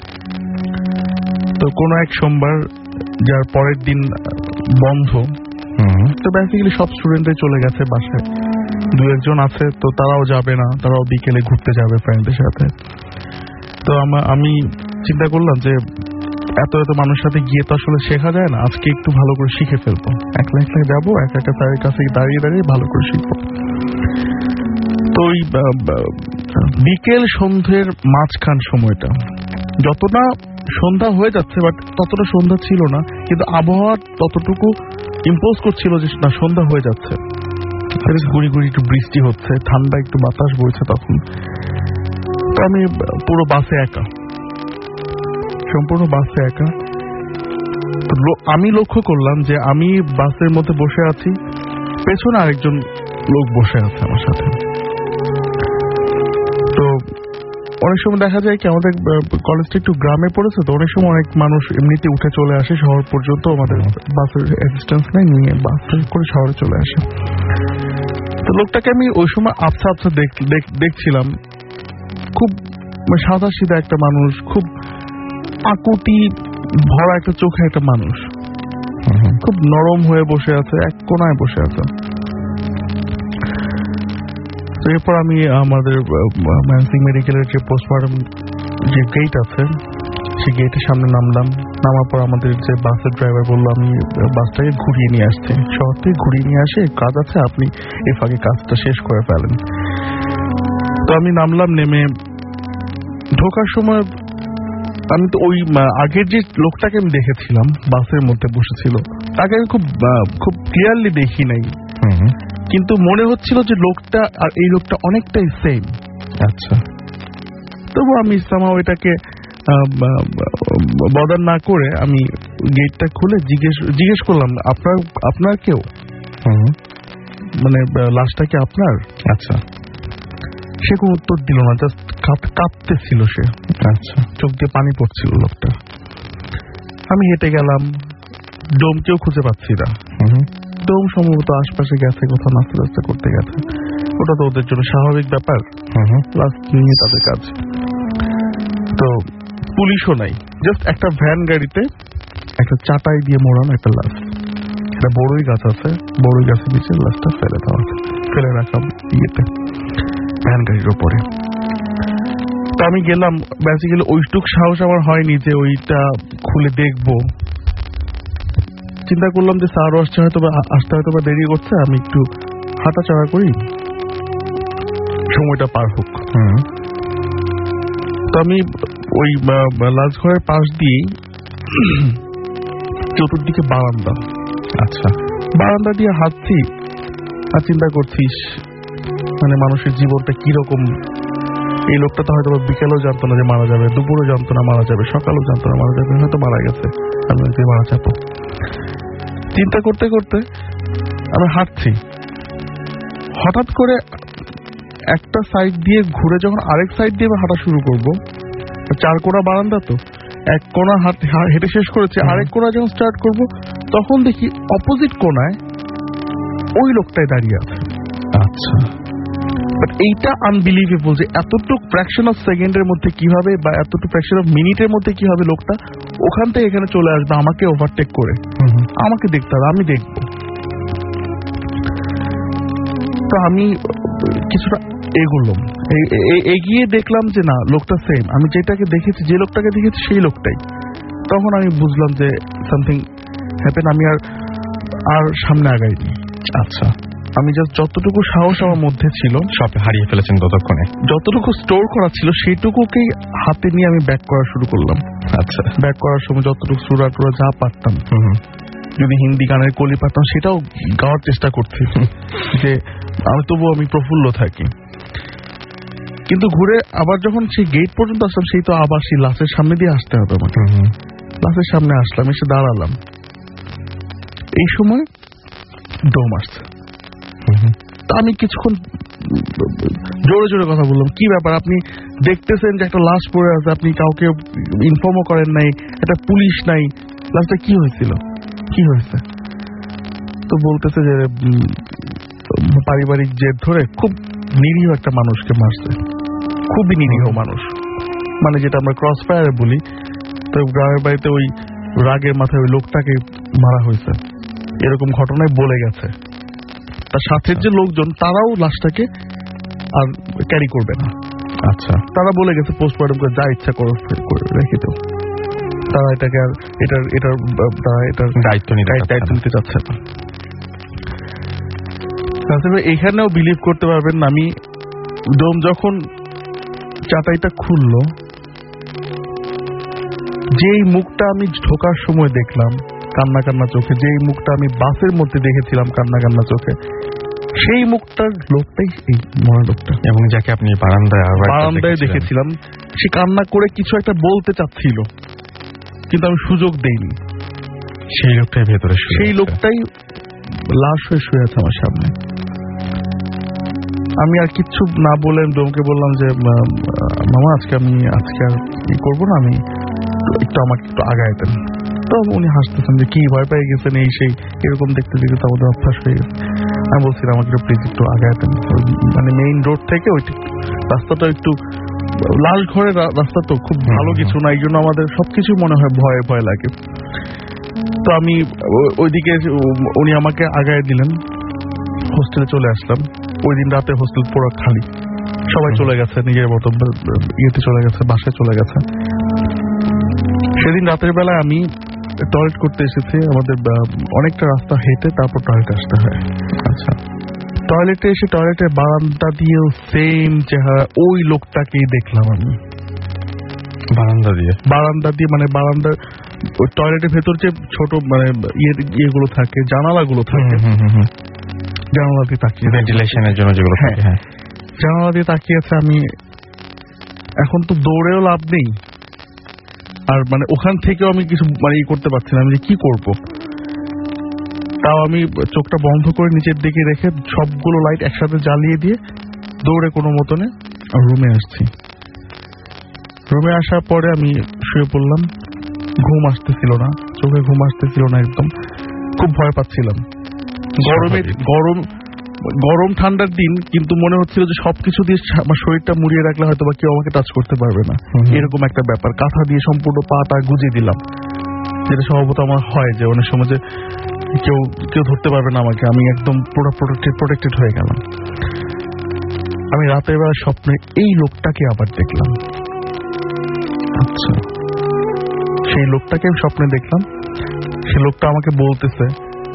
তো কোনো এক সোমবার যার পরের দিন বন্ধ, তো বেসিক্যালি সব স্টুডেন্টদের চলে গেছে বাসায়, দু একজন আছে তো তারাও যাবে না, তারাও বিকেলে ঘুরতে যাবে ফ্রেন্ডদের সাথে। তো আমি চিন্তা করলাম যে এত এত মানুষের সাথে গিয়ে তো আসলে শেখা যায় না, আজকে একটু ভালো করে শিখে ফেলবো, একলা একলা যাবো, এক একটা স্যারের কাছে দাঁড়িয়ে দাঁড়িয়ে ভালো করে শিখবো। তো ওই বিকেল সন্ধ্যের মাঝখান সময়টা, যতটা সন্ধ্যা হয়ে যাচ্ছে বাট ততটা সন্ধ্যা ছিল না, কিন্তু আবহাওয়া ততটুকু ইম্পোজ করছিল যে না সন্ধ্যা হয়ে যাচ্ছে। গুড়ি গুড়ি একটু বৃষ্টি হচ্ছে, ঠান্ডা একটু বাতাস বইছে তখন। তো আমি পুরো বাসে একা, সম্পূর্ণ বাসে একা। আমি লক্ষ্য করলাম যে আমি বাসের মধ্যে বসে আছি, পেছনে আরেকজন লোক বসে আছে আমার সাথে। তো অনেক সময় দেখা যায় কি আমাদের কলেজটা একটু গ্রামে পড়েছে, তো অনেক সময় অনেক মানুষ এমনিতে উঠে চলে আসে শহর পর্যন্ত, আমাদের বাসের অ্যাসিস্ট্যান্স নেই, নিয়ে বাসে করে শহরে চলে আসে। তো লোকটাকে আমি ওই সময় আবছা আবছা দেখছিলাম, খুব সাদা সিধা একটা মানুষ, খুব আকুতি ভরা একটা চোখে একটা মানুষ, খুব নরম হয়ে বসে আছে, এক কোনায় বসে আছে। তো এরপর আমি আমাদের ময়মনসিংহ মেডিকেলের যে পোস্টমর্টম যে গেট আছে সেই গেটের সামনে নামলাম। নামার পর আমাদের যে বাসের ড্রাইভার বললো আমি বাসটাকে ঘুরিয়ে নিয়ে আসছি, শহর থেকে ঘুরিয়ে নিয়ে আসে, কাজ আছে, আপনি এর ফাঁকে কাজটা শেষ করে ফেলেন। তো আমি নামলাম, নেমে ঢোকার সময় আমি তো ওই আগের যে লোকটাকে আমি দেখেছিলাম বাসের মধ্যে বসেছিল তাকে আমি খুব খুব ক্লিয়ারলি দেখি নাই, কিন্তু মনে হচ্ছিল যে লোকটা আর এই লোকটা অনেকটাই সেম। আচ্ছা। তবু আমি সামাও এটাকে বদার না করে আমি গেটটা খুলে জিজ্ঞেস জিজ্ঞেস করলাম, আপনার আপনার কেউ মানে লাশটা কি আপনার? আচ্ছা। সে কোনো উত্তর দিল না, জাস্ট কাঁপতেছিল সে। আচ্ছা। চোখ দিয়ে পানি পড়ছিল লোকটা। আমি হেঁটে গেলাম, ডোমকেও খুঁজে পাচ্ছি না। ডোম সম্ভবত আশপাশে গেছে, কোথাও নাস্তা টাস্তা করতে গেছে, ওটা তো ওদের জন্য স্বাভাবিক ব্যাপার, লাস্ট নিয়ে তাদের কাজ। তো পুলিশও নাই, জাস্ট একটা ভ্যান গাড়িতে একটা চাটাই দিয়ে মোড়ানো একটা লাশ, একটা বড়ই গাছ আছে, বড়ই গাছের নিচে লাশটা ফেলে দেওয়া আছে, ফেলে রাখা ইয়েতে ভ্যান গাড়ির ওপরে। তো আমি গেলাম, বেসিক্যালি ওইটুক সাহস আমার হয়নি যে ওইটা খুলে দেখবো। চিন্তা করলাম যে স্যারও আসছে, হয়তো আসতে হয়তো বা দেরি করছে, আমি একটু হাঁটাচড়া করি, সময়টা পার হোক। তো আমি ওই লাশঘরের পাশ দিয়ে চতুর্দিকে বারান্দা, আচ্ছা বারান্দা দিয়ে হাঁটছি আর চিন্তা করছিস মানে মানুষের জীবনটা কিরকম। এই লোকটা তো হয়তো বিকেলেও জানতো না যে মারা যাবে, দুপুরেও জানতো না মারা যাবে, সকালেও জানতো না মারা যাবে, হয়তো মারা গেছে, আমি মারা যাবো। চিন্তা করতে করতে আমি হাঁটছি, হঠাৎ করে একটা সাইড দিয়ে ঘুরে যখন আরেক সাইড দিয়ে হাঁটা শুরু করবো, চার কোণা বারান্দা, তো এক কোণা হেঁটে শেষ করেছে, আরেক কোণা যখন স্টার্ট করব তখন দেখি অপোজিট কোণায় ওই লোকটাই দাঁড়িয়ে আছে। আচ্ছা। বাট এইটা আনবিলিভেবল যে এতটুক ফ্র্যাকশন অফ সেকেন্ডের মধ্যে কিভাবে বা এতটুকু ফ্র্যাকশন অফ মিনিটের মধ্যে কিভাবে লোকটা ওখান থেকে এখানে চলে আসবে আমাকে ওভারটেক করে। আমাকে দেখতে হবে, আমি দেখবো। তো আমি কিছুটা এগোলাম, এগিয়ে দেখলাম যে না, লোকটা সেম, আমি যেটাকে দেখেছি, যে লোকটাকে দেখেছি সেই লোকটাই। তখন আমি বুঝলাম যে সামথিং হ্যাপেন। আমি আর আর সামনে আগাইনি। আচ্ছা, আমি জাস্ট যতটুকু সাহস আমার মধ্যে ছিল সব হারিয়ে ফেলেছেন ততক্ষণে। যতটুকু স্টোর করা ছিল সেইটুকুকেই হাতে নিয়ে আমি ব্যাক করা শুরু করলাম। আচ্ছা, ব্যাক করার সময় যতটুকু সুরা টুরা যা পারতাম, যদি হিন্দি গানের কলি পারতাম সেটাও গাওয়ার চেষ্টা করছি যে আমি তবু আমি প্রফুল্ল থাকি। কিন্তু ঘুরে আবার যখন সেই গেট পর্যন্ত আসলাম, সেই তো আবার সেই লাশের সামনে দিয়ে আসতে হবে আমাকে। লাশের সামনে আসলাম, এসে দাঁড়ালাম। এই সময় ডোম আসছে। আমি কিছুক্ষণ জোরে জোরে কথা বললাম, কি ব্যাপার, আপনি দেখতেছেন যে একটা লাশ পড়ে আছে, আপনি কাউকে ইনফর্মও করেন নাই, একটা পুলিশ নাই, লাশটা কি হয়েছিল, কি হয়েছে? তো বলতেছে যে পারিবারিক জেদ ধরে খুব নিরীহ একটা মানুষকে মারছে, খুবই নিরীহ মানুষ, মানে যেটা আমরা ক্রস ফায়ারে বলি। তো গ্রামের বাড়িতে ওই রাগের মাথায় ওই লোকটাকে মারা হয়েছে, এরকম ঘটনায় বলে গেছে। তার সাথে যে লোকজন তারাও লাশটাকে আর ক্যারি করবে না। আচ্ছা, তারা বলে গেছে পোস্টমর্টম করে যা ইচ্ছা করো রেখে দাও, তারা এটাকে আর এটার এটার তারা এটার দায়িত্ব নিতে দায়িত্ব নিতে চাচ্ছে না। এখানেও বিলিভ করতে পারবেন না, আমি ডোম যখন চাটাইটা খুললো, যেই মুখটা আমি ঢোকার সময় দেখলাম কান্না কান্না চোখে, যেই মুখটা আমি বাসের মধ্যে দেখেছিলাম কান্না কান্না চোখে, সেই মুখটার লোকটাই এই মরা লোকটা। এবং যাকে আপনি বারান্দায় বারান্দায় দেখেছিলাম, সে কান্না করে কিছু একটা বলতে চাচ্ছিল, কিন্তু আমি সুযোগ দেইনি। সেই লোকটাই ভেতরে, সেই লোকটাই লাশ হয়ে শুয়ে আছে আমার সামনে। আমি আর কিচ্ছু না বলে ডোমকে বললাম যে মামা আজকে আমি আজকে আর ই করবো না, আমি একটু আমাকে একটু আগায় দেন। তো উনি হাসতেছেন যে কি ভয় পেয়ে গেছেন, এই সেই এরকম দেখতে দেখতে তো আমাদের অভ্যাস হয়ে গেছে। আমি বলছিলাম আমাকে একটু প্লিজ একটু আগায় দেন, মানে মেইন রোড থেকে ওই রাস্তাটা একটু লাল ঘরের রাস্তা, তো খুব ভালো কিছু না, এই জন্য আমাদের সবকিছু মনে হয় ভয়ে ভয় লাগে। তো আমি ওইদিকে উনি আমাকে আগায় দিলেন, হোস্টেলে চলে আসলাম। ওই দিন রাতে হোস্টেল পুরো খালি, সবাই চলে গেছে নিজের মতো ইয়েতে চলে গেছে, বাসায় চলে গেছে। সেদিন রাতের বেলায় আমি টয়লেট করতে এসেছি, আমাদের অনেকটা রাস্তা হেঁটে তারপর টয়লেট আসতে হয়। আচ্ছা, টয়লেটে এসে টয়লেটের বারান্দা দিয়েও সেম চেহারা, ওই লোকটাকেই দেখলাম আমি বারান্দা দিয়ে বারান্দা দিয়ে মানে বারান্দার ওই টয়লেটের ভেতর যে ছোট মানে ইয়েগুলো থাকে, জানালাগুলো থাকে, জানালা দিয়ে তাকিয়ে, ভেন্টিলেশনের জন্য যেগুলো থাকে, হ্যাঁ, জানালা দিয়ে তাকিয়ে আছে। আমি এখন তো দৌড়েও লাভ নেই, আর মানে ওখান থেকেও আমি কিছু মানে ই করতে পারছি না, আমি যে কি করবো। তাও আমি চোখটা বন্ধ করে নিচের দিকে রেখে সবগুলো লাইট একসাথে জ্বালিয়ে দিয়ে দৌড়ে কোনো মতনে রুমে আসছি। রুমে আসার পরে আমি শুয়ে পড়লাম, ঘুম আসতেছিল না, চোখে ঘুম আসতেছিল না, একদম খুব ভয় পাচ্ছিলাম। গরমে গরম গরম ঠান্ডার দিন, কিন্তু মনে হচ্ছিল যে সবকিছু দিয়ে আমার শরীরটা মুড়িয়ে রাখলে হয়তো বা কেউ আমাকে টাচ করতে পারবে না, এরকম একটা ব্যাপার। কাঁথা দিয়ে সম্পূর্ণ পাটা গুজিয়ে দিলাম, যেটা স্বভাবত আমার হয় যে অনেক সময় যে কেউ কেউ ধরতে পারবে না আমাকে, আমি একদম পুরো প্রোটেক্টেড প্রোটেক্টেড হয়ে গেলাম। আমি রাতের বেলা স্বপ্নে এই লোকটাকে আবার দেখলাম। আচ্ছা, সেই লোকটাকে আমি স্বপ্নে দেখলাম। সেই লোকটা আমাকে বলতেছে,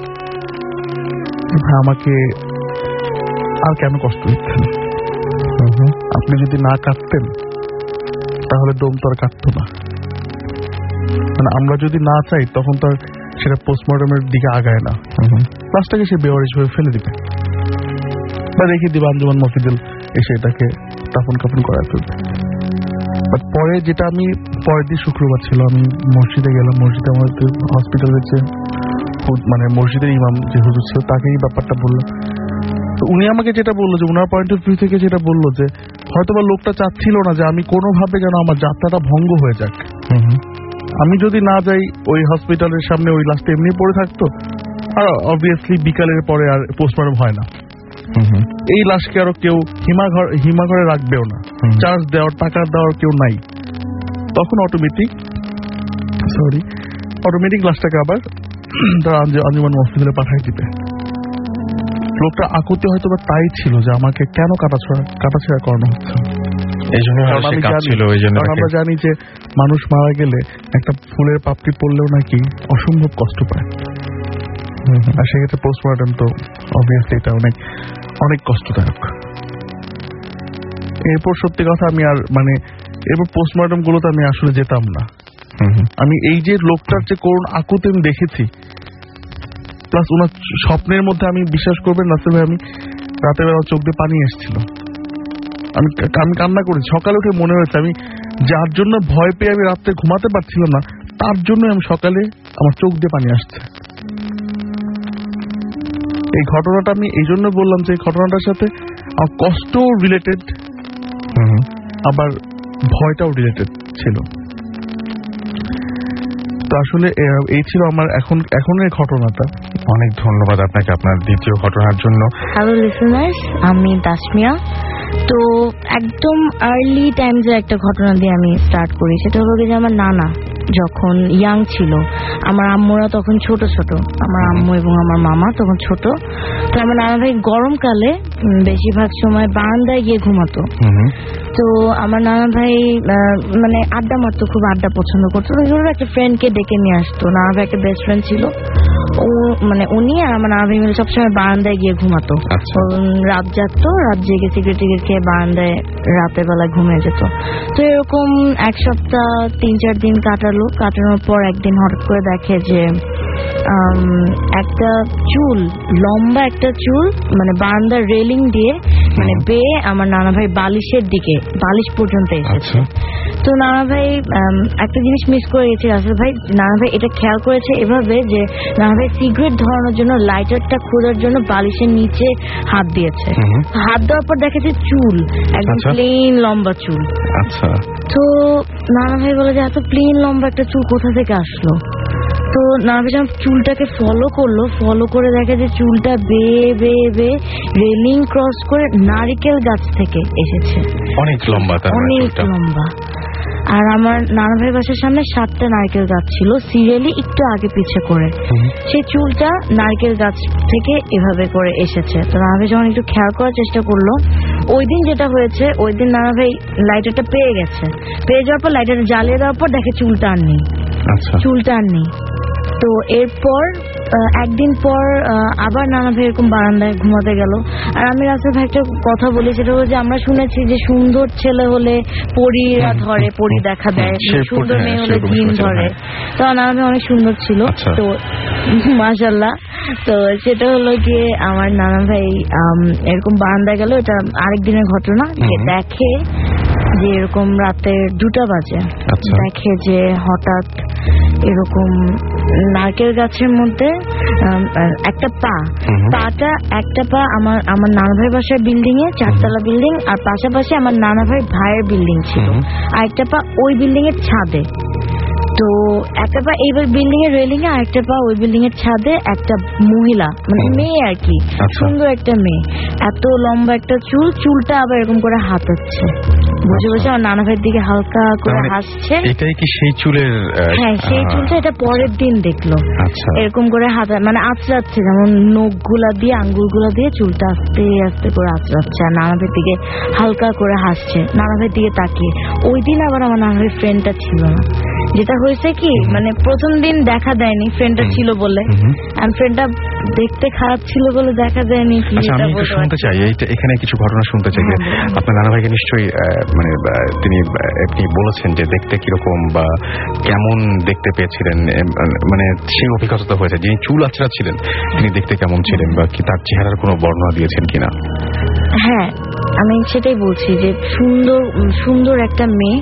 ভাই আমাকে আর কেন কষ্ট দিচ্ছেন, আপনি যদি না কাঁদতেন তাহলে দম তো আর কাঁদতো না, মানে আমরা যদি না চাই তখন তো সেটা পোস্টমর্টমের দিকে আগায় না, লাশটাকে সে বেওয়ারিশ হয়ে ফেলে দিবে বা রেখে দিবে, আঞ্জুমান মফিজুল এসে এটাকে দাফন কাফন করায় ফেলবে। বাট পরে যেটা আমি পরের দিন শুক্রবার ছিল, আমি মসজিদে গেলাম। মসজিদে আমাদের হসপিটালের যে মানে মসজিদের ইমাম যে হুজুর ছিল তাকে এই ব্যাপারটা বললো। তো উনি আমাকে যেটা বললো যে ওনার পয়েন্ট অফ ভিউ থেকে যেটা বললো যে হয়তোবা লোকটা চাচ্ছিল না যে আমি কোনোভাবে যেন আমার যাত্রাটা ভঙ্গ হয়ে যাক। আমি যদি না যাই ওই হসপিটালের সামনে ওই লাস্টে এমনি পড়ে থাকতো, আর অবভিয়াসলি বিকালের পরে আর পোস্টমর্টম হয় না, এই লাশকে আরো কেউ হিমাঘর হিমাঘরে রাখবেও না, চার্জ দেওয়ার টাকা দেওয়ার কেউ নাই। তখন অটোমেটিক সরি অটোমেটিক লাশটাকে আবার তারা আঞ্জুমান হসপিটালে পাঠাই দিবে। লোকটা আকুতি হয়তো বা তাই ছিল যে আমাকে কেন কাটাছড়া কাটাছেড়া করানো হচ্ছে। আমরা জানি যে মানুষ মারা গেলে একটা ফুলের পাপড়ি পড়লেও নাকি অসম্ভব কষ্ট পায়, আর সেক্ষেত্রে পোস্টমর্টম তো অবভিয়াসলি এটা অনেক অনেক কষ্টদায়ক। এরপর সত্যি কথা আমি আর মানে এরপর পোস্টমর্টম গুলোতে আমি আসলে যেতাম না। আমি এই যে লোকটার যে করুণ আকুতি আমি দেখেছি, প্লাস ওনার স্বপ্নের মধ্যে আমি বিশ্বাস করবেন নাসির ভাই, আমি রাতের বেলা চোখ দিয়ে পানি এসেছিল, আমি আমি কান্না করি। সকালে উঠে মনে হয়েছে আমি যার জন্য ভয় পেয়ে আমি রাত্রে ঘুমাতে পারছিলাম না, তার জন্য আমি সকালে আমার চোখ দিয়ে পানি আসছে। এই ঘটনাটা আমি এই জন্য বললাম যে এই ঘটনাটার সাথে আমার কষ্টও রিলেটেড, আবার ভয়টাও রিলেটেড ছিল। তো আসলে এই ছিল আমার এখন এখনের ঘটনাটা। অনেক ধন্যবাদ আপনাকে আপনার দ্বিতীয় ঘটনার জন্য। হ্যালো লিসেনার্স, আমি দাসমিয়া। তো একদম আর্লি টাইমসে একটা ঘটনা দিয়ে আমি স্টার্ট করি। সেটা হলো যে আমার নানা যখন ইয়াং ছিল, আমার আম্মুরা তখন ছোট ছোট, আমার আম্মু এবং আমার মামা তখন ছোট। তো আমার নানা ভাই গরমকালে বেশিরভাগ সময় বারান্দায় গিয়ে ঘুমাতো। তো আমার নানা ভাই মানে আড্ডা মারতো, খুব আড্ডা পছন্দ করতো। একটা ফ্রেন্ডকে ডেকে নিয়ে আসতো। নানা ভাই একটা বেস্ট ফ্রেন্ড ছিল, ও মানে উনি আর আমার নানা ভাই মিলে সবসময় বারান্দায় গিয়ে ঘুমাতো। রাত জাগতো, রাত জেগে সিগারেট টিগারেট খেয়ে বারান্দায় রাতের বেলায় ঘুমিয়ে যেত। তো এরকম এক সপ্তাহ তিন চার দিন কাটালো। কাটানোর পর একদিন হঠাৎ করে দেখে যে একটা চুল, লম্বা একটা চুল মানে বারান্দার রেলিং দিয়ে মানে বেয়ে আমার নানা ভাই বালিশের দিকে, বালিশ পর্যন্ত এসেছে। তো নানা ভাই একটা জিনিস মিস করে গেছে আসলে ভাই। নানা ভাই এটা খেয়াল করেছে এভাবে যে নানা ভাই সিগারেট ধরানোর জন্য লাইটারটা খোঁজার জন্য বালিশের নিচে হাত দিয়েছে। হাত দেওয়ার পর দেখেছে চুল, একদম প্লেন লম্বা চুল। তো নানা ভাই বলে যে এত প্লেন লম্বা একটা চুল কোথা থেকে আসলো। তো নানা ভাই যখন চুলটাকে ফলো করলো, ফলো করে দেখে যে চুলটা বেয়ে বেয়ে বেয়ে রেলিং ক্রস করে নারিকেল গাছ থেকে এসেছে। অনেক লম্বা, অনেক লম্বা। আর আমার নানা ভাই বাসার সামনে সাতটা নারকেল গাছ ছিল, সিরিয়ালি একটু আগে পিছে করে। সেই চুলটা নারকেল গাছ থেকে এভাবে করে এসেছে। তো নানা ভাই যখন একটু খেয়াল করার চেষ্টা করলো, ওই দিন যেটা হয়েছে, ওই দিন নানা ভাই লাইটারটা পেয়ে গেছে। পেয়ে যাওয়ার পর লাইটারটা জ্বালিয়ে দেওয়ার পর দেখে চুলটা আর নেই, চুলটা আর নেই। তো এরপর একদিন পর আবার নানা ভাই এরকম বারান্দায় ঘুমাতে গেল। আর আমি রাস্তায় ভাই একটা কথা বলি, সেটা হলো যে আমরা শুনেছি যে সুন্দর ছেলে হলে পরীরা ধরে, পরী দেখা দেয়, সুন্দর মেয়ে হলে দিন ধরে। তো নানা ভাই অনেক সুন্দর ছিল, তো মাশাআল্লাহ। তো সেটা হলো গিয়ে আমার নানা ভাই এরকম বারান্দায় গেল, এটা আরেক দিনের ঘটনা। দেখে যে এরকম রাতে দুটা বাজে, দেখে যে হঠাৎ এরকম নারকেল গাছের মধ্যে একটা পা, পাটা একটা পা আমার আমার নানা ভাই বাসার বিল্ডিং এ, চারতলা বিল্ডিং, আর পাশাপাশি আমার নানা ভাই ভাইয়ের বিল্ডিং ছিল, আর একটা পা ওই বিল্ডিং এর ছাদে। তো একটা পা এইবার বিল্ডিং এর রেলিং এ, আর একটা পা ওই বিল্ডিং এর ছাদে। একটা মহিলা মানে মেয়ে আর কি, সুন্দর একটা মেয়ে, এত লম্বা একটা চুল, চুলটা আবার এরকম করে হাতাচ্ছে, বসে বসে আমার নানা ভাইয়ের দিকে হালকা করে হাসছে। এটাই কি সেই চুলের? হ্যাঁ, সেই চুলটা। এটা পরের দিন দেখলো এরকম করে হাত মানে আঁচড়াচ্ছে, যেমন নখ গুলা দিয়ে, আঙ্গুল গুলা দিয়ে চুলটা আস্তে আস্তে করে আঁচড়াচ্ছে, আর নানা ভাইয়ের দিকে হালকা করে হাসছে, নানা ভাইয়ের দিকে তাকিয়ে। ওই দিন আবার আমার নানা ভাইয়ের ফ্রেন্ডটা ছিল না। যেটা হয়েছে কি, মানে প্রথম দিন দেখা দেয়নি, ফ্রেন্ডটা ছিল বলে, আর ফ্রেন্ডটা দেখতে খারাপ ছিল বলে দেখা দেয়নি। আমি একটু শুনতে চাই, এখানে কিছু ঘটনা শুনতে চাই। আপনার নানা ভাইকে নিশ্চয়ই মানে তিনি আপনি বলেছেন যে দেখতে কিরকম বা কেমন দেখতে পেয়েছিলেন, মানে সেই অভিজ্ঞতা হয়েছে। যিনি চুল আঁচড়া ছিলেন তিনি দেখতে কেমন ছিলেন, বা কি তার চেহারার কোনো বর্ণনা দিয়েছেন কিনা? হ্যাঁ, আমি সেটাই বলছি যে সুন্দর সুন্দর একটা মেয়ে,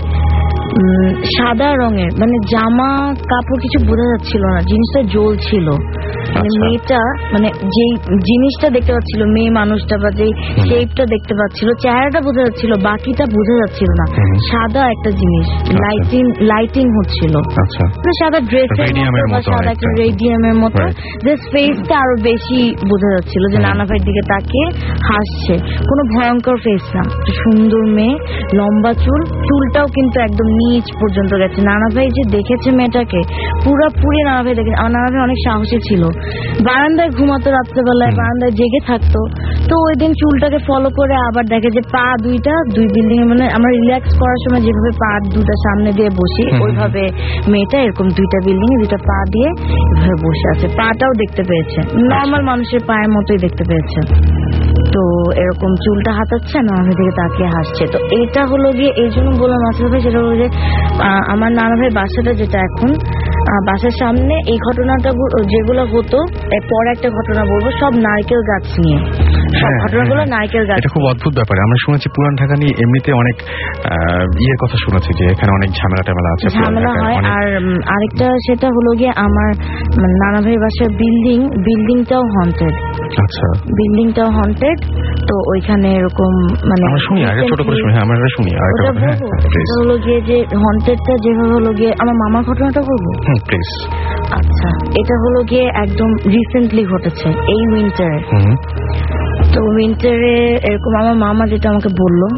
সাদা রঙের, মানে জামা কাপড় কিছু বোঝা যাচ্ছিল না, জিনিসটা জ্বলছিল। মানে আচ্ছা। মেয়েটা মানে যেই জিনিসটা দেখতে পাচ্ছিল, মেয়ে মানুষটা বা যেই শেপটা দেখতে পাচ্ছিল, চেহারাটা বোঝা যাচ্ছিল, বাকিটা বোঝা যাচ্ছিল না। হুম। সাদা একটা জিনিস, লাইটিং লাইটিং হচ্ছিল, আচ্ছা মানে সাদা ড্রেসের রেডিয়ামের মতো বা মতো সাদা একটা একটা। রেডিয়ামের মতো, Right. যে ফেসটা আরো বেশি বোঝা যাচ্ছিল যে হুম। নানা ভাইয়ের দিকে তাকিয়ে হাসছে। কোনো ভয়ঙ্কর ফেস না, একটা সুন্দর মেয়ে, লম্বা চুল, চুলটাও কিন্তু একদম নিচ পর্যন্ত গেছে। নানা ভাই যে দেখেছে মেয়েটাকে পুরাপুরি, নানা ভাই দেখেছে। আমার নানা ভাই অনেক সাহসী ছিল, বারান্দায় ঘুমাতো রাত্রেবেলায়, বারান্দায় জেগে থাকতো। তো ওই দিন চুলটাকে ফলো করে আবার দেখে যে পা দুইটা দুই বিল্ডিং, মানে আমরা রিল্যাক্স করার সময় যেভাবে পা দুটা সামনে দিয়ে বসি, ওইভাবে মেয়েটা এরকম দুইটা বিল্ডিং এ দুইটা পা দিয়ে এভাবে বসে আছে। পাটাও দেখতে পেয়েছে, নর্মাল মানুষের পায়ের মতোই দেখতে পেয়েছে। তো এরকম চুলটা হাতাচ্ছে, নানা ভাই দিকে তাকিয়ে হাসছে। তো এটা হলো গিয়ে, এই জন্য বললাম আসলে ভাই, সেটা হলো যে আহ, আমার নানা ভাই বাসাটা যেটা এখন আহ, বাসার সামনে, এই ঘটনাটা গু- যেগুলো হতো, এরপরে একটা ঘটনা বলবো, সব নারকেল গাছ নিয়ে, সব হ্যাঁ, ঘটনাগুলো হ্যাঁ। নারকেল গাছ। এটা খুব অদ্ভুত ব্যাপার। আমরা শুনেছি পুরান ঢাকা নিয়ে এমনিতে অনেক আহ, ইয়ের কথা শুনেছি যে এখানে অনেক ঝামেলা টামেলা আছে, পুরান ঝামেলা ঢাকায় হয়। অনেক। আর উম, আরেকটা সেটা হলো গিয়ে আমার মানে নানা ভাইয়ের বাসার বিল্ডিং, বিল্ডিংটাও হন্টেড, আচ্ছা বিল্ডিংটাও হন্টেড। তো ওইখানে এরকম মানে আমরা শুনি আগে ছোট করে শুনি, হ্যাঁ আমরা এটা শুনি আর ওটা বলবো। এটা হলো গিয়ে যে হন্টেডটা যেভাবে হলো গিয়ে, আমার মামার ঘটনাটা বলবো। Hmm please. আচ্ছা, এটা হলো গিয়ে একদম রিসেন্টলি ঘটেছে, এই উইন্টারে। হুম তো উইন্টারে এরকম আমার মামা যেটা আমাকে বললো,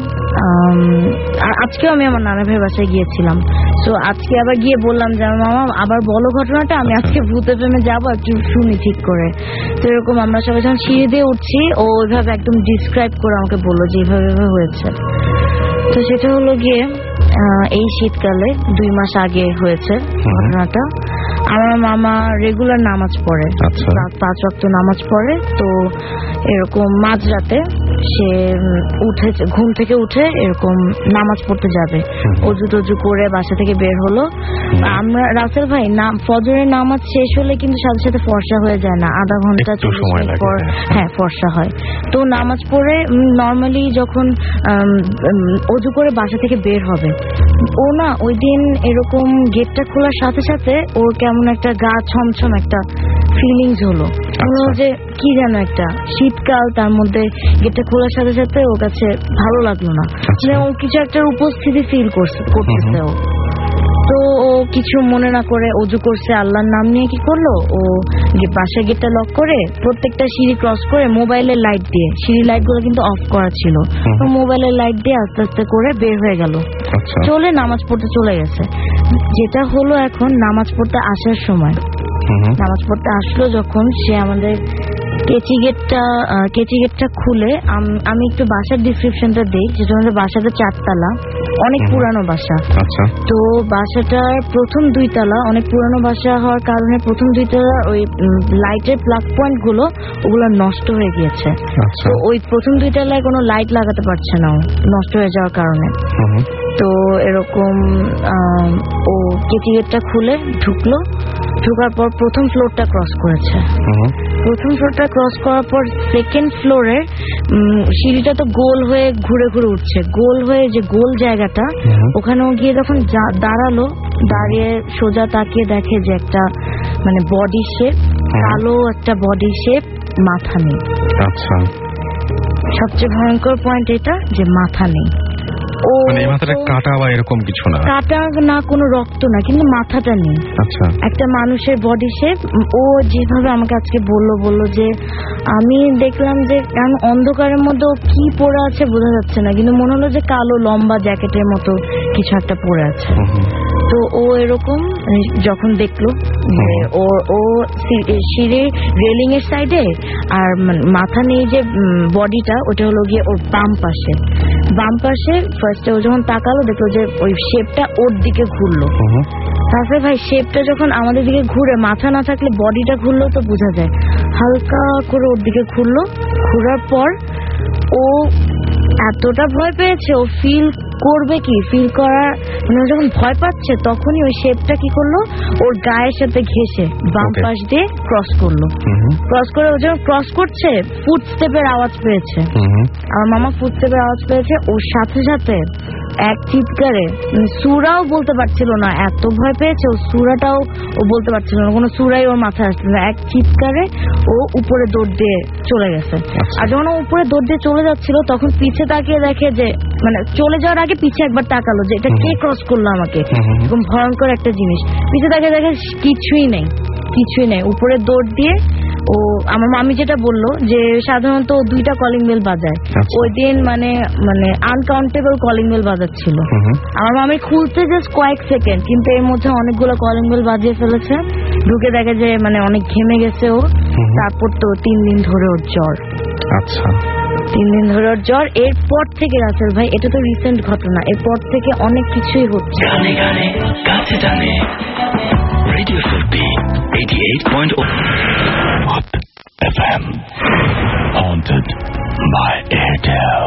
আর আজকেও আমি আমার নানা ভাইয়ের বাসায় গিয়েছিলাম। তো আজকে আবার গিয়ে বললাম যে আমার মামা আবার বলো ঘটনাটা, আমি আজকে ভূতে প্রেমে যাবো, একটু শুনি ঠিক করে। তো এরকম আমরা সবাই যখন সিঁড়ি দিয়ে উঠছি, ও ওইভাবে একদম ডিসক্রাইব করে আমাকে বললো যে এইভাবে এভাবে হয়েছে। তো সেটা হলো গিয়ে আহ, এই শীতকালে দুই মাস আগে হয়েছে ঘটনাটা। আমার মামা রেগুলার নামাজ পড়ে, আচ্ছা। রাত পাঁচ ওয়াক্ত নামাজ পড়ে। তো এরকম মাঝরাতে সে উম, উঠেছে, ঘুম থেকে উঠে এরকম নামাজ পড়তে যাবে, অজু টজু করে বাসা থেকে বের হলো। আমরা রাসেল ভাই নাম ফজরের নামাজ শেষ হলে কিন্তু সাথে সাথে ফর্সা হয়ে যায় না, আধা ঘন্টা একটু চল্লিশ সময় মিনিট লাগে, পর হ্যাঁ। হ্যাঁ ফর্সা হয়। তো নামাজ পড়ে নর্মালি যখন উম, উম, অজু করে বাসা থেকে বের হবে, ও না ওই দিন এরকম গেটটা খোলার সাথে সাথে ওর কেমন একটা গা ছমছম একটা ফিলিংস হলো, মনে হলো যে কি যেন একটা শীতকাল, তার মধ্যে গেটটা খোলার সাথে সাথে ওর কাছে ভালো লাগলো না, মানে ও কিছু একটা উপস্থিতি ফিল করছে করতেছে ও। তো ও কিছু মনে না করে অজু করছে, আল্লাহর নাম নিয়ে কি করলো, ও বাসায় গেটটা লক করে প্রত্যেকটা সিঁড়ি ক্রস করে মোবাইলের লাইট দিয়ে, সিঁড়ি লাইট গুলো কিন্তু অফ করা ছিল, তো মোবাইলের লাইট দিয়ে আস্তে আস্তে করে বের হয়ে গেল, চলে নামাজ পড়তে চলে গেছে। যেটা হলো এখন নামাজ পড়তে আসার সময়, নামাজ পড়তে আসলো যখন, সে আমাদের কেচি গেটটা কেচি গেটটা খুলে, আমি একটু বাসার ডিসক্রিপশনটা দিই, যেটা আমাদের বাসাটা চারতলা, অনেক পুরানো বাসা। আচ্ছা। তো বাসাটার প্রথম দুই তলা, অনেক পুরানো বাসা হওয়ার কারণে প্রথম দুই তলা ওই লাইটের প্লাগ পয়েন্ট গুলো ওগুলো নষ্ট হয়ে গিয়েছে। তো ওই প্রথম দুই তলায় কোনো লাইট লাগাতে পারছে না, নষ্ট হয়ে যাওয়ার কারণে। তো এরকম ও কেচি গেটটা খুলে ঢুকলো, ঢোকার পর প্রথম ফ্লোরটা ক্রস করেছে। প্রথম ফ্লোরটা ক্রস করার পর সেকেন্ড ফ্লোরের সিঁড়িটা তো গোল হয়ে ঘুরে ঘুরে উঠছে, গোল হয়ে যে গোল জায়গাটা, ওখানেও গিয়ে যখন দাঁড়ালো, দাঁড়িয়ে সোজা তাকিয়ে দেখে যে একটা মানে বডি শেপ, কালো একটা বডি শেপ, মাথা নেই। আচ্ছা, সবচেয়ে ভয়ঙ্কর পয়েন্ট এটা যে মাথা নেই। ও মানে মাথাটা কাটা বা এরকম কিছু না, কাটা না, কোনো রক্ত না, কিন্তু মাথাটা নেই। আচ্ছা, একটা মানুষের বডি শেপ। ও যেভাবে আমাকে আজকে বললো বললো যে আমি দেখলাম যে কারণ অন্ধকারের মধ্যে ও কি পরে আছে বোঝা যাচ্ছে না, কিন্তু মনে হলো যে কালো লম্বা জ্যাকেটের মতো কিছু একটা পরে আছে। তো ও এরকম যখন দেখলো ও ও সিঁড়ির রেলিং এর সাইডে, আর মাথা নেই যে বডিটা, ওটা হলো গিয়ে ওর বাম পাশে, বাম পাশে ফার্স্টে ও যখন তাকালো দেখলো যে ওই শেপটা ওর দিকে ঘুরলো। তারপরে ভাই শেপটা যখন আমাদের দিকে ঘুরে, মাথা না থাকলে বডিটা ঘুরলো তো বোঝা যায়, হালকা করে ওর দিকে ঘুরলো। ঘুরার পর ও এতটা ভয় পেয়েছে, ও ফিল করবে কি ফিল করার মানে যখন ভয় পাচ্ছে তখনই ওই শেপটা কি করলো ওর গায়ের সাথে ঘেঁষে বাম পাশ দিয়ে ক্রস করলো। ক্রস করে ও যখন ক্রস করছে ফুটস্টেপের আওয়াজ পেয়েছে, আমার মামা ফুটস্টেপের আওয়াজ পেয়েছে, ওর সাথে সাথে এক চিৎকারে সুরাও বলতে পারছিল না, এত ভয় পেয়েছে ও সুরাটাও ও বলতে পারছিল না, কোনো সুরাই ওর মাথায় আসছিল না, এক চিৎকারে ও উপরে দৌড় দিয়ে চলে গেছে। আর যখন ও উপরে দৌড় দিয়ে চলে যাচ্ছিল তখন পিছে তাকিয়ে দেখে যে মানে চলে যাওয়ার আগে পিছে একবার তাকালো যে এটা কে ক্রস করলো আমাকে, এরকম ভয়ঙ্কর একটা জিনিস। পিছে তাকিয়ে দেখে কিছুই নেই, কিছুই নেই, উপরে দৌড় দিয়ে ও আমার মামি যেটা বললো যে সাধারণত দুইটা কলিং বেল বাজায়, ওই দিন মানে মানে আনকাউন্টেবল কলিং বেল বাজাচ্ছিল। আমার মামি খুলতে জাস্ট কয়েক সেকেন্ড, কিন্তু এর মধ্যে অনেকগুলো কলিং বেল বাজিয়ে ফেলেছে। ঢুকে দেখে যে মানে অনেক ঘেমে গেছে ও। তারপর তো তিন দিন ধরে ওর জ্বর। আচ্ছা, তিন দিন ধরে ওর জ্বর। এরপর থেকে রাসেল ভাই, এটা তো রিসেন্ট ঘটনা, এরপর থেকে অনেক কিছুই হচ্ছে। গানে গানে কাছে টানে রেডিও ফুলপি eighty-eight point zero F M haunted by Airtel.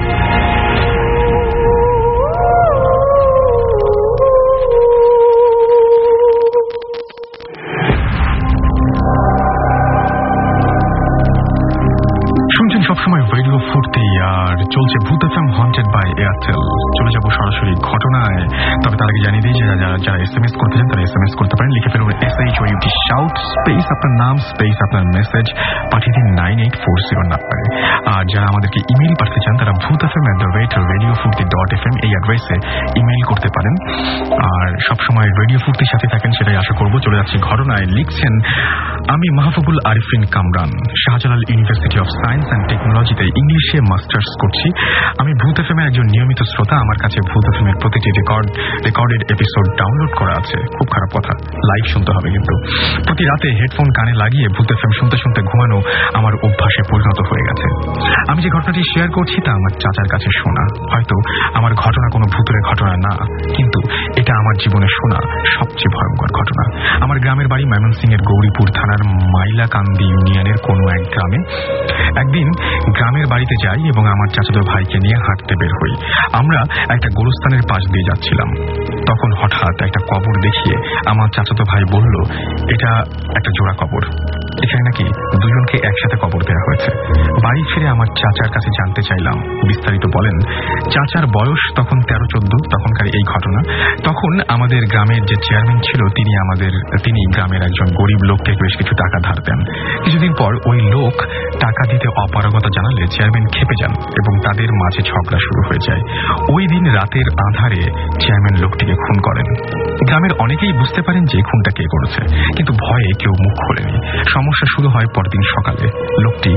শুনছেন সবসময় রেডিও ফুর্তি আর চলছে ভূত এফএম হন্টেড বাই এয়ারটেল। চলে যাবো সরাসরি ঘটনায়, তবে তার আগে জানিয়ে দিই যে যারা যারা এস এম এস করতে চান তারা এস এম এস করতে পারেন। লিখে ফেলুন S H O U T shout space আপনার নাম স্পেস আপনার মেসেজ, পাঠিয়ে দিন নাইন এইট ফোর জিরো নাম্বারে। আর যারা আমাদেরকে ইমেল পাঠাতে চান তারা Bhoot FM at the rate radio Foorti dot F M এই অ্যাড্রেসে ইমেল করতে পারেন। আর সবসময় রেডিও ফুর্তির সাথে থাকেন সেটাই আশা করবো। চলে যাচ্ছি ঘটনায়। লিখছেন, আমি Mahfubul Arifin Kamran, Shahjalal university of science and টেকনোলজিতে ইংলিশে মাস্টার্স করছি। আমি ভূত এফএমের একজন নিয়মিত শ্রোতা। আমার কাছে ভূত এফএমের প্রতিটি রেকর্ড রেকর্ডেড এপিসোড ডাউনলোড করা আছে। খুব খারাপ কথা, লাইভ শুনতে হবে কিন্তু। প্রতি রাতে হেডফোন কানে লাগিয়ে ভূত এফএম শুনতে শুনতে ঘুমানো আমার অভ্যাসে পরিণত হয়ে গেছে। আমি যে ঘটনাটি শেয়ার করছি তা আমার চাচার কাছে শোনা। হয়তো আমার ঘটনা কোনো ভূতের ঘটনা না, কিন্তু এটা আমার জীবনে শোনা সবচেয়ে ভয়ঙ্কর ঘটনা। আমার গ্রামের বাড়ি ময়মনসিংহ এর গৌরীপুর থানার মাইলাকান্দি ইউনিয়নের কোনো এক গ্রামে। একদিন গ্রামের বাড়িতে যাই এবং আমার চাচাতো ভাইকে নিয়ে হাঁটতে বের হই। আমরা একটা গোরস্থানের পাশ দিয়ে যাচ্ছিলাম। তখন হঠাৎ একটা কবর দেখিয়ে আমার চাচাতো ভাই বলল, এটা একটা জোড়া কবর, এখানে নাকি দুজনকে একসাথে কবর দেওয়া হয়েছে। বাড়ি ফিরে আমার চাচার কাছে জানতে চাইলাম। বিস্তারিত বলেন। চাচার বয়স তখন তেরো চোদ্দ, তখনকার এই ঘটনা। তখন আমাদের গ্রামের যে চেয়ারম্যান ছিল তিনি আমাদের তিনি গ্রামের একজন গরিব লোককে বেশ কিছু টাকা ধার দেন। কিছুদিন পর ওই লোক টাকা দিতে অপারগতা জানালে চেয়ারম্যান ক্ষেপে যান এবং তাদের মাঝে ঝগড়া শুরু হয়ে যায়। ওই দিন রাতের আঁধারে চেয়ারম্যান লোকটিকে খুন করেন। গ্রামের অনেকেই বুঝতে পারেন যে খুনটা কে করেছে, কিন্তু ভয়ে কেউ মুখ খোলেনি। সমস্যা শুরু হয় পরদিন সকালে। লোকটি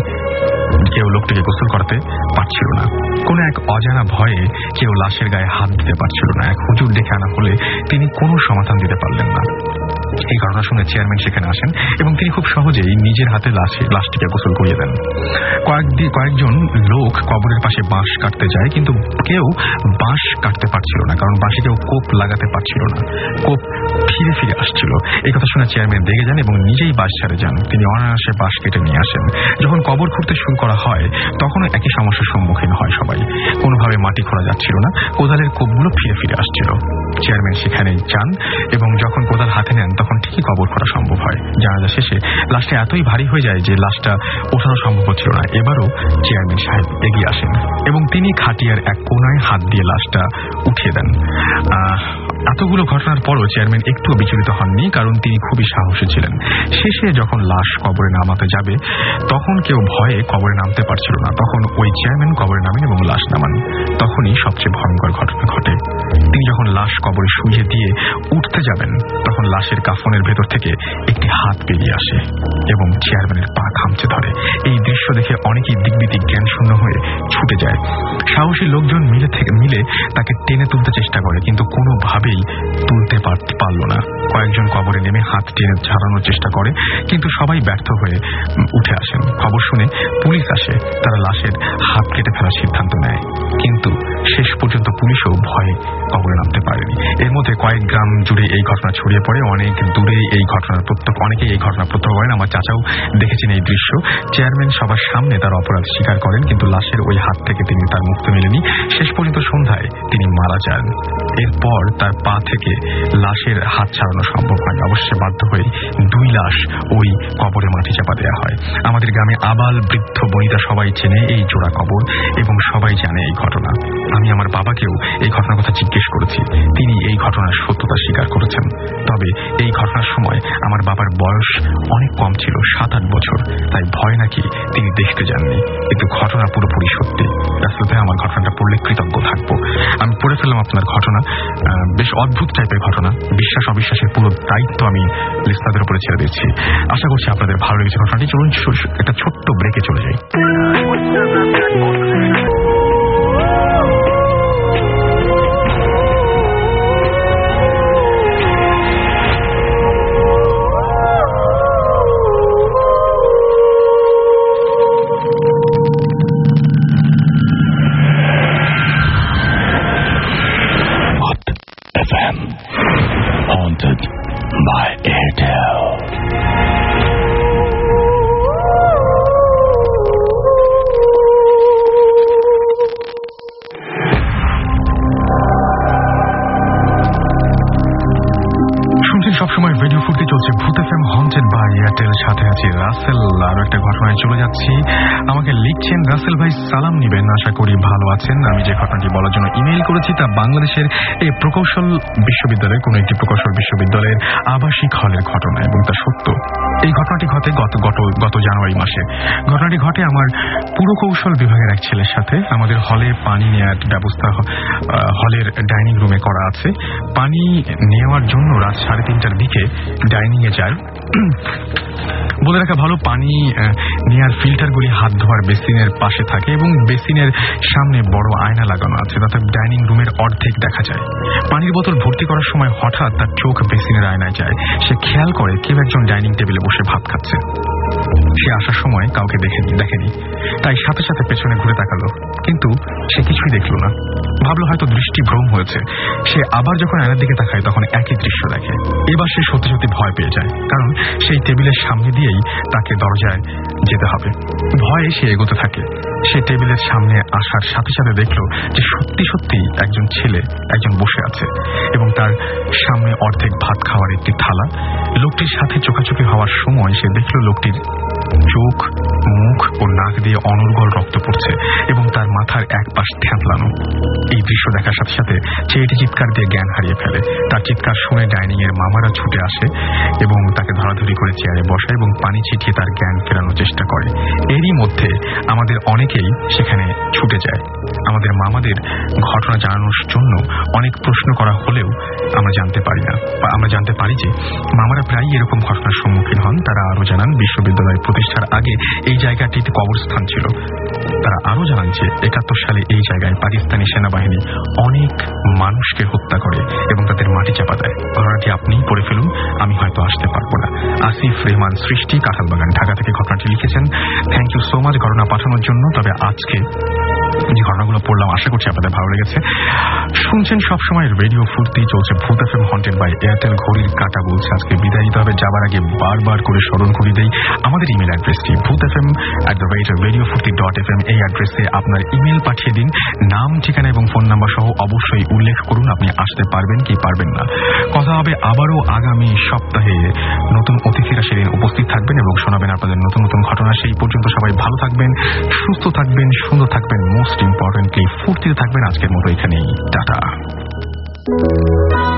কেউ লোকটিকে গোসল করাতে পারছিল না। কোন এক অজানা ভয়ে কেউ লাশের গায়ে হাত দিতে পারছিল না। এক হুজুর ডেকে আনা হলে তিনি কোনো সমাধান দিতে পারলেন না। এই ঘটনা শুনে চেয়ারম্যান সেখানে আসেন এবং তিনি খুব সহজেই নিজের হাতে লাশটিকে গোসল করিয়ে দেন। কয়েকদিন কয়েকজন লোক কবরের পাশে বাঁশ কাটতে যায়, কিন্তু কেউ বাঁশ কাটতে পারছিল না, কারণ বাঁশে কেউ কোপ লাগাতে পারছিল না। কোপ ফিরে ফিরে আসছিল। এই কথা শুনে চেয়ারম্যান রেগে যান এবং নিজেই বাঁশ ছাড়ে যান। তিনি অনায়াসে বাঁশ কেটে নিয়ে আসেন। যখন কবর খুঁড়তে শুরু করা হয় তখনও একই সমস্যার সম্মুখীন হয় সবাই। কোনোভাবে মাটি খোঁড়া যাচ্ছিল না, কোদালের কোপগুলো ফিরে ফিরে আসছিল। চেয়ারম্যান সেখানে যান এবং যখন কোদাল হাতে নেন তখন ঠিকই কবর খোঁড়া সম্ভব হয়। জানাজা শেষে লাশটা এতই ভারী হয়ে যায় যে লাশটা ওঠানো সম্ভব হচ্ছিল না। এবারও চেয়ারম্যান সাহেব এগিয়ে আসেন এবং তিনি খাটিয়ার এক কোনায় হাত দিয়ে লাশটা উঠিয়ে দেন। এতগুলো ঘটনার পরও চেয়ারম্যান একটু বিচলিত হননি, কারণ তিনি খুবই সাহসী ছিলেন। শেষে যখন লাশ কবরে নামাতে যাবে তখন কেউ ভয়ে কবরে নামতে পারছিল না। তখন ওই চেয়ারম্যান কবরে নামেন এবং লাশ নামান। তখনই সবচেয়ে ভয়ঙ্কর ঘটনা ঘটে। তিনি যখন লাশ কবরে শুইয়ে দিয়ে উঠতে যাবেন তখন লাশের কাফনের ভেতর থেকে একটি হাত বেরিয়ে আসে এবং চেয়ারম্যানের পা খামচে ধরে। এই দৃশ্য দেখে অনেকেই দিগ্বিদিক জ্ঞান শূন্য হয়ে ছুটে যায়। সাহসী লোকজন মিলে থেকে মিলে তাকে টেনে তুলতে চেষ্টা করে, কিন্তু কোনোভাবেই তুলতে পারল না। কয়েকজন কবরে নেমে হাত টেনে ছাড়ানোর চেষ্টা করে, কিন্তু সবাই ব্যর্থ হয়ে উঠে আসেন। খবর শুনে পুলিশ আসে। তারা লাশের হাত কেটে ফেলার সিদ্ধান্ত নেয়, কিন্তু শেষ পর্যন্ত পুলিশও ভয়ে কবরে নামতে পারেনি। এর মধ্যে কয়েক গ্রাম জুড়ে এই ঘটনা ছড়িয়ে পড়ে, অনেক দূরে এই ঘটনার প্রত্যক্ষ অনেকেই এই ঘটনা প্রত্যক্ষ করেন। আমার চাচাও দেখেছেন এই দৃশ্য। চেয়ারম্যান সবার সামনে তার অপরাধ স্বীকার করেন, কিন্তু লাশের ওই হাত থেকে তিনি তার মুক্তি মেলেনি। শেষ পর্যন্ত সন্ধ্যায় তিনি মারা যান। এরপর তার পা থেকে লাশের হাত ছাড়ানো সম্ভব হয়। অবশ্যই বাধ্য হয়ে দুই লাশ ওই কবরে মাটি চাপা দেওয়া হয়। আমাদের গ্রামে আবাল বৃদ্ধ বনিতা সবাই চেনে এই জোড়া কবর এবং সবাই জানে এই ঘটনা। আমি আমার বাবাকেও এই ঘটনার কথা জিজ্ঞেস করেছি, তিনি এই ঘটনার সত্যতা স্বীকার করেছেন। তবে এই ঘটনার সময় আমার বাবার বয়স অনেক কম ছিল, সাত আট বছর, তাই ভয় নাকি তিনি দেখতে যাননি। কিন্তু ঘটনা পুরোপুরি সত্যি। রাসেল ভাই, আমার ঘটনাটা পড়লে কৃতজ্ঞ থাকবো। আমি পড়ে ফেললাম আপনার ঘটনা, বেশ অদ্ভুত টাইপের ঘটনা। বিশ্বাস অবিশ্বাসের পুরো দায়িত্ব আমি লিস্তাদের উপরে ছেড়ে দিচ্ছি। আশা করছি আপনাদের ভালো লেগেছে ঘটনাটি। চলুন একটা ছোট্ট ব্রেকে চলে যাই। Haunted by Airtel. সবসময় রেডিও ফুর্তি চলছে ভূত এফএম হন্টেড বাই এয়ারটেল। সাথে আছে রাসেল। আরো একটা ঘটনায় চলে যাচ্ছি। আমাকে লিখছেন, রাসেল ভাই সালাম নিবেন, আশা করি ভালো আছেন। আমি যে ঘটনাটি বলার জন্য ইমেইল করেছি তা বাংলাদেশের এই প্রকৌশল বিশ্ববিদ্যালয়ের কোন একটি প্রকৌশল বিশ্ববিদ্যালয়ের আবাসিক হলের ঘটনা এবং তা সত্য। এই ঘটনাটি ঘটে গত গত গত জানুয়ারি মাসে। ঘটনাটি ঘটে আমার পুরকৌশল বিভাগের এক ছেলের সাথে। আমাদের হলে পানি নেওয়ার ব্যবস্থা হলের ডাইনিং রুমে করা আছে। পানি নেওয়ার জন্য রাত সাড়ে তিনটার দিকে ডাইনিং এ যায়। বলে রাখা ভালো, পানি নেওয়ার ফিল্টারগুলি হাত ধোয়ার বেসিনের পাশে থাকে এবং বেসিনের সামনে বড় আয়না লাগানো আছে, তাতে ডাইনিং রুমের অর্ধেক দেখা যায়। পানির বোতল ভর্তি করার সময় হঠাৎ তার চোখ বেসিনের আয়নায় যায়। সে খেয়াল করে কেউ একজন ডাইনিং টেবিলে বসে ভাত খাচ্ছে। সে আসার সময় কাউকে দেখেনি, তাই সাথে সাথে পেছনে ঘুরে তাকালো, কিন্তু সে কিছুই দেখল না। ভাবলো হয়তো দৃষ্টি ভ্রম হয়েছে। সে আবার যখন আয়নার দিকে তাকায় তখন একই দৃশ্য দেখে। এবার সে সত্যি সত্যি ভয় পেয়ে যায়, কারণ সেই টেবিলের সামনে দিয়েই তাকে দরজায় যেতে হবে। ভয়ে সে এগোতে থাকে। সে টেবিলের সামনে আসার সাথে সাথে দেখলো যে সত্যি সত্যি একজন ছেলে একজন বসে আছে এবং তার সামনে অর্ধেক ভাত খাওয়ার একটি থালা। লোকটির সাথে চোখাচোখি হওয়ার সময় সে দেখলো লোকটির চোখ, মুখ ও নাক দিয়ে অনর্গল রক্ত পড়ছে এবং তার মাথার এক পাশ থ্যাঁতলানো। এই দৃশ্য দেখার সাথে সাথে ছেলেটি চিৎকার দিয়ে জ্ঞান হারিয়ে ফেলে। তার চিৎকার শুনে ডাইনিং এর মামারা ছুটে আসে এবং তাকে ধরাধরি করে চেয়ারে বসায় এবং পানি ছিটিয়ে তার জ্ঞান ফেরানোর চেষ্টা করে। এরই মধ্যে আমাদের অনেকেই সেখানে ছুটে যায়। আমাদের মামাদের ঘটনা জানানোর জন্য অনেক প্রশ্ন করা হলেও আমরা জানতে পারি না বা আমরা জানতে পারি যে মামারা প্রায়ই এরকম ঘটনার সম্মুখীন হন। তারা আরো জানান, বিশ্ববিদ্যালয় প্রতিষ্ঠার আগে এই জায়গাটিতে কবরস্থান ছিল। তারা আরো জানান যে একাত্তর সালে এই জায়গায় পাকিস্তানি সেনাবাহিনী অনেক মানুষকে হত্যা করে এবং তাদের মাটি চাপা দেয়। ঘটনাটি আপনি পড়ে ফেলুন, আমি হয়তো আসতে পারবো না। আসিফ রেহমান সৃষ্টি, কাঁঠালবাগান, ঢাকা থেকে ঘটনাটি লিখেছেন। থ্যাংক ইউ সো মাচ ঘটনা পাঠানোর জন্য। তবে আজকে যে ঘটনাগুলো পড়লাম আশা করছি আপনাদের ভালো লেগেছে। শুনছেন সবসময় রেডিও ফুর্তি, চলছে ভূত এফএম হন্টেড বাই এয়ারটেল। ঘড়ির কাঁটা বলছে আজকে বিদায় নিতে হবে। যাবার আগে বারবার করে স্মরণ করিয়ে দেই আমাদের ইমেল অ্যাড্রেসটি Bhoot FM at the rate radio Foorti dot F M. এই অ্যাড্রেসে আপনার ইমেল পাঠিয়ে দিন, নাম, ঠিকানা এবং ফোন নাম্বার সহ অবশ্যই উল্লেখ করুন আপনি আসতে পারবেন কি পারবেন না। কথা হবে আবারও আগামী সপ্তাহে। নতুন অতিথিরা সেদিন উপস্থিত থাকবেন এবং শোনাবেন আপনাদের নতুন নতুন ঘটনা। সেই পর্যন্ত সবাই ভালো থাকবেন, সুস্থ থাকবেন, সুন্দর থাকবেন, মোস্ট ইম্পর্টেন্টলি ফুর্তিতে থাকবেন। আজকের মতো এখানেই টাটা।